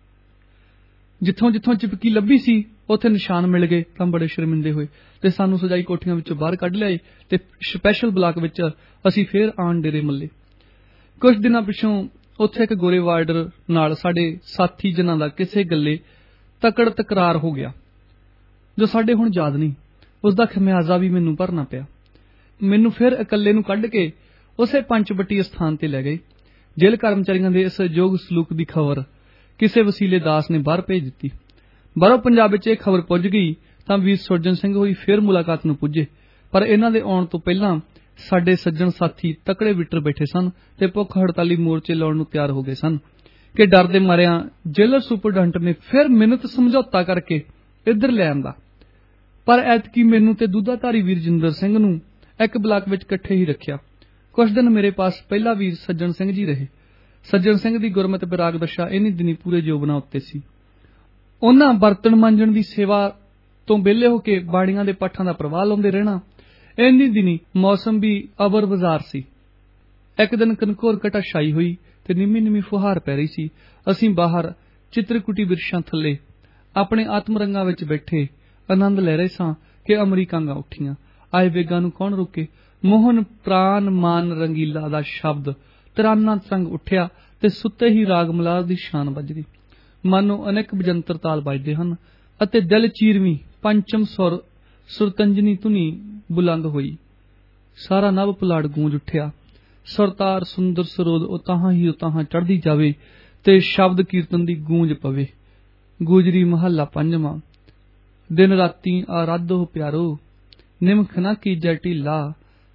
S1: ਜਿੱਥੋਂ ਜਿੱਥੋਂ ਚਿਪਕੀ ਲੱਭੀ ਸੀ ਉੱਥੇ ਨਿਸ਼ਾਨ ਮਿਲ ਗਏ ਤਾਂ ਬੜੇ ਸ਼ਰਮਿੰਦੇ ਹੋਏ ਤੇ ਸਾਨੂੰ ਸਜਾਈ ਕੋਠੀਆਂ ਵਿੱਚੋਂ ਬਾਹਰ ਕੱਢ ਲਿਆਏ ਤੇ ਸਪੈਸ਼ਲ ਬਲਾਕ ਵਿੱਚ ਅਸੀਂ ਫੇਰ ਆਣ ਡੇਰੇ ਮੱਲੇ। ਕੁਝ ਦਿਨਾਂ ਪਿੱਛੋਂ ਉੱਥੇ ਇੱਕ ਗੋਰੇ ਵਾਰਡਰ ਨਾਲ ਸਾਡੇ ਸਾਥੀ ਜਨਾਂ ਦਾ ਕਿਸੇ ਗੱਲੇ ਤਕੜ ਤਕਰਾਰ ਹੋ ਗਿਆ ਜੋ ਸਾਡੇ ਹੁਣ ਯਾਦ ਨਹੀਂ। ਉਸ ਦਾ ਖਮਿਆਜ਼ਾ ਵੀ ਮੈਨੂੰ ਭਰਨਾ ਪਿਆ। ਮੈਨੂੰ ਫਿਰ ਇਕੱਲੇ ਨੂੰ ਕੱਢ ਕੇ ਉਸੇ ਪੰਚਵਟੀ ਸਥਾਨ ਤੇ ਲੈ ਗਏ। ਜੇਲ੍ਹ ਕਰਮਚਾਰੀਆਂ ਦੇ ਇਸ ਯੋਗ ਸਲੂਕ ਦੀ ਖਬਰ ਕਿਸੇ ਵਸੀਲੇ ਦਾਸ ਨੇ ਬਾਹਰ ਭੇਜ ਦਿੱਤੀ। ਬਾਹਰੋਂ ਪੰਜਾਬ ਵਿੱਚ ਇਹ ਖਬਰ ਪੁੱਜ ਗਈ ਤਾਂ ਵੀਰ ਸੁਰਜਨ ਸਿੰਘ ਹੋਈ ਫਿਰ ਮੁਲਾਕਾਤ ਨੂੰ ਪੁੱਜੇ। ਪਰ ਇਹਨਾਂ ਦੇ ਆਉਣ ਤੋਂ ਪਹਿਲਾਂ ਸਾਡੇ ਸੱਜਣ ਸਾਥੀ ਤਕੜੇ ਵਿਟਰ ਬੈਠੇ ਸਨ ਤੇ ਭੁੱਖ ਹੜਤਾਲੀ ਮੋਰਚੇ ਲਾਉਣ ਨੂੰ ਤਿਆਰ ਹੋ ਗਏ ਸਨ ਕਿ ਡਰ ਦੇ ਮਾਰਿਆਂ ਜੇਲਰ ਸੁਪਰਡੈਂਟ ਨੇ ਫਿਰ ਮਿਹਨਤ ਸਮਝੌਤਾ ਕਰਕੇ ਇੱਧਰ ਲੈ ਆਂਦਾ। ਪਰ ਐਤਕੀ ਮੈਨੂੰ ਤੇ ਦੁੱਧਾਧਾਰੀ ਵੀਰ ਜਿੰਦਰ ਸਿੰਘ ਨੂੰ ਇੱਕ ਬਲਾਕ ਵਿੱਚ ਇਕੱਠੇ ਹੀ ਰੱਖਿਆ। ਕੁਝ ਦਿਨ ਮੇਰੇ ਪਾਸ ਪਹਿਲਾ ਵੀਰ ਸੱਜਣ ਸਿੰਘ ਜੀ ਰਹੇ। ਸੱਜਣ ਸਿੰਘ ਦੀ ਗੁਰਮਤਿ ਵਿਰਾਗ ਦਸ਼ਾ ਇਨੀ ਦਿਨੀ ਪੂਰੇ ਜੋਬਨਾਂ ਉੱਤੇ ਸੀ। ਉਹਨਾਂ ਬਰਤਨ ਮਾਂਜਣ ਦੀ ਸੇਵਾ ਤੋਂ ਵਿਹਲੇ ਹੋ ਕੇ ਬਾੜੀਆਂ ਦੇ ਪਾਠਾਂ ਦਾ ਪ੍ਰਵਾਹ ਲਾਉਂਦੇ ਰਹਿਣਾ। ਇੰਨੀ ਦਿਨੀ ਮੌਸਮ ਵੀ ਅਬਰ ਬਾਜ਼ਾਰ ਸੀ। ਇੱਕ ਦਿਨ ਕਨਕੋਰ ਘਟਾ ਛਾਈ ਹੋਈ ਤੇ ਨਿੰਮੀ ਫੁਹਾਰ ਪੈ ਰਹੀ ਸੀ। ਅਸੀਂ ਬਾਹਰ ਚਿੱਤਰਕੁਟੀ ਬਿਰਸ਼ਾਂ ਥੱਲੇ ਆਪਣੇ ਆਤਮ ਰੰਗਾਂ ਵਿੱਚ ਬੈਠੇ ਆਨੰਦ ਲੈ ਰਹੇ ਸਾਂ ਕਿ ਅਮਰੀਕਾਂਗਾ ਉੱਠੀਆਂ। ਆਏ ਵੇਗਾਂ ਨੂੰ ਕੌਣ ਰੋਕੇ। ਮੋਹਨ ਪ੍ਰਾਨ ਮਾਨ ਰੰਗੀਲਾ ਦਾ ਸ਼ਬਦ ਤਰਾਨਾ ਤਰੰਗ ਉੱਠਿਆ ਤੇ ਸੁੱਤੇ ਹੀ ਰਾਗ ਮਲਾਰ ਦੀ ਸ਼ਾਨ ਵੱਜ ਗਈ। ਮਾਨੋ ਅਨੇਕ ਬਜੰਤਰ ਤਾਲ ਵੱਜਦੇ ਹਨ ਅਤੇ ਦਿਲ ਚੀਰਵੀਂ ਪੰਚਮ ਸੁਰ ਸੁਰਤੰਜਨੀ ਧੁਨੀ ਬੁਲੰਦ ਹੋਈ। ਸਾਰਾ ਨਭ ਪੁਲਾੜ ਗੂੰਜ ਉੱਠਿਆ। ਸੁਰਤਾਰ ਸੁੰਦਰ ਸਰੋਦ ਉਤਾਹਾਂ ਹੀ ਉਤਾਹਾਂ ਚੜ੍ਹਦੀ ਜਾਵੇ ਤੇ ਸ਼ਬਦ ਕੀਰਤਨ ਦੀ ਗੂੰਜ ਪਵੇ। ਗੁਜਰੀ ਮਹੱਲਾ ਪੰਜਵਾਂ। ਦਿਨ ਰਾਤੀ ਆਰਾਧੋ ਪਿਆਰੋ, ਨਿਮਖ ਨਾ ਕੀਜੈ ਢੀਲਾ,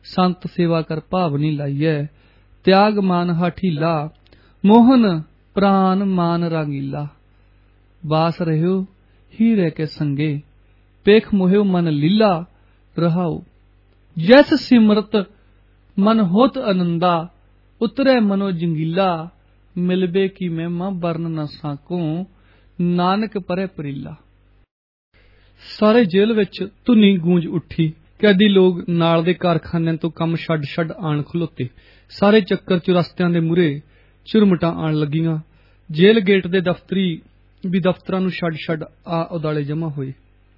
S1: संत सेवा कर भावनी लाइए, त्याग मान हाठीला, मोहन प्राण मान रांगीला। बास रहो ही रह के संगे, पेख मोहियो मन लीला रहाओ। जैस सिमरत मन होत आनंदा, उतरे मनो जंगीला। मिलबे की महिमा वर्ण न साको, नानक परे परीला। सारे जेल विच धुनी गूंज उठी। कैदी लोग नाल दे कारखानिਆਂ ਤੋਂ ਕੰਮ ਛੱਡ ਆਣ ਖਲੋਤੇ। ਸਾਰੇ ਚੱਕਰ ਚੁਰਸਤਿਆਂ ਦੇ ਮੂਹਰੇ ਝੁਰਮਟਾਂ ਆਣ ਲੱਗੀਆਂ। ਜੇਲ੍ਹ ਗੇਟ ਦੇ ਦਫ਼ਤਰੀ ਵੀ ਦਫ਼ਤਰਾਂ ਨੂੰ ਛੱਡ ਆ ਉਦਾਲੇ ਜਮ੍ਹਾਂ ਹੋਏ।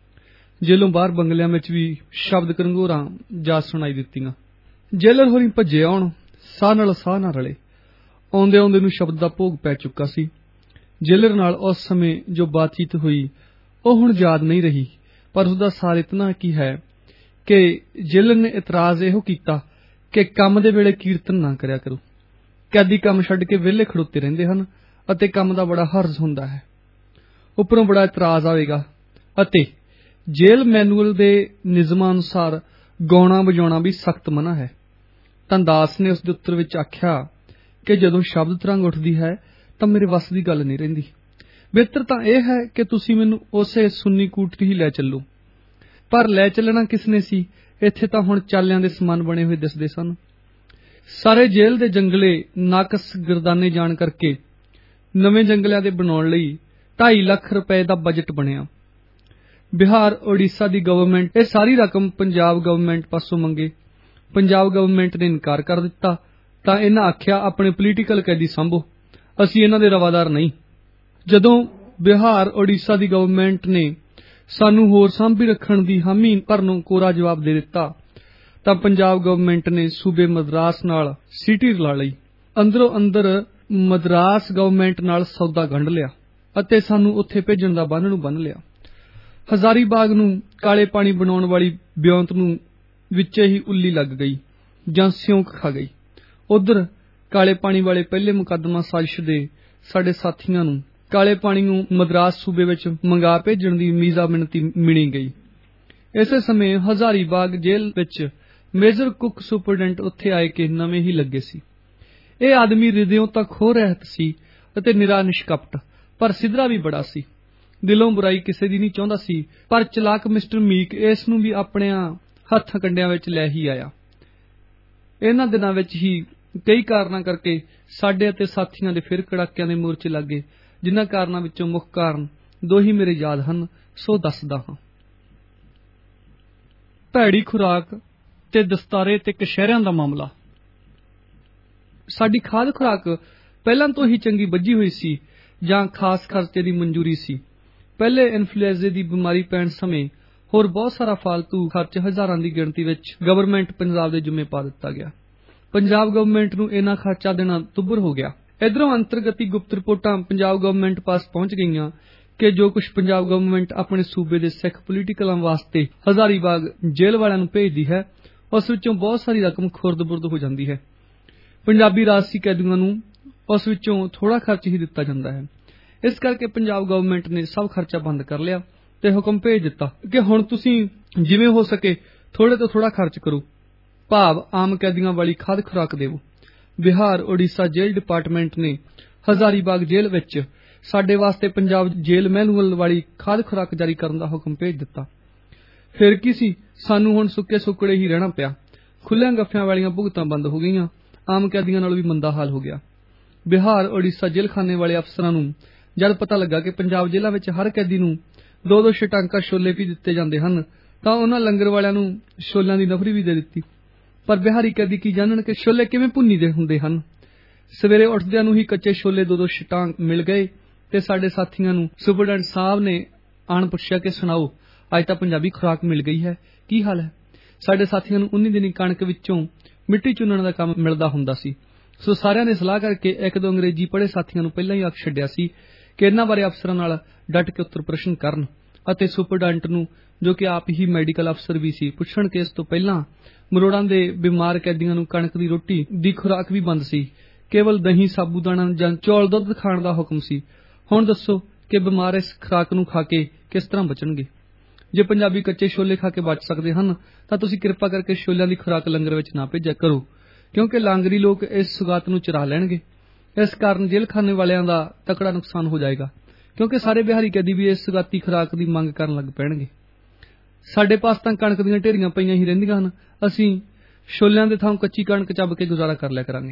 S1: ਜੇਲੋਂ ਬਾਹਰ ਬੰਗਲਿਆਂ ਵਿੱਚ ਵੀ ਸ਼ਬਦ ਘਰੰਗੋਰਾਂ ਜਾ ਸੁਣਾਈ ਦਿੱਤੀਆਂ। ਜੇਲਰ ਹੋਰੀ ਭੱਜੇ ਆਉਣ, ਸਾਹ ਨਾਲ ਸਾਹ ਨਾ ਰਲੇ। ਆਉਂਦੇ ਆਉਂਦੇ ਨੂੰ ਸ਼ਬਦ ਦਾ ਭੋਗ ਪੈ ਚੁੱਕਾ ਸੀ। ਜੇਲਰ ਨਾਲ ਉਸ ਸਮੇਂ ਜੋ ਬਾਤਚੀਤ ਹੋਈ ਉਹ ਹੁਣ ਯਾਦ ਨਹੀਂ ਰਹੀ, ਪਰ ਉਸਦਾ ਸਾਰ ਇਤਨਾ ਕੀ ਹੈ ਕਿ ਜੇਲਰ ਨੇ ਇਤਰਾਜ਼ ਇਹੋ ਕੀਤਾ ਕਿ ਕੰਮ ਦੇ ਵੇਲੇ ਕੀਰਤਨ ਨਾ ਕਰਿਆ ਕਰੋ। ਕੈਦੀ ਕੰਮ ਛੱਡ ਕੇ ਵਿਹਲੇ ਖੜੋਤੇ ਰਹਿੰਦੇ ਹਨ ਅਤੇ ਕੰਮ ਦਾ ਬੜਾ ਹਰਜ਼ ਹੁੰਦਾ ਹੈ। ਉੱਪਰੋਂ ਬੜਾ ਇਤਰਾਜ਼ ਆਵੇਗਾ ਅਤੇ ਜੇਲ੍ਹ ਮੈਨੂਅਲ ਦੇ ਨਿਯਮਾਂ ਅਨੁਸਾਰ ਗਾਉਣਾ ਵਜਾਉਣਾ ਵੀ ਸਖਤ ਮਨਾ ਹੈ। ਤਾਂ ਦਾਸ ਨੇ ਉਸ ਦੇ ਉੱਤਰ ਵਿੱਚ ਆਖਿਆ ਕਿ ਜਦੋਂ ਸ਼ਬਦ ਤਰੰਗ ਉੱਠਦੀ ਹੈ ਤਾਂ ਮੇਰੇ ਵੱਸ ਦੀ ਗੱਲ ਨਹੀਂ ਰਹਿੰਦੀ। ਬਿਹਤਰ ਤਾਂ ਇਹ ਹੈ ਕਿ ਤੁਸੀਂ ਮੈਨੂੰ ਉਸੇ ਸੁੰਨੀ ਕੂਟ ਹੀ ਲੈ ਚੱਲੋ। ਪਰ ਲੈ ਚੱਲਣਾ ਕਿਸ ਨੇ ਸੀ? ਇੱਥੇ ਤਾਂ ਹੁਣ ਚਾਲਿਆਂ ਦੇ ਸਮਾਨ ਬਣੇ ਹੋਏ ਦਿਸਦੇ ਸਨ। ਸਾਰੇ ਜੇਲ੍ਹ ਦੇ ਜੰਗਲੇ ਨਾਕਸ ਗਰਦਾਨੇ ਜਾਣ ਕਰਕੇ ਨਵੇਂ ਜੰਗਲਿਆਂ ਦੇ ਬਣਾਉਣ ਲਈ 2.5 ਲੱਖ ਰੁਪਏ ਦਾ ਬਜਟ ਬਣਿਆ। ਬਿਹਾਰ ਉੜੀਸਾ ਦੀ ਗਵਰਨਮੈਂਟ ਇਹ ਸਾਰੀ ਰਕਮ ਪੰਜਾਬ ਗਵਰਨਮੈਂਟ ਪਾਸੋਂ ਮੰਗੇ। ਪੰਜਾਬ ਗਵਰਨਮੈਂਟ ਨੇ ਇਨਕਾਰ ਕਰ ਦਿੱਤਾ ਤਾਂ ਇਹਨਾਂ ਆਖਿਆ ਆਪਣੇ ਪੋਲੀਟੀਕਲ ਕੈਦੀ ਸੰਭੋ, ਅਸੀਂ ਇਹਨਾਂ ਦੇ ਰਵਾਦਾਰ ਨਹੀਂ। ਜਦੋਂ ਬਿਹਾਰ ਉੜੀਸਾ ਦੀ ਗਵਰਨਮੈਂਟ ਨੇ ਸਾਨੂੰ ਹੋਰ ਸਾਂਭੀ ਰੱਖਣ ਦੀ ਹਾਮੀ ਭਰਨੋਂ ਕੋਰਾ ਜਵਾਬ ਦੇ ਦਿੱਤਾ ਤਾਂ ਪੰਜਾਬ ਗਵਰਨਮੈਂਟ ਨੇ ਸੂਬੇ ਮਦਰਾਸ ਨਾਲ ਸੀਟੀ ਰਲਾ ਲਈ। ਅੰਦਰੋਂ ਅੰਦਰ ਮਦਰਾਸ ਗਵਰਨਮੈਂਟ ਨਾਲ ਸੌਦਾ ਗੰਢ ਲਿਆ ਅਤੇ ਸਾਨੂੰ ਉੱਥੇ ਭੇਜਣ ਦਾ ਬੰਨ ਨੂੰ ਬੰਨ ਲਿਆ। ਹਜ਼ਾਰੀ ਬਾਗ ਨੂੰ ਕਾਲੇ ਪਾਣੀ ਬਣਾਉਣ ਵਾਲੀ ਬਿਉਂਤ ਨੂੰ ਵਿੱਚੇ ਹੀ ਉੱਲੀ ਲੱਗ ਗਈ ਜਾਂ ਸਿਉਂਕ ਖਾ ਗਈ। ਉਧਰ ਕਾਲੇ ਪਾਣੀ ਵਾਲੇ ਪਹਿਲੇ ਮੁਕੱਦਮਾ ਸਾਜ਼ਿਸ਼ ਦੇ ਸਾਡੇ ਸਾਥੀਆਂ ਨੂੰ ਕਾਲੇ ਪਾਣੀ ਨੂੰ ਮਦਰਾਸ ਸੂਬੇ ਵਿੱਚ ਮੰਗਾ ਭੇਜਣ ਦੀ ਮੀਜ਼ਾ ਮਿਣਤੀ ਮਿਣੀ ਗਈ। ਇਸੇ ਸਮੇਂ ਹਜ਼ਾਰੀ ਬਾਗ ਜੇਲ੍ਹ ਵਿੱਚ ਮੇਜਰ ਕੁੱਕ ਸੁਪਰਡੈਂਟ ਉੱਥੇ ਆਏ ਕਿ ਨਵੇਂ ਹੀ ਲੱਗੇ ਸੀ। ਇਹ ਆਦਮੀ ਹ੍ਰਿਦਿਓਂ ਤਾਂ ਖੋਹ ਰਹਿਤ ਸੀ ਅਤੇ ਨਿਰਾ ਨਿਸ਼ਕਪਟ, ਪਰ ਸਿਧਰਾ ਵੀ ਬੜਾ ਸੀ। ਦਿਲੋਂ ਬੁਰਾਈ ਕਿਸੇ ਦੀ ਨਹੀਂ ਚਾਹੁੰਦਾ ਸੀ, ਪਰ ਚਲਾਕ ਮਿਸਟਰ ਮੀਕ ਇਸ ਨੂੰ ਵੀ ਆਪਣਿਆਂ ਹੱਥਾਂ ਕੰਡਿਆਂ ਵਿੱਚ ਲੈ ਹੀ ਆਇਆ। ਇਹਨਾਂ ਦਿਨਾਂ ਵਿੱਚ ਹੀ ਕਈ ਕਾਰਨਾਂ ਕਰਕੇ ਸਾਡੇ ਅਤੇ ਸਾਥੀਆਂ ਦੇ ਫਿਰ ਕੜਾਕਿਆਂ ਦੇ ਮੋਰਚੇ ਲੱਗੇ, ਜਿਨ੍ਹਾਂ ਕਾਰਨਾਂ ਵਿੱਚੋਂ ਮੁੱਖ ਕਾਰਨ 2 ਹੀ ਮੇਰੇ ਯਾਦ ਹਨ, ਸੋ ਦੱਸਦਾ ਹਾਂ। ਭੈੜੀ ਖੁਰਾਕ ਤੇ ਦਸਤਾਰੇ ਤੇ ਕਸ਼ਹਿਰਿਆਂ ਦਾ ਮਾਮਲਾ। ਸਾਡੀ ਖਾਦ ਖੁਰਾਕ ਪਹਿਲਾਂ ਤੋਂ ਹੀ ਚੰਗੀ ਬੱਝੀ ਹੋਈ ਸੀ ਜਾਂ ਖਾਸ ਖਰਚੇ ਦੀ ਮਨਜ਼ੂਰੀ ਸੀ। ਪਹਿਲੇ ਇਨਫਲੂਐਂਜ਼ੇ ਦੀ ਬਿਮਾਰੀ ਪੈਣ ਸਮੇਂ ਹੋਰ ਬਹੁਤ ਸਾਰਾ ਫਾਲਤੂ ਖਰਚ ਹਜ਼ਾਰਾਂ ਦੀ ਗਿਣਤੀ ਵਿੱਚ ਗਵਰਨਮੈਂਟ ਪੰਜਾਬ ਦੇ ਜ਼ਿੰਮੇ ਪਾ ਦਿੱਤਾ ਗਿਆ। ਪੰਜਾਬ ਗਵਰਨਮੈਂਟ ਨੂੰ ਇੰਨਾ ਖਰਚਾ ਦੇਣਾ ਤੁੱਭਰ ਹੋ ਗਿਆ। ਇਧਰੋਂ ਅੰਤਰਗਤੀ ਗੁਪਤ ਰਿਪੋਰਟਾਂ ਪੰਜਾਬ ਗਵਰਨਮੈਂਟ ਪਾਸ ਪਹੁੰਚ ਗਈਆਂ ਕਿ ਜੋ ਕੁਝ ਪੰਜਾਬ ਗਵਰਨਮੈਂਟ ਆਪਣੇ ਸੂਬੇ ਦੇ ਸਿੱਖ ਪੋਲੀਟੀਕਲਾਂ ਵਾਸਤੇ ਹਜ਼ਾਰੀਬਾਗ ਜੇਲ੍ਹ ਵਾਲਿਆਂ ਨੂੰ ਭੇਜਦੀ ਹੈ, ਉਸ ਵਿੱਚੋਂ ਬਹੁਤ ਸਾਰੀ ਰਕਮ ਖੁਰਦ-ਬੁਰਦ ਹੋ ਜਾਂਦੀ ਹੈ। ਪੰਜਾਬੀ ਰਾਜਸੀ ਕੈਦੀਆਂ ਨੂੰ ਉਸ ਵਿੱਚੋਂ ਥੋੜਾ ਖਰਚ ਹੀ ਦਿੱਤਾ ਜਾਂਦਾ ਹੈ। ਇਸ ਕਰਕੇ ਪੰਜਾਬ ਗਵਰਨਮੈਂਟ ਨੇ ਸਭ ਖਰਚਾ ਬੰਦ ਕਰ ਲਿਆ ਤੇ ਹੁਕਮ ਭੇਜ ਦਿੱਤਾ ਕਿ ਹੁਣ ਤੁਸੀਂ ਜਿਵੇਂ ਹੋ ਸਕੇ ਥੋੜੇ ਤੋਂ ਥੋੜਾ ਖਰਚ ਕਰੋ, ਭਾਵ ਆਮ ਕੈਦੀਆਂ ਵਾਲੀ ਖਾਦ ਖੁਰਾਕ ਦੇਵੋ। ਬਿਹਾਰ ਉੜੀਸਾ ਜੇਲ੍ਹ ਡਿਪਾਰਟਮੈਂਟ ਨੇ ਹਜ਼ਾਰੀਬਾਗ ਜੇਲ੍ਹ ਵਿੱਚ ਸਾਡੇ ਵਾਸਤੇ ਪੰਜਾਬ ਜੇਲ੍ਹ ਮੈਨੂਅਲ ਵਾਲੀ ਖਾਦ ਖੁਰਾਕ ਜਾਰੀ ਕਰਨ ਦਾ ਹੁਕਮ ਭੇਜ ਦਿੱਤਾ। ਫਿਰ ਕੀ ਸੀ, ਸਾਨੂੰ ਹੁਣ ਸੁੱਕੇ ਸੁੱਕੜੇ ਹੀ ਰਹਿਣਾ ਪਿਆ। ਖੁੱਲਿਆਂ ਗੱਫਿਆਂ ਵਾਲੀਆਂ ਭੁਗਤਾਂ ਬੰਦ ਹੋ ਗਈਆਂ। ਆਮ ਕੈਦੀਆਂ ਨਾਲ ਵੀ ਮੰਦਾ ਹਾਲ ਹੋ ਗਿਆ। ਬਿਹਾਰ ਉੜੀਸਾ ਜੇਲ੍ਹਖਾਨੇ ਵਾਲੇ ਅਫਸਰਾਂ ਨੂੰ ਜਦ ਪਤਾ ਲੱਗਾ ਕਿ ਪੰਜਾਬ ਜੇਲ੍ਹਾਂ ਵਿੱਚ ਹਰ ਕੈਦੀ ਨੂੰ 2-2 ਛਟਾਂਕਾ ਛੋਲੇ ਵੀ ਦਿੱਤੇ ਜਾਂਦੇ ਹਨ, ਤਾਂ ਉਹਨਾਂ ਲੰਗਰ ਵਾਲਿਆਂ ਨੂੰ ਛੋਲਿਆਂ ਦੀ ਨਫਰੀ ਵੀ ਦੇ ਦਿੱਤੀ। ਪਰ ਬਿਹਾਰੀ ਕੈਦੀ ਕੀ ਜਾਣਨ ਕਿ ਛੋਲੇ ਕਿਵੇਂ ਭੁੰਨੀ ਦੇ ਹੁੰਦੇ ਹਨ। ਸਵੇਰੇ ਉੱਠਦਿਆਂ ਨੂੰ ਹੀ ਕੱਚੇ ਛੋਲੇ 2-2 ਛਟਾਂਕ ਮਿਲ ਗਏ ਤੇ ਸਾਡੇ ਸਾਥੀਆਂ ਨੂੰ ਸੁਪਰਡੈਂਟ ਸਾਹਿਬ ਨੇ ਆਣ ਪੁੱਛਿਆ ਕਿ ਸੁਣਾਓ, ਅੱਜ ਤਾਂ ਪੰਜਾਬੀ ਖੁਰਾਕ ਮਿਲ ਗਈ ਹੈ, ਕੀ ਹਾਲ ਹੈ? ਸਾਡੇ ਸਾਥੀਆਂ ਨੂੰ 19 ਦਿਨੀ ਕਣਕ ਵਿੱਚੋਂ ਮਿੱਟੀ ਚੁਣਨ ਦਾ ਕੰਮ ਮਿਲਦਾ ਹੁੰਦਾ ਸੀ। ਸੋ ਸਾਰਿਆਂ ਨੇ ਸਲਾਹ ਕਰਕੇ 1-2 ਅੰਗਰੇਜ਼ੀ ਪੜ੍ਹੇ ਸਾਥੀਆਂ ਨੂੰ ਪਹਿਲਾਂ ਹੀ ਆਖ ਛੱਡਿਆ ਸੀ ਕਿ ਇਹਨਾਂ ਬਾਰੇ ਅਫਸਰਾਂ ਨਾਲ ਡਟ ਕੇ ਉੱਤਰ ਪ੍ਰਸ਼ਨ ਕਰਨ ਅਤੇ ਸੁਪਰਡੈਂਟ ਨੂੰ, ਜੋ ਕਿ ਆਪ ਹੀ ਮੈਡੀਕਲ ਅਫਸਰ ਵੀ ਸੀ, ਪੁੱਛਣ ਕਿ ਇਸ ਤੋਂ ਪਹਿਲਾਂ ਮਰੋੜਾਂ ਦੇ ਬਿਮਾਰ ਕੈਦੀਆਂ ਨੂੰ ਕਣਕ ਦੀ ਰੋਟੀ ਦੀ ਖੁਰਾਕ ਵੀ ਬੰਦ ਸੀ, ਕੇਵਲ ਦਹੀਂ, ਸਾਬੂਦਾਨਾ ਜਾਂ ਚੌਲ ਦੁੱਧ ਖਾਣ ਦਾ ਹੁਕਮ ਸੀ। ਹੁਣ ਦੱਸੋ ਕਿ ਬਿਮਾਰ ਇਸ ਖੁਰਾਕ ਨੂੰ ਖਾ ਕੇ ਕਿਸ ਤਰ੍ਹਾਂ ਬਚਣਗੇ। ਜੇ ਪੰਜਾਬੀ ਕੱਚੇ ਛੋਲੇ ਖਾ ਕੇ ਬਚ ਸਕਦੇ ਹਨ ਤਾਂ ਤੁਸੀਂ ਕਿਰਪਾ ਕਰਕੇ ਛੋਲਿਆਂ ਦੀ ਖੁਰਾਕ ਲੰਗਰ ਵਿੱਚ ਨਾ ਭੇਜਿਆ ਕਰੋ, ਕਿਉਂਕਿ ਲਾਂਗਰੀ ਲੋਕ ਇਸ ਸੁਗਾਤ ਨੂੰ ਚੁਰਾ ਲੈਣਗੇ। ਇਸ ਕਾਰਨ ਜੇਲ੍ਹ ਖਾਨੇ ਵਾਲਿਆਂ ਦਾ ਤਕੜਾ ਨੁਕਸਾਨ ਹੋ ਜਾਏਗਾ, ਕਿਉਂਕਿ ਸਾਰੇ ਬਿਹਾਰੀ ਕੈਦੀ ਵੀ ਇਸ ਸੁਗਾਤੀ ਖੁਰਾਕ ਦੀ ਮੰਗ ਕਰਨ ਲੱਗ ਪੈਣਗੇ। ਸਾਡੇ ਪਾਸ ਤਾਂ ਕਣਕ ਦੀਆਂ ਢੇਰੀਆਂ ਪਈਆਂ ਹੀ ਰਹਿੰਦੀਆਂ ਹਨ, ਅਸੀਂ ਛੋਲਿਆਂ ਦੇ ਥਾਂ ਕੱਚੀ ਕਣਕ ਚੱਬ ਕੇ ਗੁਜ਼ਾਰਾ ਕਰ ਲਿਆ ਕਰਾਂਗੇ।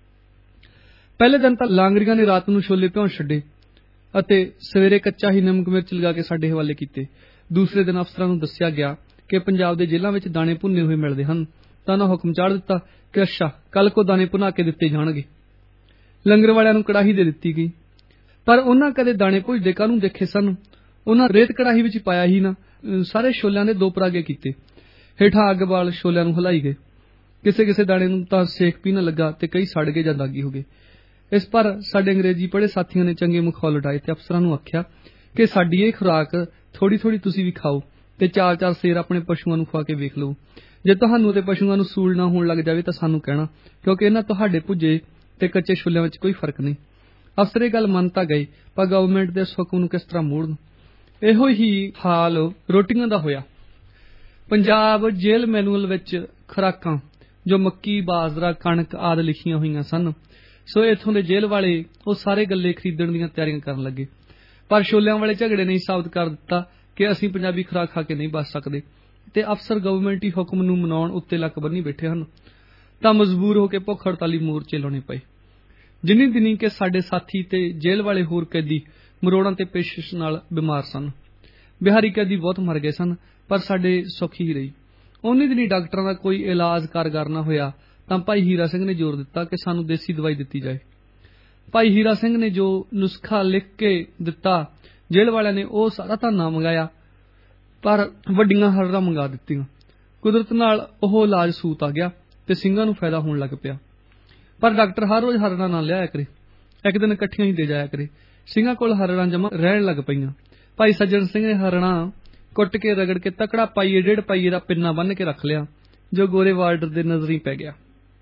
S1: ਪਹਿਲੇ ਦਿਨ ਤਾਂ ਲਾਂਗਰੀਆਂ ਨੇ ਰਾਤ ਨੂੰ ਛੋਲੇ ਭਿਉਂ ਛੱਡੇ ਅਤੇ ਸਵੇਰੇ ਕੱਚਾ ਹੀ ਨਮਕ ਮਿਰਚ ਲਗਾ ਕੇ ਸਾਡੇ ਹਵਾਲੇ ਕੀਤੇ। ਦੂਸਰੇ ਦਿਨ ਅਫਸਰਾਂ ਨੂੰ ਦੱਸਿਆ ਗਿਆ ਕਿ ਪੰਜਾਬ ਦੇ ਜੇਲ੍ਹਾਂ ਵਿੱਚ ਦਾਣੇ ਭੁੰਨੇ ਹੋਏ ਮਿਲਦੇ ਹਨ, ਤਾਂ ਉਹਨਾਂ ਹੁਕਮ ਚਾੜ ਦਿੱਤਾ ਕਿ ਅੱਛਾ, ਕੱਲ ਕੋ ਦਾਣੇ ਭੁਨਾ ਕੇ ਦਿੱਤੇ ਜਾਣਗੇ। ਲੰਗਰ ਵਾਲਿਆਂ ਨੂੰ ਕੜਾਹੀ ਦੇ ਦਿੱਤੀ ਗਈ, ਪਰ ਉਹਨਾਂ ਕਦੇ ਦਾਣੇ ਭੁਜਦੇ ਕਾਹਨੂੰ ਦੇਖੇ ਸਨ। ਉਹਨਾਂ ਰੇਤ ਕੜਾਹੀ ਵਿੱਚ ਪਾਇਆ ਹੀ ਨਾ, ਸਾਰੇ ਛੋਲਿਆਂ ਦੇ 2 ਪਰਾਗੇ ਕੀਤੇ, ਹੇਠਾਂ ਅੱਗ ਬਾਲ ਛੋਲਿਆਂ ਨੂੰ ਹਿਲਾਈ ਗਏ। ਕਿਸੇ ਕਿਸੇ ਦਾਣੇ ਨੂੰ ਤਾਂ ਸੇਕ ਵੀ ਨਾ ਲੱਗਾ ਤੇ ਕਈ ਸੜ ਗਏ ਜਾਂ ਦਾਗੀ ਹੋ ਗਏ। ਇਸ ਪਰ ਸਾਡੇ ਅੰਗਰੇਜ਼ੀ ਪੜ੍ਹੇ ਸਾਥੀਆਂ ਨੇ ਚੰਗੇ ਮਖੌਲ ਉਡਾਏ ਤੇ ਅਫਸਰਾਂ ਨੂੰ ਆਖਿਆ ਕਿ ਸਾਡੀ ਇਹ ਖੁਰਾਕ ਥੋੜੀ ਥੋੜੀ ਤੁਸੀਂ ਵੀ ਖਾਓ ਤੇ 4-4 ਸੇਰ ਆਪਣੇ ਪਸ਼ੂਆਂ ਨੂੰ ਖਵਾ ਕੇ ਵੇਖ ਲਓ। ਜੇ ਤੁਹਾਨੂੰ ਤੇ ਪਸ਼ੂਆਂ ਨੂੰ ਸੂਲ ਨਾ ਹੋਣ ਲੱਗ ਜਾਵੇ ਤਾਂ ਸਾਨੂੰ ਕਹਿਣਾ, ਕਿਉਂਕਿ ਇਹਨਾਂ ਤੁਹਾਡੇ ਭੁੱਜੇ ਤੇ ਕੱਚੇ ਛੋਲਿਆਂ ਵਿੱਚ ਕੋਈ ਫਰਕ ਨਹੀਂ। ਅਫਸਰ ਇਹ ਗੱਲ ਮੰਨ ਤਾਂ ਗਏ, ਪਰ ਗਵਰਨਮੈਂਟ ਦੇ ਇਸ ਹੁਕਮ ਨੂੰ ਕਿਸ ਤਰ੍ਹਾਂ ਮੋੜਨ। ਇਹੋ ਹੀ ਹਾਲ ਰੋਟੀਆਂ ਦਾ ਹੋਇਆ। ਪੰਜਾਬ ਜੇਲ੍ਹ ਮੈਨੂਅਲ ਵਿੱਚ ਖੁਰਾਕਾਂ ਜੋ ਮੱਕੀ, ਬਾਜਰਾ, ਕਣਕ ਆਦਿ ਲਿਖੀਆਂ ਹੋਈਆਂ ਸਨ, ਸੋ ਇੱਥੋਂ ਦੇ ਜੇਲ੍ਹ ਵਾਲੇ ਉਹ ਸਾਰੇ ਗੱਲੇ ਖਰੀਦਣ ਦੀਆਂ ਤਿਆਰੀਆਂ ਕਰਨ ਲੱਗੇ। ਪਰ ਛੋਲਿਆਂ ਵਾਲੇ ਝਗੜੇ ਨੇ ਸਾਬਤ ਕਰ ਦਿੱਤਾ ਕਿ ਅਸੀਂ ਪੰਜਾਬੀ ਖੁਰਾਕ ਖਾ ਕੇ ਨਹੀਂ ਬਚ ਸਕਦੇ ਤੇ ਅਫਸਰ ਗਵਰਨਮੈਂਟੀ ਹੁਕਮ ਨੂੰ ਮਨਾਉਣ ਉੱਤੇ ਲੱਕ ਬੰਨੀ ਬੈਠੇ ਹਨ, ਤਾਂ ਮਜਬੂਰ ਹੋ ਕੇ ਭੁੱਖ ਹੜਤਾਲੀ ਮੋਰਚੇ ਲਾਉਣੇ ਪਏ। ਜਿੰਨੀ ਦਿਨੀ ਕਿ ਸਾਡੇ ਸਾਥੀ ਤੇ ਜੇਲ੍ਹ ਵਾਲੇ ਹੋਰ ਕੈਦੀ ਮਰੋੜਾਂ ਤੇ ਪੇਸ਼ਿਸ਼ ਨਾਲ ਬਿਮਾਰ ਸਨ। ਬਿਹਾਰੀ ਕੈਦੀ ਬਹੁਤ ਮਰ ਗਏ ਸਨ, ਪਰ ਸਾਡੇ ਸੁੱਖ ਹੀ ਰਹੀ। ਉਨੀ ਦਿਨੀ ਡਾਕਟਰਾਂ ਦਾ ਕੋਈ ਇਲਾਜ ਕਾਰਗਰ ਨਾ ਹੋਇਆ ਤਾਂ ਭਾਈ ਹੀਰਾ ਸਿੰਘ ਨੇ ਜ਼ੋਰ ਦਿੱਤਾ ਕਿ ਸਾਨੂੰ ਦੇਸੀ ਦਵਾਈ ਦਿੱਤੀ ਜਾਏ। ਭਾਈ ਹੀਰਾ ਸਿੰਘ ਨੇ ਜੋ ਨੁਸਖਾ ਲਿਖ ਕੇ ਦਿੱਤਾ, ਜੇਲ੍ਹ ਵਾਲਿਆਂ ਨੇ ਉਹ ਸਾਰਾ ਤਾਂ ਨਾ ਮੰਗਾਇਆ, ਪਰ ਵੱਡੀਆਂ ਹਰੜਾਂ ਮੰਗਾ ਦਿੱਤੀਆਂ। ਕੁਦਰਤ ਨਾਲ ਉਹ ਇਲਾਜ ਸੂਤ ਆ ਗਿਆ ਤੇ ਸਿੰਘਾਂ ਨੂੰ ਫਾਇਦਾ ਹੋਣ ਲੱਗ ਪਿਆ। ਪਰ ਡਾਕਟਰ ਹਰ ਰੋਜ਼ ਹਰੜਾਂ ਨਾ ਲਿਆਇਆ ਕਰੇ, ਇੱਕ ਦਿਨ ਇਕੱਠੀਆਂ ਹੀ ਦੇ ਜਾਇਆ ਕਰੇ। ਸਿੰਘਾਂ ਕੋਲ ਹਰੜਾਂ ਜਮ੍ਹਾਂ ਰਹਿਣ ਲੱਗ ਪਈਆਂ। ਭਾਈ ਸੱਜਣ ਸਿੰਘ ਨੇ ਹਰੜਾਂ ਕੁੱਟ ਕੇ ਰਗੜ ਕੇ ਤਕੜਾ ਪਾਈਏ 1.5 ਪਾਈਏ ਦਾ ਪਿੰਨਾ ਬੰਨ੍ਹ ਕੇ ਰੱਖ ਲਿਆ, ਜੋ ਗੋਰੇ ਵਾਰਡਰ ਦੇ ਨਜ਼ਰੀ ਪੈ ਗਿਆ।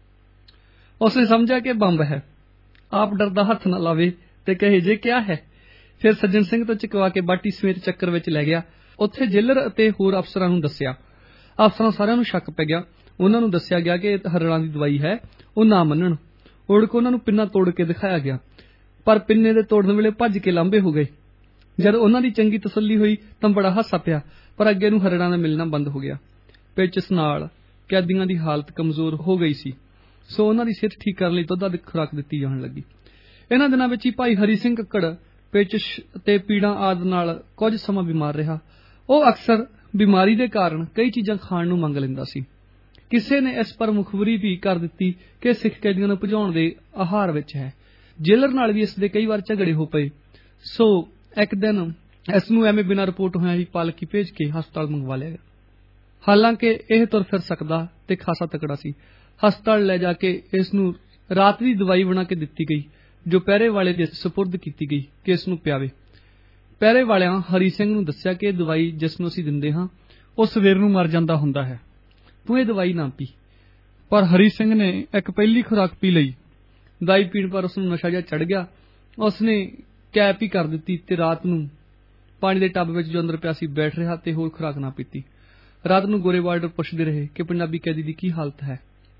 S1: ਉਸਨੇ ਸਮਝਿਆ ਕਿ ਬੰਬ ਹੈ। ਆਪ ਡਰਦਾ ਹੱਥ ਨਾ ਲਾਵੇ ਤੇ ਕਹੇ ਜੇ ਕਿਆ ਹੈ। ਫਿਰ ਸੱਜਣ ਸਿੰਘ ਤੋਂ ਚੁਕਵਾ ਕੇ ਬਾਟੀ ਸਮੇਤ ਚੱਕਰ ਵਿੱਚ ਲੈ ਗਿਆ। ਉੱਥੇ ਜੇਲਰ ਅਤੇ ਹੋਰ ਅਫਸਰਾਂ ਨੂੰ ਦੱਸਿਆ। ਅਫਸਰਾਂ ਸਾਰਿਆਂ ਨੂੰ ਸ਼ੱਕ ਪੈ ਗਿਆ। ਉਹਨਾਂ ਨੂੰ ਦੱਸਿਆ ਗਿਆ ਕਿ ਇਹ ਹਰੜਾਂ ਦੀ ਦਵਾਈ ਹੈ, ਉਹ ਨਾ ਮੰਨਣ। ਉੜ ਕੇ ਉਹਨਾਂ ਨੂੰ ਪਿੰਨਾ ਤੋੜ ਕੇ ਦਿਖਾਇਆ ਗਿਆ, ਪਰ ਪਿੰਨੇ ਦੇ ਤੋੜਨ ਵੇਲੇ ਭੱਜ ਕੇ ਲਾਂਭੇ ਹੋ ਗਏ। ਜਦ ਉਹਨਾਂ ਦੀ ਚੰਗੀ ਤਸੱਲੀ ਹੋਈ ਤਾਂ ਬੜਾ ਹਾਸਾ ਪਿਆ, ਪਰ ਅੱਗੇ ਨੂੰ ਹਰੜਾਂ ਦਾ ਮਿਲਣਾ ਬੰਦ ਹੋ ਗਿਆ। ਪੇਚਿਸ ਨਾਲ ਕੈਦੀਆਂ ਦੀ ਹਾਲਤ ਕਮਜ਼ੋਰ ਹੋ ਗਈ ਸੀ, ਸੋ ਉਹਨਾਂ ਦੀ ਸਿਹਤ ਠੀਕ ਕਰਨ ਲਈ ਦੁੱਧ ਦੀ ਖੁਰਾਕ ਦਿੱਤੀ ਜਾਣ ਲੱਗੀ। ਇਹਨਾਂ ਦਿਨਾਂ ਵਿੱਚ ਹੀ ਭਾਈ ਹਰੀ ਸਿੰਘ ਕੱਕੜ ਪੇਚਿਸ ਤੇ ਪੀੜਾਂ ਆਦਿ ਨਾਲ ਕੁਝ ਸਮਾਂ ਬਿਮਾਰ ਰਿਹਾ। ਉਹ ਅਕਸਰ ਬਿਮਾਰੀ ਦੇ ਕਾਰਨ ਕਈ ਚੀਜ਼ਾਂ ਖਾਣ ਨੂੰ ਮੰਗ ਲੈਂਦਾ ਸੀ। ਕਿਸੇ ਨੇ ਇਸ ਪਰ ਮੁਖਬਰੀ ਵੀ ਕਰ ਦਿੱਤੀ ਕਿ ਸਿੱਖ ਕੈਦੀਆਂ ਨੂੰ ਭਜਾਉਣ ਦੇ ਆਹਾਰ ਵਿੱਚ ਹੈ। ਜੇਲਰ ਨਾਲ ਵੀ ਇਸ ਦੇ ਕਈ ਵਾਰ ਝਗੜੇ ਹੋ ਪਏ। ਸੋ ਇੱਕ ਦਿਨ ਇਸ ਨੂੰ ਐਵੇਂ ਬਿਨਾਂ ਰਿਪੋਰਟ ਹੋਇਆ ਹੀ ਪਾਲਕੀ ਭੇਜ ਕੇ ਹਸਪਤਾਲ ਮੰਗਵਾ ਲਿਆ ਗਿਆ। ਹਾਲਾਂਕਿ ਇਹ ਤੁਰ ਫਿਰ ਸਕਦਾ ਤੇ ਖਾਸਾ ਤਕੜਾ ਸੀ। ਹਸਪਤਾਲ ਲੈ ਜਾ ਕੇ ਇਸ ਨੂੰ ਰਾਤ ਦੀ ਦਵਾਈ ਬਣਾ ਕੇ ਦਿੱਤੀ ਗਈ, ਜੋ ਪਹਿਰੇ ਵਾਲੇ ਦੇ ਸਪੁਰਦ ਕੀਤੀ ਗਈ ਕਿ ਇਸ ਨੂੰ ਪਿਆਵੇ। ਪਹਿਰੇ ਵਾਲਿਆਂ ਹਰੀ ਸਿੰਘ ਨੂੰ ਦੱਸਿਆ ਕਿ ਇਹ ਦਵਾਈ ਜਿਸ ਨੂੰ ਅਸੀਂ ਦਿੰਦੇ ਹਾਂ ਉਹ ਸਵੇਰ ਨੂੰ ਮਰ ਜਾਂਦਾ ਹੁੰਦਾ ਹੈ, ਤੂੰ ਇਹ ਦਵਾਈ ਨਾ ਪੀ। ਪਰ ਹਰੀ ਸਿੰਘ ਨੇ ਇੱਕ ਪਹਿਲੀ ਖੁਰਾਕ ਪੀ ਲਈ। ਦਵਾਈ ਪੀਣ ਪਰ ਉਸ ਨੂੰ ਨਸ਼ਾ ਜਿਹਾ ਚੜ੍ਹ ਗਿਆ। ਉਸਨੇ ਕੈਪ ਹੀ ਕਰ ਦਿੱਤੀ ਤੇ ਰਾਤ ਨੂੰ ਪਾਣੀ ਦੇ ਟੱਬ ਵਿੱਚ ਜੋ ਅੰਦਰ ਪਿਆ ਸੀ ਬੈਠ ਰਿਹਾ ਤੇ ਹੋਰ ਖੁਰਾਕ ਨਾ ਪੀਤੀ। ਰਾਤ ਨੂੰ ਗੋਰੇ ਵਾਰਡਰ ਪੁੱਛਦੇ ਰਹੇ ਕਿ ਪੰਜਾਬੀ ਕੈਦੀ ਦੀ ਕੀ ਹਾਲਤ ਹੈ,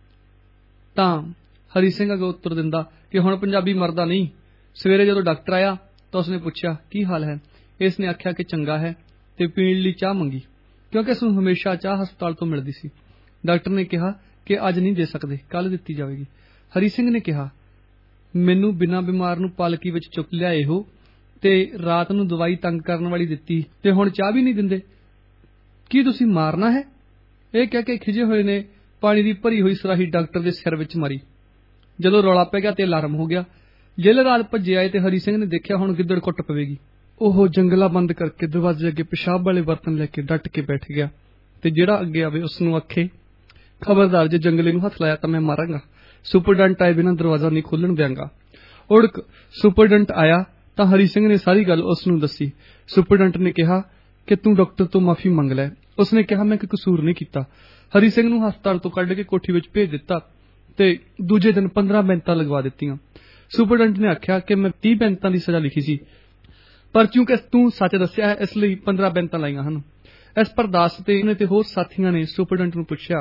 S1: ਤਾਂ ਹਰੀ ਸਿੰਘ ਅੱਗੇ ਉੱਤਰ ਦਿੰਦਾ ਕਿ ਹੁਣ ਪੰਜਾਬੀ ਮਰਦਾ ਨਹੀਂ। ਸਵੇਰੇ ਜਦੋਂ ਡਾਕਟਰ ਆਇਆ ਤਾਂ ਉਸਨੇ ਪੁੱਛਿਆ ਕੀ ਹਾਲ ਹੈ। ਇਸ ਨੇ ਆਖਿਆ ਕਿ ਚੰਗਾ ਹੈ ਤੇ ਪੀਣ ਲਈ ਚਾਹ ਮੰਗੀ, ਕਿਉਂਕਿ ਇਸ ਨੂੰ ਹਮੇਸ਼ਾ ਚਾਹ ਹਸਪਤਾਲ ਤੋਂ ਮਿਲਦੀ ਸੀ। ਡਾਕਟਰ ਨੇ ਕਿਹਾ ਕਿ ਅੱਜ ਨਹੀਂ ਦੇ ਸਕਦੇ, ਕੱਲ ਦਿੱਤੀ ਜਾਵੇਗੀ। ਹਰੀ ਸਿੰਘ ਨੇ ਕਿਹਾ, ਮੈਨੂੰ ਬਿਨਾਂ ਬਿਮਾਰ ਨੂੰ ਪਾਲਕੀ ਵਿੱਚ ਚੁੱਕ ਲਿਆਏ ਹੋ ਤੇ ਰਾਤ ਨੂੰ ਦਵਾਈ ਤੰਗ ਕਰਨ ਵਾਲੀ ਦਿੱਤੀ ਤੇ ਹੁਣ ਚਾਹ ਵੀ ਨਹੀਂ ਦਿੰਦੇ, ਕੀ ਤੁਸੀਂ ਮਾਰਨਾ ਹੈ? ਇਹ ਕਹਿ ਕੇ ਖਿਜੇ ਹੋਏ ਨੇ ਪਾਣੀ ਦੀ ਭਰੀ ਹੋਈ ਸੁਰਾਹੀ ਡਾਕਟਰ ਦੇ ਸਿਰ ਵਿੱਚ ਮਾਰੀ। ਜਦੋਂ ਰੌਲਾ ਪੈ ਗਿਆ ਤੇ ਅਲਾਰਮ ਹੋ ਗਿਆ। ਜੇਲਰ ਰਾਤ ਭੱਜੇ ਆਏ ਤੇ ਹਰੀ ਸਿੰਘ ਨੇ ਦੇਖਿਆ ਹੁਣ ਗਿੱਦੜ ਕੁੱਟ ਪਵੇਗੀ। ਉਹ ਜੰਗਲਾ ਬੰਦ ਕਰਕੇ ਦਰਵਾਜ਼ੇ ਅੱਗੇ ਪਿਸ਼ਾਬ ਵਾਲੇ ਬਰਤਨ ਲੈ ਕੇ ਡਟ ਕੇ ਬੈਠ ਗਿਆ ਤੇ ਜਿਹੜਾ ਅੱਗੇ ਆਵੇ ਉਸ ਨੂੰ ਆਖੇ, ਖਬਰਦਾਰ ਜੇ ਜੰਗਲੇ ਨੂੰ ਹੱਥ ਲਾਇਆ ਤਾਂ ਮੈਂ ਮਾਰਾਂਗਾ। ਸੁਪਰਡੈਂਟ ਆਏ ਬਿਨਾਂ ਦਰਵਾਜ਼ਾ ਨਹੀਂ ਖੋਲਣ ਦਿਆਂਗਾ। ਉੜਕ ਸੁਪਰਡੈਂਟ ਆਇਆ ਤਾਂ ਹਰੀ ਸਿੰਘ ਨੇ ਸਾਰੀ ਗੱਲ ਉਸ ਨੂੰ ਦੱਸੀ। ਸੁਪਰਡੈਂਟ ਨੇ ਕਿਹਾ ਕਿ ਤੂੰ ਡਾਕਟਰ ਤੋਂ ਮਾਫੀ ਮੰਗ ਲੈ। ਉਸਨੇ ਕਿਹਾ ਮੈਂ ਕੋਈ ਕਸੂਰ ਨਹੀਂ ਕੀਤਾ। ਹਰੀ ਸਿੰਘ ਨੂੰ ਹਸਪਤਾਲ ਤੋਂ ਕੱਢ ਕੇ ਕੋਠੀ ਵਿੱਚ ਭੇਜ ਦਿੱਤਾ ਤੇ ਦੂਜੇ ਦਿਨ 15 ਬੈਂਤਾਂ ਲਗਵਾ ਦਿੱਤੀਆਂ। ਸੁਪਰਡੈਂਟ ਨੇ ਆਖਿਆ ਕਿ ਮੈਂ 30 ਬੈਂਤਾਂ ਦੀ ਸਜ਼ਾ ਲਿਖੀ ਸੀ, ਪਰ ਕਿਉਂਕਿ ਤੂੰ ਸੱਚ ਦੱਸਿਆ ਹੈ ਇਸ ਲਈ 15 ਬੈਂਤਾਂ ਲਾਈਆਂ ਹਨ। ਇਸ ਪਰ ਦਾਸ ਤੇ ਹੋਰ ਸਾਥੀਆਂ ਨੇ ਸੁਪਰਡੈਂਟ ਨੂੰ ਪੁੱਛਿਆ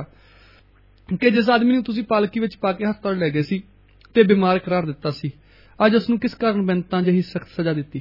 S1: ਕਿ ਜਿਸ ਆਦਮੀ ਨੂੰ ਤੁਸੀਂ ਪਾਲਕੀ ਵਿੱਚ ਪਾ ਕੇ ਹਸਪਤਾਲ ਲੈ ਗਏ ਸੀ ਤੇ ਬਿਮਾਰ ਕਰਾਰ ਦਿੱਤਾ ਸੀ, ਅੱਜ ਉਸ ਨੂੰ ਕਿਸ ਕਾਰਨ ਬੈਂਤਾਂ ਜਿਹੀ ਸਖਤ ਸਜ਼ਾ ਦਿੱਤੀ।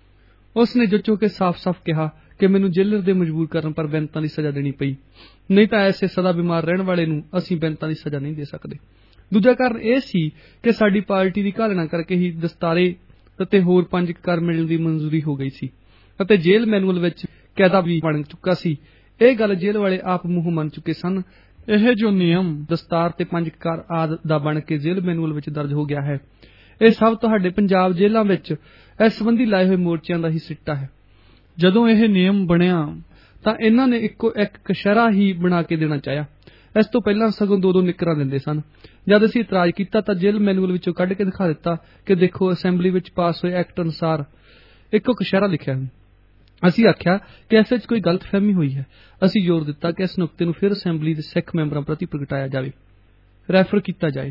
S1: ਉਸ ਨੇ ਜੁੱਚੋ ਕੇ ਸਾਫ਼-ਸਾਫ਼ ਕਿਹਾ ਕਿ ਮੈਨੂੰ ਜੇਲਰ ਦੇ ਮਜਬੂਰ ਕਰਨ ਪਰ ਬੈਂਤਾਂ ਦੀ ਸਜ਼ਾ ਦੇਣੀ ਪਈ, ਨਹੀਂ ਤਾਂ ਐਸੇ ਸਦਾ ਬਿਮਾਰ ਰਹਿਣ ਵਾਲੇ ਨੂੰ ਅਸੀਂ ਬੈਂਤਾਂ ਦੀ ਸਜ਼ਾ ਨਹੀਂ ਦੇ ਸਕਦੇ। ਦੂਜਾ ਕਾਰਨ ਇਹ ਸੀ ਕਿ ਸਾਡੀ ਪਾਰਟੀ ਦੀ ਘਾਲਣਾ ਕਰਕੇ ਹੀ ਦਸਤਾਰੇ ਅਤੇ ਹੋਰ 5 ਕਰ ਮਿਲਣ ਦੀ ਮਨਜ਼ੂਰੀ ਹੋ ਗਈ ਸੀ ਅਤੇ ਜੇਲ੍ਹ ਮੈਨੂਅਲ ਵਿੱਚ ਕਾਇਦਾ ਵੀ ਬਣ ਚੁੱਕਾ ਸੀ। ਇਹ ਗੱਲ ਜੇਲ੍ਹ ਵਾਲੇ ਆਪ ਮੂੰਹ ਮੰਨ ਚੁੱਕੇ ਸਨ। ਇਹ ਜੋ ਨਿਯਮ ਦਸਤਾਰ ਤੇ 5 ਕਰ ਆਦਿ ਦਾ ਬਣ ਕੇ ਜੇਲ੍ਹ ਮੈਨੂਅਲ ਵਿੱਚ ਦਰਜ ਹੋ ਗਿਆ ਹੈ, ਇਹ ਸਭ ਤੁਹਾਡੇ ਪੰਜਾਬ ਜੇਲ੍ਹਾਂ ਵਿੱਚ ਇਸ ਸੰਬੰਧੀ ਲਾਏ ਹੋਏ ਮੋਰਚਿਆਂ ਦਾ ਹੀ ਸਿੱਟਾ ਹੈ। ਜਦੋਂ ਇਹ ਨਿਯਮ ਬਣਿਆ ਤਾਂ ਇਹਨਾਂ ਨੇ ਇੱਕੋ ਇੱਕ ਕਸ਼ਹਿਰਾ ਹੀ ਬਣਾ ਕੇ ਦੇਣਾ ਚਾਹਿਆ। ਇਸ ਤੋਂ ਪਹਿਲਾਂ ਸਗੋਂ 2-2 ਨਿੱਕਰਾਂ ਦਿੰਦੇ ਸਨ। ਜਦ ਅਸੀਂ ਇਤਰਾਜ਼ ਕੀਤਾ ਤਾਂ ਜੇਲ੍ਹ ਮੈਨੂਅਲ ਵਿੱਚੋਂ ਕੱਢ ਕੇ ਦਿਖਾ ਦਿੱਤਾ ਕਿ ਦੇਖੋ, ਅਸੈਂਬਲੀ ਵਿੱਚ ਪਾਸ ਹੋਏ ਐਕਟ ਅਨੁਸਾਰ ਇੱਕੋ ਕਸ਼ਹਿਰਾ ਲਿਖਿਆ ਹੈ। ਅਸੀਂ ਆਖਿਆ ਕਿ ਇਸ ਵਿੱਚ ਕੋਈ ਗਲਤਫਹਿਮੀ ਹੋਈ ਹੈ। ਅਸੀਂ ਜ਼ੋਰ ਦਿੱਤਾ ਕਿ ਇਸ ਨੁਕਤੇ ਨੂੰ ਫਿਰ ਅਸੈਂਬਲੀ ਦੇ ਸਿੱਖ ਮੈਂਬਰਾਂ ਪ੍ਰਤੀ ਪ੍ਰਗਟਾਇਆ ਜਾਵੇ, ਰੈਫਰ ਕੀਤਾ ਜਾਏ।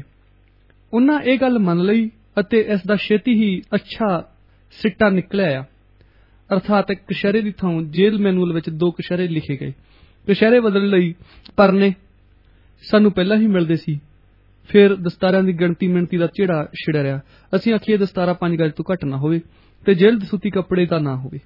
S1: ਉਹਨਾਂ ਇਹ ਗੱਲ ਮੰਨ ਲਈ ਅਤੇ ਇਸ ਦਾ ਛੇਤੀ ਹੀ ਅੱਛਾ ਸਿੱਟਾ ਨਿਕਲਿਆ, ਅਰਥਾਤ ਇੱਕ ਕਸ਼ਹਿਰੇ ਦੀ ਥਾਂ ਜੇਲ੍ਹ ਮੈਨੂਅਲ ਵਿੱਚ 2 ਕਸ਼ਹਿਰੇ ਲਿਖੇ ਗਏ। ਕਸ਼ਹਿਰੇ ਬਦਲਣ ਲਈ ਪਰਨੇ ਸਾਨੂੰ ਪਹਿਲਾਂ ਹੀ ਮਿਲਦੇ ਸੀ। ਫਿਰ ਦਸਤਾਰਿਆਂ ਦੀ ਗਿਣਤੀ ਦਾ ਝੇੜਾ ਛਿੜਿਆ ਰਿਹਾ। ਅਸੀਂ ਆਖੀਏ ਦਸਤਾਰਾ 5 ਗਜ਼ ਤੋਂ ਘੱਟ ਨਾ ਹੋਵੇ ਤੇ ਜੇਲ੍ਹ ਦੇ ਸੂਤੀ ਕੱਪੜੇ ਦਾ ਨਾ ਹੋਵੇ।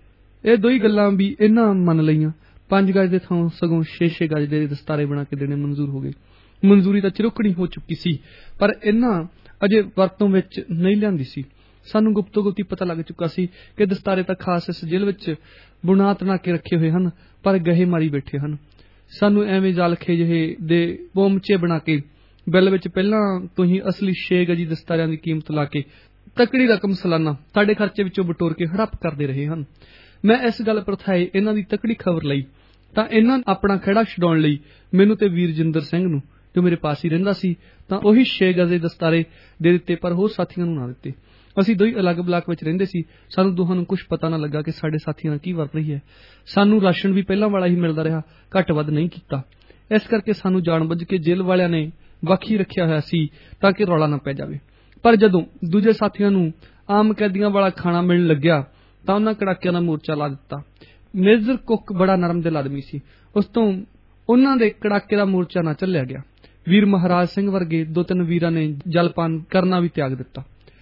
S1: ਇਹ 2 ਹੀ ਗੱਲਾਂ ਵੀ ਇਹਨਾਂ ਮੰਨ ਲਈਆਂ। 5 ਗਜ਼ ਦੇ ਥਾਂ ਸਗੋਂ 6-6 ਗਜ਼ ਦੇ ਦਸਤਾਰੇ ਬਣਾ ਕੇ ਦੇਣੇ ਮਨਜ਼ੂਰ ਹੋ ਗਏ। ਮਨਜ਼ੂਰੀ ਤਾਂ ਚਿਰੋਕਣੀ ਹੋ ਚੁੱਕੀ ਸੀ, ਪਰ ਇਹਨਾਂ ਅਜੇ ਵਰਤੋਂ ਵਿੱਚ ਨਹੀਂ ਲਿਆਂਦੀ ਸੀ। ਸਾਨੂੰ ਗੁਪਤੋ ਗੁਪਤੀ ਪਤਾ ਲੱਗ ਚੁੱਕਾ ਸੀ ਕਿ ਦਸਤਾਰੇ ਤਾਂ ਖਾਸ ਇਸ ਜੇਲ੍ਹ ਵਿੱਚ ਬੁਣਾਤ ਨਾ ਕੇ ਰੱਖੇ ਹੋਏ ਹਨ, ਪਰ ਗਹੇ ਮਾਰੀ ਬੈਠੇ ਹਨ। ਸਾਨੂੰ ਐਵੇਂ ਜਾਲਖੇ ਜਿਹੇ ਦੇ ਪੋਮਚੇ ਬਣਾ ਕੇ ਬਿੱਲ ਵਿੱਚ ਪਹਿਲਾਂ ਤੋਂ ਹੀ ਅਸਲੀ 6 ਗਜੀ ਦਸਤਾਰਿਆਂ ਦੀ ਕੀਮਤ ਲਾ ਕੇ ਤਕੜੀ ਰਕਮ ਸਾਲਾਨਾ ਸਾਡੇ ਖਰਚੇ ਵਿੱਚੋਂ ਬਟੋਰ ਕੇ ਹੜੱਪ ਕਰਦੇ ਰਹੇ ਹਨ। ਮੈਂ ਇਸ ਗੱਲ ਪ੍ਰਥਾਏ ਇਹਨਾਂ ਦੀ ਤਕੜੀ ਖਬਰ ਲਈ ਤਾਂ ਇਹਨਾਂ ਆਪਣਾ ਖਹਿੜਾ ਛਡਾਉਣ ਲਈ ਮੈਨੂੰ ਤੇ ਵੀਰ ਜਿੰਦਰ ਸਿੰਘ ਨੂੰ, ਜੋ ਮੇਰੇ ਪਾਸ ਹੀ ਰਹਿੰਦਾ ਸੀ, ਤਾਂ ਉਹੀ 6 ਗਜ਼ ਦਸਤਾਰੇ ਦੇ ਦਿੱਤੇ, ਪਰ ਹੋਰ ਸਾਥੀਆਂ ਨੂੰ ਨਾ ਦਿੱਤੇ। ਅਸੀਂ 2 ਹੀ ਅਲੱਗ ਬਲਾਕ ਵਿੱਚ ਰਹਿੰਦੇ ਸੀ। ਸਾਨੂੰ ਦੋਹਾਂ ਨੂੰ ਕੁਝ ਪਤਾ ਨਾ ਲੱਗਾ ਕਿ ਸਾਡੇ ਸਾਥੀਆਂ ਨਾਲ ਕੀ ਵਰਤ ਰਹੀ ਹੈ। ਸਾਨੂੰ ਰਾਸ਼ਨ ਵੀ ਪਹਿਲਾਂ ਵਾਲਾ ਹੀ ਮਿਲਦਾ ਰਿਹਾ, ਘੱਟ ਵੱਧ ਨਹੀਂ ਕੀਤਾ। ਇਸ ਕਰਕੇ ਸਾਨੂੰ ਜਾਣਬੁੱਝ ਕੇ ਜੇਲ੍ਹ ਵਾਲਿਆਂ ਨੇ ਵੱਖੀ ਰੱਖਿਆ ਹੋਇਆ ਸੀ ਤਾਂ ਕਿ ਰੌਲਾ ਨਾ ਪੈ ਜਾਵੇ। ਪਰ ਜਦੋਂ ਦੂਜੇ ਸਾਥੀਆਂ ਨੂੰ ਆਮ ਕੈਦੀਆਂ ਵਾਲਾ ਖਾਣਾ ਮਿਲਣ ਲੱਗਿਆ ਤਾਂ ਉਹਨਾਂ ਕੜਾਕਿਆਂ ਦਾ ਮੋਰਚਾ ਲਾ ਦਿੱਤਾ। ਮੇਜਰ ਕੁੱਕ ਬੜਾ ਨਰਮ ਦਿਲ ਆਦਮੀ ਸੀ। ਉਸ ਤੋਂ ਉਹਨਾਂ ਦੇ ਕੜਾਕੇ ਦਾ ਮੋਰਚਾ ਨਾ ਝੱਲਿਆ ਗਿਆ। ਵੀਰ ਮਹਾਰਾਜ ਸਿੰਘ ਵਰਗੇ 2-3 ਵੀਰਾਂ ਨੇ ਜਲਪਾਨ ਕਰਨਾ ਵੀ ਤਿਆਗ ਦਿੱਤਾ।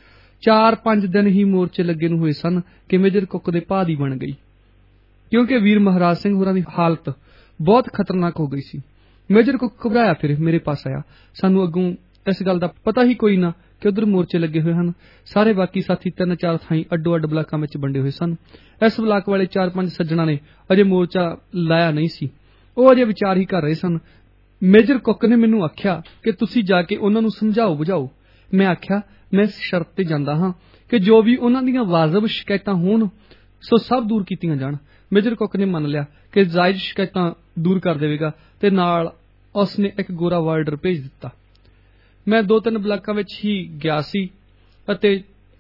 S1: 4-5 ਦਿਨ ਹੀ ਮੋਰਚੇ ਲੱਗੇ ਨੂੰ ਹੋਏ ਸਨ ਕਿ ਮੇਜਰ ਕੁੱਕ ਦੇ ਭਾਅ ਦੀ ਬਣ ਗਈ, ਕਿਉਂਕਿ ਵੀਰ ਮਹਾਰਾਜ ਸਿੰਘ ਹੋਰਾਂ ਦੀ ਹਾਲਤ ਬਹੁਤ ਖਤਰਨਾਕ ਹੋ ਗਈ ਸੀ। ਮੇਜਰ ਕੁੱਕ ਘਬਰਾਇਆ ਫਿਰ ਮੇਰੇ ਪਾਸ ਆਇਆ। ਸਾਨੂੰ ਅੱਗੋਂ ਇਸ ਗੱਲ ਦਾ ਪਤਾ ਹੀ ਕੋਈ ਨਾ ਕਿ ਉਧਰ ਮੋਰਚੇ ਲੱਗੇ ਹੋਏ ਹਨ। ਸਾਰੇ ਬਾਕੀ ਸਾਥੀ 3-4 ਥਾਈਂ ਅੱਡੋ-ਅੱਡ ਬਲਾਕਾਂ ਵਿੱਚ ਵੰਡੇ ਹੋਏ ਸਨ। ਇਸ ਬਲਾਕ ਵਾਲੇ 4-5 ਸੱਜਣਾਂ ਨੇ ਅਜੇ ਮੋਰਚਾ ਲਾਇਆ ਨਹੀਂ ਸੀ। ਉਹ ਅਜੇ ਵਿਚਾਰ ਹੀ ਕਰ ਰਹੇ ਸਨ। ਮੇਜਰ ਕੁੱਕ ਨੇ ਮੈਨੂੰ ਆਖਿਆ ਕਿ ਤੁਸੀਂ ਜਾ ਕੇ ਉਹਨਾਂ ਨੂੰ ਸਮਝਾਓ ਬੁਝਾਓ। ਮੈਂ ਆਖਿਆ ਮੈਂ ਇਸ ਸ਼ਰਤ ਤੇ ਜਾਂਦਾ ਹਾਂ ਕਿ ਜੋ ਵੀ ਉਹਨਾਂ ਦੀਆਂ ਵਾਜਬ ਸ਼ਿਕਾਇਤਾਂ ਹੋਣ ਸੋ ਸਭ ਦੂਰ ਕੀਤੀਆਂ ਜਾਣ। ਮੇਜਰ ਕੁੱਕ ਨੇ ਮੰਨ ਲਿਆ ਕਿ ਜਾਇਜ਼ ਸ਼ਿਕਾਇਤਾਂ ਦੂਰ ਕਰ ਦੇਵੇਗਾ ਤੇ ਨਾਲ ਉਸ ਨੇ ਇੱਕ ਗੋਰਾ ਵਾਰਡਰ ਭੇਜ ਦਿੱਤਾ। ਮੈਂ 2-3 ਬਲਾਕਾਂ ਵਿੱਚ ਹੀ ਗਿਆ ਸੀ ਅਤੇ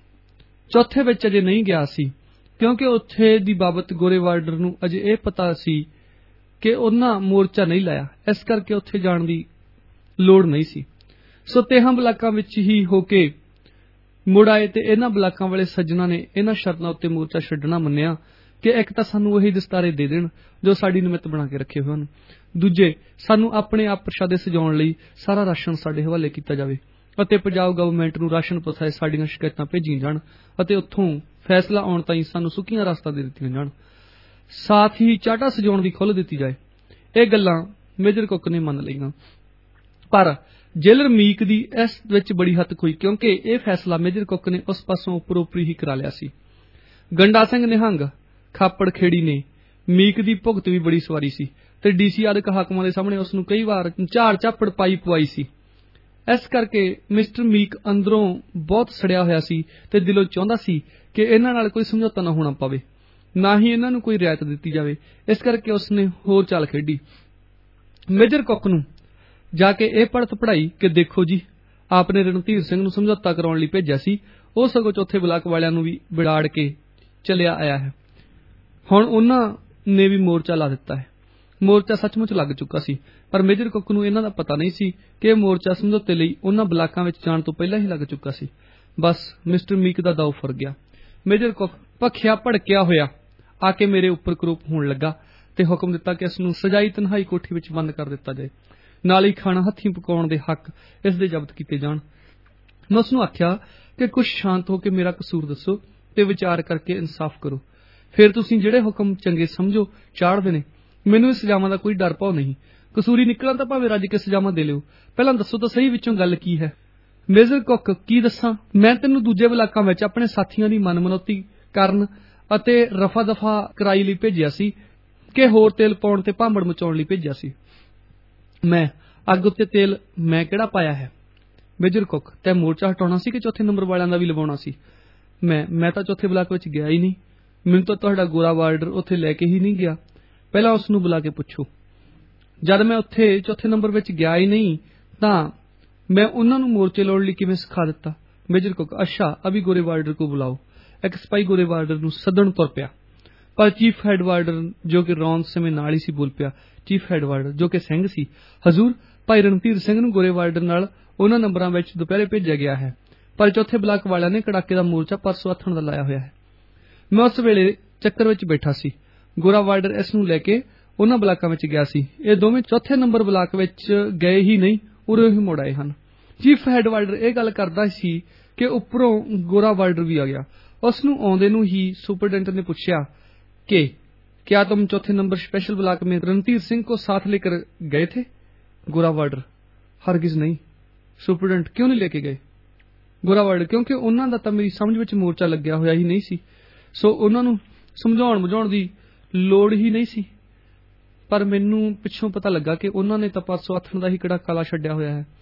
S1: ਚੌਥੇ ਵਿੱਚ ਅਜੇ ਨਹੀਂ ਗਿਆ ਸੀ, ਕਿਉਂਕਿ ਉੱਥੇ ਦੀ ਬਾਬਤ ਗੋਰੇ ਵਾਰਡਰ ਨੂੰ ਅਜੇ ਇਹ ਪਤਾ ਸੀ ਕਿ ਉਹਨਾਂ ਮੋਰਚਾ ਨਹੀਂ ਲਾਇਆ, ਇਸ ਕਰਕੇ ਉੱਥੇ ਜਾਣ ਦੀ ਲੋੜ ਨਹੀਂ ਸੀ। ਸੋ 13 ਬਲਾਕਾਂ ਵਿੱਚ ਹੀ ਹੋ ਕੇ ਮੁੜ ਆਏ ਤੇ ਇਹਨਾਂ ਬਲਾਕਾਂ ਵਾਲੇ ਸੱਜਣਾਂ ਨੇ ਇਹਨਾਂ ਸ਼ਰਤਾਂ ਉੱਤੇ ਮੋਰਚਾ ਛੱਡਣਾ ਮੰਨਿਆ ਕਿ ਇੱਕ ਤਾਂ ਸਾਨੂੰ ਉਹੀ ਦਸਤਾਰੇ ਦੇ ਦੇਣ ਜੋ ਸਾਡੀ ਨਿਮਿਤ ਬਣਾ ਕੇ ਰੱਖੇ ਹੋਏ ਹਨ, ਦੂਜੇ ਸਾਨੂੰ ਆਪਣੇ ਆਪ ਪ੍ਰਸ਼ਾਦੇ ਸਜਾਉਣ ਲਈ ਸਾਰਾ ਰਾਸ਼ਨ ਸਾਡੇ ਹਵਾਲੇ ਕੀਤਾ ਜਾਵੇ ਅਤੇ ਪੰਜਾਬ ਗਵਰਨਮੈਂਟ ਨੂੰ ਰਾਸ਼ਨ ਪਹੁੰਚਾਏ ਸਾਡੀਆਂ ਸ਼ਿਕਾਇਤਾਂ ਭੇਜੀਆਂ ਜਾਣ ਅਤੇ ਉੱਥੋਂ ਫੈਸਲਾ ਆਉਣ ਤਾਈਂ ਸਾਨੂੰ ਸੁੱਕੀਆਂ ਰਸਤਾਂ ਦੇ ਦਿੱਤੀਆਂ ਜਾਣ, ਸਾਥ ਹੀ ਚਾਟਾ ਸਜਾਉਣ ਦੀ ਖੁੱਲ੍ਹ ਦਿੱਤੀ ਜਾਏ। ਇਹ ਗੱਲਾਂ ਮੇਜਰ ਕੁੱਕ ਨੇ ਮੰਨ ਲਈਆਂ, ਪਰ ਜੇਲਰ ਮੀਕ ਦੀ ਇਸ ਵਿੱਚ ਬੜੀ ਹੱਥ ਹੋਈ, ਕਿਉਂਕਿ ਇਹ ਫੈਸਲਾ ਮੇਜਰ ਕੁੱਕ ਨੇ ਉਸ ਪਾਸੋਂ ਉੱਪਰ ਉਪਰੀ ਹੀ ਕਰਾ ਲਿਆ ਸੀ। ਗੰਡਾ ਸਿੰਘ ਨਿਹੰਗ ਖਾਪੜ ਖੇੜੀ ਨੇ ਮੀਕ ਦੀ ਭੁਗਤ ਵੀ ਬੜੀ ਸਵਾਰੀ ਸੀ ਤੇ ਡੀਸੀ ਆਦਿਕ ਹਾਕਮਾਂ ਦੇ ਸਾਹਮਣੇ ਉਸ ਨੂੰ ਕਈ ਵਾਰ ਝਾੜ ਝਾਪੜ ਪਾਈ ਪਵਾਈ ਸੀ। ਇਸ ਕਰਕੇ ਮਿਸਟਰ ਮੀਕ ਅੰਦਰੋਂ ਬਹੁਤ ਸੜਿਆ ਹੋਇਆ ਸੀ ਤੇ ਦਿਲੋਂ ਚਾਹੁੰਦਾ ਸੀ ਕਿ ਇਹਨਾਂ ਨਾਲ ਕੋਈ ਸਮਝੌਤਾ ਨਾ ਹੋਣਾ ਪਵੇ, ਨਾ ਹੀ ਇਹਨਾਂ ਨੂੰ ਕੋਈ ਰਿਆਇਤ ਦਿੱਤੀ ਜਾਵੇ। ਇਸ ਕਰਕੇ ਉਸ ਨੇ ਹੋਰ ਚਾਲ ਖੇਡੀ। ਮੇਜਰ ਕੁੱਕ ਨੂੰ ਜਾ ਕੇ ਇਹ ਪੜਤ ਪੜਾਈ ਕਿ ਦੇਖੋ ਜੀ, ਆਪ ਨੇ ਰਣਧੀਰ ਸਿੰਘ ਨੂੰ ਸਮਝੌਤਾ ਕਰਾਉਣ ਲਈ ਭੇਜਿਆ ਸੀ, ਉਹ ਸਗੋਂ ਚੌਥੇ ਬਲਾਕ ਵਾਲਿਆਂ ਨੂੰ ਵੀ ਵਿਗਾੜ ਕੇ ਚਲਿਆ ਆਇਆ ਹੈ। ਹੁਣ ਉਹਨਾਂ ਨੇ ਵੀ ਮੋਰਚਾ ਲਾ ਦਿੱਤਾ ਹੈ। ਮੋਰਚਾ ਸੱਚਮੁੱਚ ਲੱਗ ਚੁੱਕਾ ਸੀ, ਪਰ ਮੇਜਰ ਕੁੱਕ ਨੂੰ ਇਹਨਾਂ ਦਾ ਪਤਾ ਨਹੀਂ ਸੀ ਕਿ ਇਹ ਮੋਰਚਾ ਸਮਝੌਤੇ ਲਈ ਉਹਨਾਂ ਬਲਾਕਾਂ ਵਿੱਚ ਜਾਣ ਤੋਂ ਪਹਿਲਾਂ ਹੀ ਲੱਗ ਚੁੱਕਾ ਸੀ। ਬਸ ਮਿਸਟਰ ਮੀਕ ਦਾ ਦਾਅ ਫੁਰ ਗਿਆ। ਮੇਜਰ ਕੁੱਕ ਭਖਿਆ ਭੜਕਿਆ ਹੋਇਆ ਆ ਕੇ ਮੇਰੇ ਉੱਪਰ ਕਰੋਪ ਹੋਣ ਲੱਗਾ ਤੇ ਹੁਕਮ ਦਿੱਤਾ ਕਿ ਇਸ ਨੂੰ ਸਜਾਈ ਤਨਹਾਈ ਕੋਠੀ ਵਿੱਚ ਬੰਦ ਕਰ ਦਿੱਤਾ ਜਾਏ। ਨਾਲ ਹੀ ਖਾਣਾ ਹੱਥੀਂ ਪਕਾਉਣ ਦੇ ਹੱਕ ਇਸ ਦੇ ਜ਼ਬਤ ਕੀਤੇ ਜਾਣ। ਮੈਂ ਉਸ ਨੂੰ ਆਖਿਆ ਕਿ ਕੁਝ ਸ਼ਾਂਤ ਹੋ ਕੇ ਮੇਰਾ ਕਸੂਰ ਦੱਸੋ ਤੇ ਵਿਚਾਰ ਕਰਕੇ ਇਨਸਾਫ ਕਰੋ। ਫਿਰ ਤੁਸੀਂ ਜਿਹੜੇ ਹੁਕਮ ਚੰਗੇ ਸਮਝੋ ਚਾੜਦੇ ਨੇ। ਮੈਨੂੰ ਇਸ ਸਜ਼ਾਵਾਂ ਦਾ ਕੋਈ ਡਰ ਭਾਉ ਨਹੀਂ। ਕਸੂਰੀ ਨਿਕਲਾਂ ਤਾਂ ਭਾਵੇਂ ਰੱਜ ਕੇ ਸਜ਼ਾਵਾਂ ਦੇ ਲਿਓ। ਪਹਿਲਾਂ ਦੱਸੋ ਤਾਂ ਸਹੀ ਵਿੱਚੋਂ ਗੱਲ ਕੀ ਹੈ। ਮੇਜਰ ਕੁੱਕ, ਕੀ ਦੱਸਾਂ? ਮੈਂ ਤੈਨੂੰ ਦੂਜੇ ਬਲਾਕਾਂ ਵਿੱਚ ਆਪਣੇ ਸਾਥੀਆਂ ਦੀ ਮਨਮਨੌਤੀ ਕਰਨ ਅਤੇ ਰਫਾ ਦਫਾ ਕਰਾਈ ਲਈ ਭੇਜਿਆ ਸੀ ਕਿ ਹੋਰ ਤੇਲ ਪਾਉਣ ਤੇ ਭਾਂਬੜ ਮਚਾਉਣ ਲਈ ਭੇਜਿਆ ਸੀ। ਮੈਂ ਅੱਗ ਉੱਤੇ ਤੇਲ ਮੈਂ ਕਿਹੜਾ ਪਾਇਆ ਹੈ? ਮੇਜਰ ਕੁੱਕ, ਤੈਂ ਮੋਰਚਾ ਹਟਾਉਣਾ ਸੀ ਕਿ ਚੌਥੇ ਨੰਬਰ ਵਾਲਿਆਂ ਦਾ ਵੀ ਲਵਾਉਣਾ ਸੀ? ਮੈਂ ਤਾਂ ਚੌਥੇ ਬਲਾਕ ਵਿੱਚ ਗਿਆ ਹੀ ਨਹੀਂ। ਮੈਨੂੰ ਤਾਂ ਤੁਹਾਡਾ ਗੋਰਾ ਵਾਰਡਰ ਉੱਥੇ ਲੈ ਕੇ ਹੀ ਨਹੀਂ ਗਿਆ। ਪਹਿਲਾਂ ਉਸ ਨੂੰ ਬੁਲਾ ਕੇ ਪੁੱਛੋ। ਜਦ ਮੈਂ ਉੱਥੇ ਚੌਥੇ ਨੰਬਰ ਵਿੱਚ ਗਿਆ ਹੀ ਨਹੀਂ ਤਾਂ ਮੈਂ ਉਹਨਾਂ ਨੂੰ ਮੋਰਚੇ ਲਾਉਣ ਲਈ ਕਿਵੇਂ ਸਿਖਾ ਦਿੱਤਾ? ਮੇਜਰ ਕੁੱਕ, ਅੱਛਾ, ਅਭੀ ਗੋਰੇ ਵਾਰਡਰ ਕੋ ਬੁਲਾਓ। ਇੱਕ ਸਿਪਾਹੀ ਗੋਰੇ ਵਾਰਡਰ ਨੂੰ ਸੱਦਣ ਤੁਰ ਪਿਆ, ਪਰ ਚੀਫ ਹੈਡ ਵਾਰਡਰ ਜੋ ਕਿ ਰੌਂਦ ਸਮੇਂ ਨਾਲ ਹੀ ਸੀ ਬੋਲ ਪਿਆ। ਚੀਫ ਹੈਡ ਵਾਰਡਰ ਜੋ ਕਿ ਸਿੰਘ ਸੀ, ਹਜ਼ੂਰ, ਭਾਈ ਰਣਧੀਰ ਸਿੰਘ ਨੂੰ ਗੋਰੇ ਵਾਰਡਰ ਨਾਲ ਉਹਨਾਂ ਨੰਬਰਾਂ ਵਿੱਚ ਦੁਪਹਿਰੇ ਭੇਜਿਆ ਗਿਆ ਹੈ, ਪਰ ਚੌਥੇ ਬਲਾਕ ਵਾਲਿਆਂ ਨੇ ਕੜਾਕੇ ਦਾ ਮੋਰਚਾ ਪਰਸੋਂ ਆਥਣ ਦਾ ਲਾਇਆ ਹੋਇਆ ਹੈ। ਮੈਂ ਉਸ ਵੇਲੇ ਚੱਕਰ ਵਿੱਚ ਬੈਠਾ ਸੀ। ਗੋਰਾ ਵਾਰਡਰ ਇਸ ਨੂੰ ਲੈ ਕੇ ਉਹਨਾਂ ਬਲਾਕਾਂ ਵਿੱਚ ਗਿਆ ਸੀ। ਇਹ ਦੋਵੇਂ ਚੌਥੇ ਨੰਬਰ ਬਲਾਕ ਵਿੱਚ ਗਏ ਹੀ ਨਹੀਂ, ਉਰੇ ਹੀ ਮੁੜ ਆਏ ਹਨ। ਚੀਫ ਹੈਡ ਵਾਰਡਰ ਇਹ ਗੱਲ ਕਰਦਾ ਸੀ ਕਿ ਉੱਪਰੋਂ ਗੋਰਾ ਵਾਰਡਰ ਵੀ ਆ ਗਿਆ। ਉਸ ਨੂੰ ਆਉਂਦੇ ਨੂੰ ਹੀ ਸੁਪਰਡੈਂਟ ਨੇ ਪੁੱਛਿਆ कि क्या तुम चौथे नंबर स्पेशल ब्लॉक में रणधीर सिंह को साथ लेकर गए थे? गोरा वार्डर, हरगिज नहीं। सुपरडेंट, क्यों नहीं लेके गए? गोरा वार्डर, क्योंकि उन्हां दा तां मेरी समझ विच मोर्चा लग्या होया ही नहीं सी, सो उन्हां नूं समझाउण बुझाउण दी लोड़ ही नहीं सी। पर मैनूं पिछों पता लगा कि उन्हां ने तां परसों आथण दा ही किहड़ा काला छड्डिया होया है।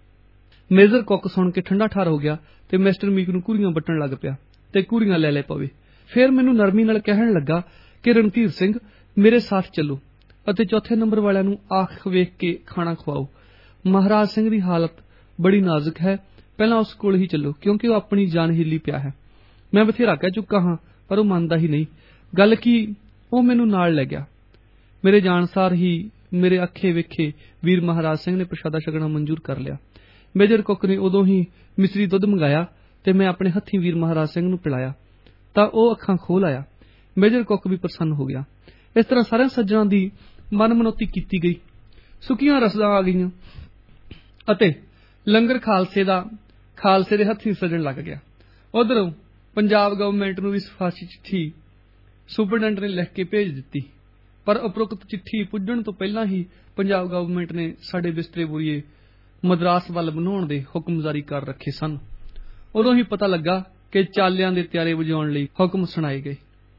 S1: मेजर कुक सुण के ठंडा ठार हो गया ते मिस्टर मीक नूं घूरियां बट्टण लग पिया ते घूरियां ले पवे। फिर मैनू नरमी नाल कहण लगा कि रणधीर सिंह, मेरे साथ चलो ਅਤੇ ਚੌਥੇ ਨੰਬਰ ਵਾਲਿਆਂ ਨੂੰ ਆਖ ਵੇਖ ਕੇ ਖਾਣਾ ਖਵਾਓ। ਮਹਾਰਾਜ ਸਿੰਘ ਦੀ ਹਾਲਤ ਬੜੀ ਨਾਜ਼ੁਕ ਹੈ, ਪਹਿਲਾਂ ਉਸ ਕੋਲ ਹੀ ਚੱਲੋ ਕਿਉਂਕਿ ਉਹ ਆਪਣੀ ਜਾਨ ਹਿੱਲੀ ਪਿਆ ਹੈ। ਮੈਂ ਬਥੇਰਾ ਕਹਿ ਚੁੱਕਾ ਹਾਂ ਪਰ ਉਹ ਮੰਨਦਾ ਹੀ ਨਹੀਂ। ਗੱਲ ਕੀ, ਉਹ ਮੈਨੂੰ ਨਾਲ ਲੈ ਗਿਆ। ਮੇਰੇ ਜਾਣਸਾਰ ਹੀ ਮੇਰੇ ਅੱਖੇ ਵੇਖੇ ਵੀਰ ਮਹਾਰਾਜ ਸਿੰਘ ਨੇ ਪ੍ਰਸ਼ਾਦਾ ਛਕਣਾ ਮਨਜ਼ੂਰ ਕਰ ਲਿਆ। ਮੇਜਰ ਕੁੱਕ ਨੇ ਉਦੋਂ ਹੀ ਮਿਸਰੀ ਦੁੱਧ ਮੰਗਾਇਆ ਤੇ ਮੈਂ ਆਪਣੇ ਹੱਥੀਂ ਵੀਰ ਮਹਾਰਾਜ ਸਿੰਘ ਨੂੰ ਪਿਲਾਇਆ ਤਾਂ ਉਹ ਅੱਖਾਂ ਖੋਲ੍ਹ ਆਇਆ। ਮੇਜਰ ਕੁੱਕ ਵੀ ਪ੍ਰਸੰਨ ਹੋ ਗਿਆ। ਇਸ ਤਰ੍ਹਾਂ ਸਾਰਿਆਂ ਸੱਜਣਾਂ ਦੀ ਮਨਮਨੌਤੀ ਕੀਤੀ ਗਈ, ਸੁੱਕੀਆਂ ਰਸਦਾਂ ਆ ਗਈਆਂ ਅਤੇ ਲੰਗਰ ਖਾਲਸੇ ਦੇ ਹੱਥੀਂ ਸਜਣ ਲੱਗ ਗਿਆ। ਉਧਰੋਂ ਪੰਜਾਬ ਗਵਰਨਮੈਂਟ ਨੂੰ ਵੀ ਸਿਫਾਰਸ਼ੀ ਚਿੱਠੀ ਸੁਪਰਡੈਂਟ ਨੇ ਲਿਖ ਕੇ ਭੇਜ ਦਿੱਤੀ, ਪਰ ਉਪਰੋਕਤ ਚਿੱਠੀ ਪੁੱਜਣ ਤੋਂ ਪਹਿਲਾਂ ਹੀ ਪੰਜਾਬ ਗਵਰਨਮੈਂਟ ਨੇ ਸਾਡੇ ਬਿਸਤਰੇ ਬੁਰੀਏ ਮਦਰਾਸ ਵੱਲ ਬਣਾਉਣ ਦੇ ਹੁਕਮ ਜਾਰੀ ਕਰ ਰੱਖੇ ਸਨ। ਉਦੋਂ ਹੀ ਪਤਾ ਲੱਗਾ ਕਿ ਚਾਲਿਆਂ ਦੇ ਤਿਆਰੇ ਵਜਾਉਣ ਲਈ ਹੁਕਮ ਸੁਣਾਏ ਗਏ।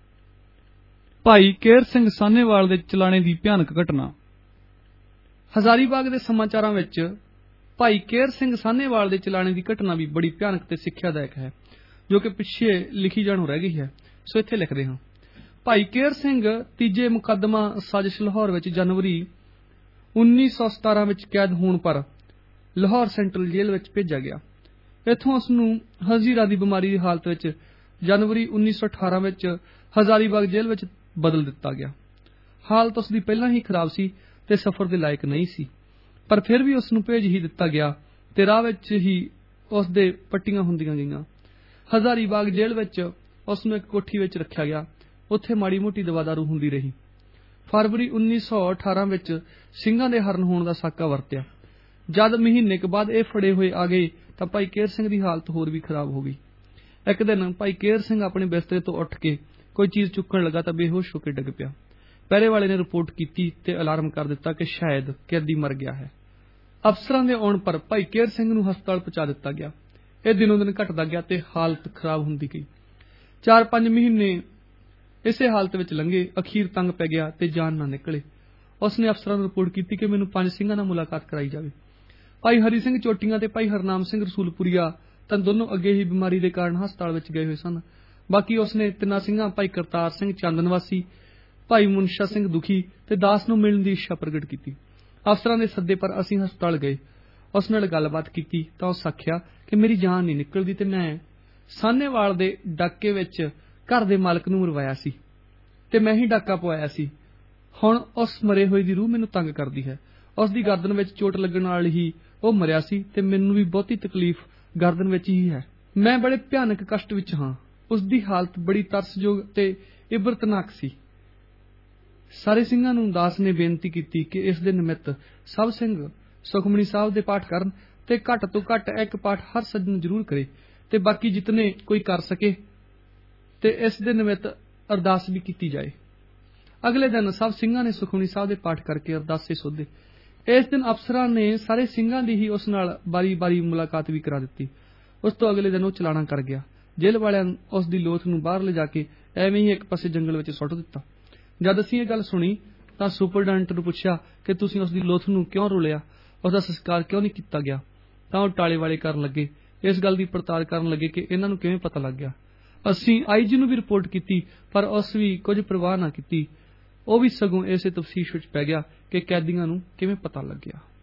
S1: ਭਾਈ ਕੇਹਰ ਸਿੰਘ ਸਾਹਨੇਵਾਲ ਦੇ ਚਲਾਣੇ ਦੀ ਭਿਆਨਕ ਘਟਨਾ। ਹਜ਼ਾਰੀਬਾਗ ਦੇ ਸਮਾਚਾਰਾਂ ਵਿੱਚ ਭਾਈ ਕੇਹਰ ਸਿੰਘ ਸਾਹਨੇਵਾਲ ਦੇ ਚਲਾਣੇ ਦੀ ਘਟਨਾ ਵੀ ਬੜੀ ਭਿਆਨਕ ਤੇ ਸਿੱਖਿਆਦਾਇਕ ਹੈ, ਜੋ ਕਿ ਪਿੱਛੇ ਲਿਖੀ ਜਾਣੋਂ ਰਹਿ ਗਈ ਹੈ। ਸੋ ਇੱਥੇ ਲਿਖਦੇ ਹਾਂ। ਭਾਈ ਕੇਹਰ ਸਿੰਘ ਤੀਜੇ ਮੁਕੱਦਮਾ ਸਾਜ਼ਿਸ਼ ਲਾਹੌਰ ਵਿੱਚ ਜਨਵਰੀ 1917 ਵਿੱਚ ਕੈਦ ਹੋਣ ਪਰ ਲਾਹੌਰ ਸੈਂਟਰਲ ਜੇਲ੍ਹ ਵਿੱਚ ਭੇਜਿਆ ਗਿਆ। ਇੱਥੋਂ ਉਸ ਨੂੰ ਹਜ਼ੀਰਾ ਦੀ ਬਿਮਾਰੀ ਦੀ ਹਾਲਤ ਵਿੱਚ ਜਨਵਰੀ 1918 ਵਿੱਚ ਹਜ਼ਾਰੀਬਾਗ ਜੇਲ੍ਹ ਵਿੱਚ ਬਦਲ ਦਿੱਤਾ ਗਿਆ। ਹਾਲਤ ਉਸ ਦੀ ਪਹਿਲਾਂ ਹੀ ਖਰਾਬ ਸੀ ਤੇ ਸਫ਼ਰ ਦੇ ਲਾਇਕ ਨਹੀਂ ਸੀ, ਪਰ ਫਿਰ ਵੀ ਉਸ ਨੂੰ ਭੇਜ ਹੀ ਦਿੱਤਾ ਗਿਆ ਤੇ ਰਾਹ ਵਿੱਚ ਹੀ ਉਸ ਦੇ ਪੱਟੀਆਂ ਹੁੰਦੀਆਂ ਗਈਆਂ। ਹਜ਼ਾਰੀਬਾਗ ਜੇਲ੍ਹ ਵਿੱਚ ਉਸ ਨੂੰ ਇੱਕ ਕੋਠੀ ਵਿੱਚ ਰੱਖਿਆ ਗਿਆ। ਉੱਥੇ ਮਾੜੀ ਮੋਟੀ ਦਵਾ ਦਾਰੂ ਹੁੰਦੀ ਰਹੀ। ਫਰਵਰੀ 1918 ਵਿੱਚ ਸਿੰਘਾਂ ਦੇ ਹਰਨ ਹੋਣ ਦਾ ਸਾਕਾ ਵਰਤਿਆ। ਜਦ ਮਹੀਨੇ ਕੁ ਬਾਅਦ ਇਹ ਫੜੇ ਹੋਏ ਆ ਗਏ ਤਾਂ ਭਾਈ ਕੇਹਰ ਸਿੰਘ ਦੀ ਹਾਲਤ ਹੋਰ ਵੀ ਖਰਾਬ ਹੋ ਗਈ। ਇੱਕ ਦਿਨ ਭਾਈ ਕੇਹਰ ਸਿੰਘ ਆਪਣੇ ਬਿਸਤਰੇ ਤੋਂ ਉੱਠ ਕੇ ਕੋਈ ਚੀਜ਼ ਚੁੱਕਣ ਲੱਗਾ ਤਾਂ ਬੇਹੋਸ਼ ਹੋ ਕੇ ਡਿੱਗ ਪਿਆ। ਪਹਿਰੇ ਵਾਲੇ ਨੇ ਰਿਪੋਰਟ ਕੀਤੀ ਤੇ ਅਲਾਰਮ ਕਰ ਦਿੱਤਾ ਕਿ ਸ਼ਾਇਦ ਕੈਦੀ ਮਰ ਗਿਆ ਹੈ। ਅਫਸਰਾਂ ਦੇ ਆਉਣ ਪਰ ਭਾਈ ਕੇਹਰ ਸਿੰਘ ਨੂੰ ਹਸਪਤਾਲ ਪਹੁੰਚਾ ਦਿੱਤਾ ਗਿਆ। ਇਹ ਦਿਨੋਂ ਦਿਨ ਘਟਦਾ ਗਿਆ ਤੇ ਹਾਲਤ ਖਰਾਬ ਹੁੰਦੀ ਗਈ। 4-5 ਮਹੀਨੇ ਇਸੇ ਹਾਲਤ ਵਿੱਚ ਲੰਘੇ। ਅਖੀਰ ਤੰਗ ਪੈ ਗਿਆ ਤੇ ਜਾਨ ਨਾ ਨਿਕਲੇ। ਉਸ ਨੇ ਅਫਸਰਾਂ ਨੂੰ ਰਿਪੋਰਟ ਕੀਤੀ ਕਿ ਮੈਨੂੰ 5 ਸਿੰਘਾਂ ਨਾਲ ਮੁਲਾਕਾਤ ਕਰਾਈ ਜਾਵੇ। ਭਾਈ ਹਰੀ ਸਿੰਘ ਚੋਟੀਆਂ ਤੇ ਭਾਈ ਹਰਨਾਮ ਸਿੰਘ ਰਸੂਲਪੁਰੀਆ ਤਾਂ ਦੋਨੋਂ ਅੱਗੇ ਹੀ ਬਿਮਾਰੀ ਦੇ ਕਾਰਨ ਹਸਪਤਾਲ ਵਿੱਚ ਗਏ ਹੋਏ ਸਨ। ਬਾਕੀ ਉਸ ਨੇ 3 ਸਿੰਘਾਂ ਭਾਈ ਕਰਤਾਰ ਸਿੰਘ ਚੰਦਨਵਾਸੀ, ਭਾਈ ਮੁਨਸ਼ਾ ਸਿੰਘ ਦੁਖੀ ਤੇ ਦਾਸ ਨੂੰ ਮਿਲਣ ਦੀ ਇੱਛਾ ਪ੍ਰਗਟ ਕੀਤੀ। ਅਫਸਰਾਂ ਦੇ ਸੱਦੇ ਪਰ ਅਸੀਂ ਹਸਪਤਾਲ ਗਏ। ਉਸ ਨਾਲ ਗੱਲਬਾਤ ਕੀਤੀ ਤਾਂ ਉਸ ਆਖਿਆ ਕਿ ਮੇਰੀ ਜਾਨ ਨਹੀਂ ਨਿਕਲਦੀ ਤੇ ਮੈਂ ਸਾਹਨੇਵਾਲ ਦੇ ਡਾਕੇ ਵਿੱਚ ਘਰ ਦੇ ਮਾਲਕ ਨੂੰ ਮਰਵਾਇਆ ਸੀ ਤੇ ਮੈਂ ਹੀ ਡਾਕਾ ਪਵਾਇਆ ਸੀ। ਹੁਣ ਉਸ ਮਰੇ ਹੋਏ ਦੀ ਰੂਹ ਮੈਨੂੰ ਤੰਗ ਕਰਦੀ ਹੈ। ਉਸ ਦੀ ਗਰਦਨ ਵਿੱਚ ਚੋਟ ਲੱਗਣ ਨਾਲ ਹੀ ਉਹ ਮਰਿਆ ਸੀ ਤੇ ਮੈਨੂੰ ਵੀ ਬਹੁਤੀ ਤਕਲੀਫ ਗਰਦਨ ਵਿੱਚ ਹੀ ਹੈ। ਮੈਂ ਬੜੇ ਭਿਆਨਕ ਕਸ਼ਟ ਵਿੱਚ ਹਾਂ। ਉਸ ਦੀ ਹਾਲਤ ਬੜੀ ਤਰਸਯੋਗ ਤੇ ਇਬਰਤਨਾਕ ਸੀ। ਸਾਰੇ ਸਿੰਘਾਂ ਨੂੰ ਦਾਸ ਨੇ ਬੇਨਤੀ ਕੀਤੀ ਕਿ ਇਸ ਦੇ ਨਿਮਿਤ ਸਭ ਸਿੰਘ ਸੁਖਮਨੀ ਸਾਹਿਬ ਦੇ ਪਾਠ ਕਰਨ ਤੇ ਘੱਟ ਤੋਂ ਘੱਟ ਇੱਕ ਪਾਠ ਹਰ ਸੱਜਣ ਜ਼ਰੂਰ ਕਰੇ ਤੇ ਬਾਕੀ ਜਿਤਨੇ ਕੋਈ ਕਰ ਸਕੇ ਤੇ ਇਸ ਦੇ ਨਿਮਿਤ ਅਰਦਾਸ ਵੀ ਕੀਤੀ ਜਾਏ। ਅਗਲੇ ਦਿਨ ਸਭ ਸਿੰਘਾਂ ਨੇ ਸੁਖਮਨੀ ਸਾਹਿਬ ਦੇ ਪਾਠ ਕਰਕੇ ਅਰਦਾਸੇ ਸੋਧੇ। ਇਸ ਦਿਨ ਅਫਸਰਾਂ ਨੇ ਸਾਰੇ ਸਿੰਘਾਂ ਦੀ ਹੀ ਉਸ ਨਾਲ ਬਾਰੀ-ਬਾਰੀ ਮੁਲਾਕਾਤ ਵੀ ਕਰਾ ਦਿੱਤੀ। ਉਸ ਤੋਂ ਅਗਲੇ ਦਿਨ ਉਹ ਚਲਾਣਾ ਕਰ ਗਿਆ। ਜੇਲ੍ਹ ਵਾਲਿਆਂ ਨੇ ਉਸ ਦੀ ਲੋਥ ਨੂੰ ਬਾਹਰ ਲਿਜਾ ਕੇ ਐਵੇਂ ਹੀ ਇੱਕ ਪਾਸੇ ਜੰਗਲ ਵਿੱਚ ਸੁੱਟ ਦਿੱਤਾ। ਜਦ ਅਸੀਂ ਇਹ ਗੱਲ ਸੁਣੀ ਤਾਂ ਸੁਪਰਡੈਂਟ ਨੂੰ ਪੁੱਛਿਆ ਕਿ ਤੁਸੀਂ ਉਸ ਦੀ ਲੋਥ ਨੂੰ ਕਿਉਂ ਰੋਲਿਆ, ਉਸਦਾ ਸੰਸਕਾਰ ਕਿਉਂ ਨਹੀਂ ਕੀਤਾ ਗਿਆ? ਤਾਂ ਉਹ ਟਾਲੇ ਵਾਲੇ ਕਰਨ ਲੱਗੇ, ਇਸ ਗੱਲ ਦੀ ਪੜਤਾਲ ਕਰਨ ਲੱਗੇ ਕਿ ਇਹਨਾਂ ਨੂੰ ਕਿਵੇਂ ਪਤਾ ਲੱਗ ਗਿਆ। ਅਸੀਂ IG ਨੂੰ ਵੀ ਰਿਪੋਰਟ ਕੀਤੀ, ਪਰ ਉਸ ਵੀ ਕੁਝ ਪਰਵਾਹ ਨਾ ਕੀਤੀ। ਉਹ ਵੀ ਸਗੋਂ ਇਸੇ ਤਫਤੀਸ਼ ਵਿੱਚ ਪੈ ਗਿਆ ਕਿ ਕੈਦੀਆਂ ਨੂੰ ਕਿਵੇਂ ਪਤਾ ਲੱਗਿਆ।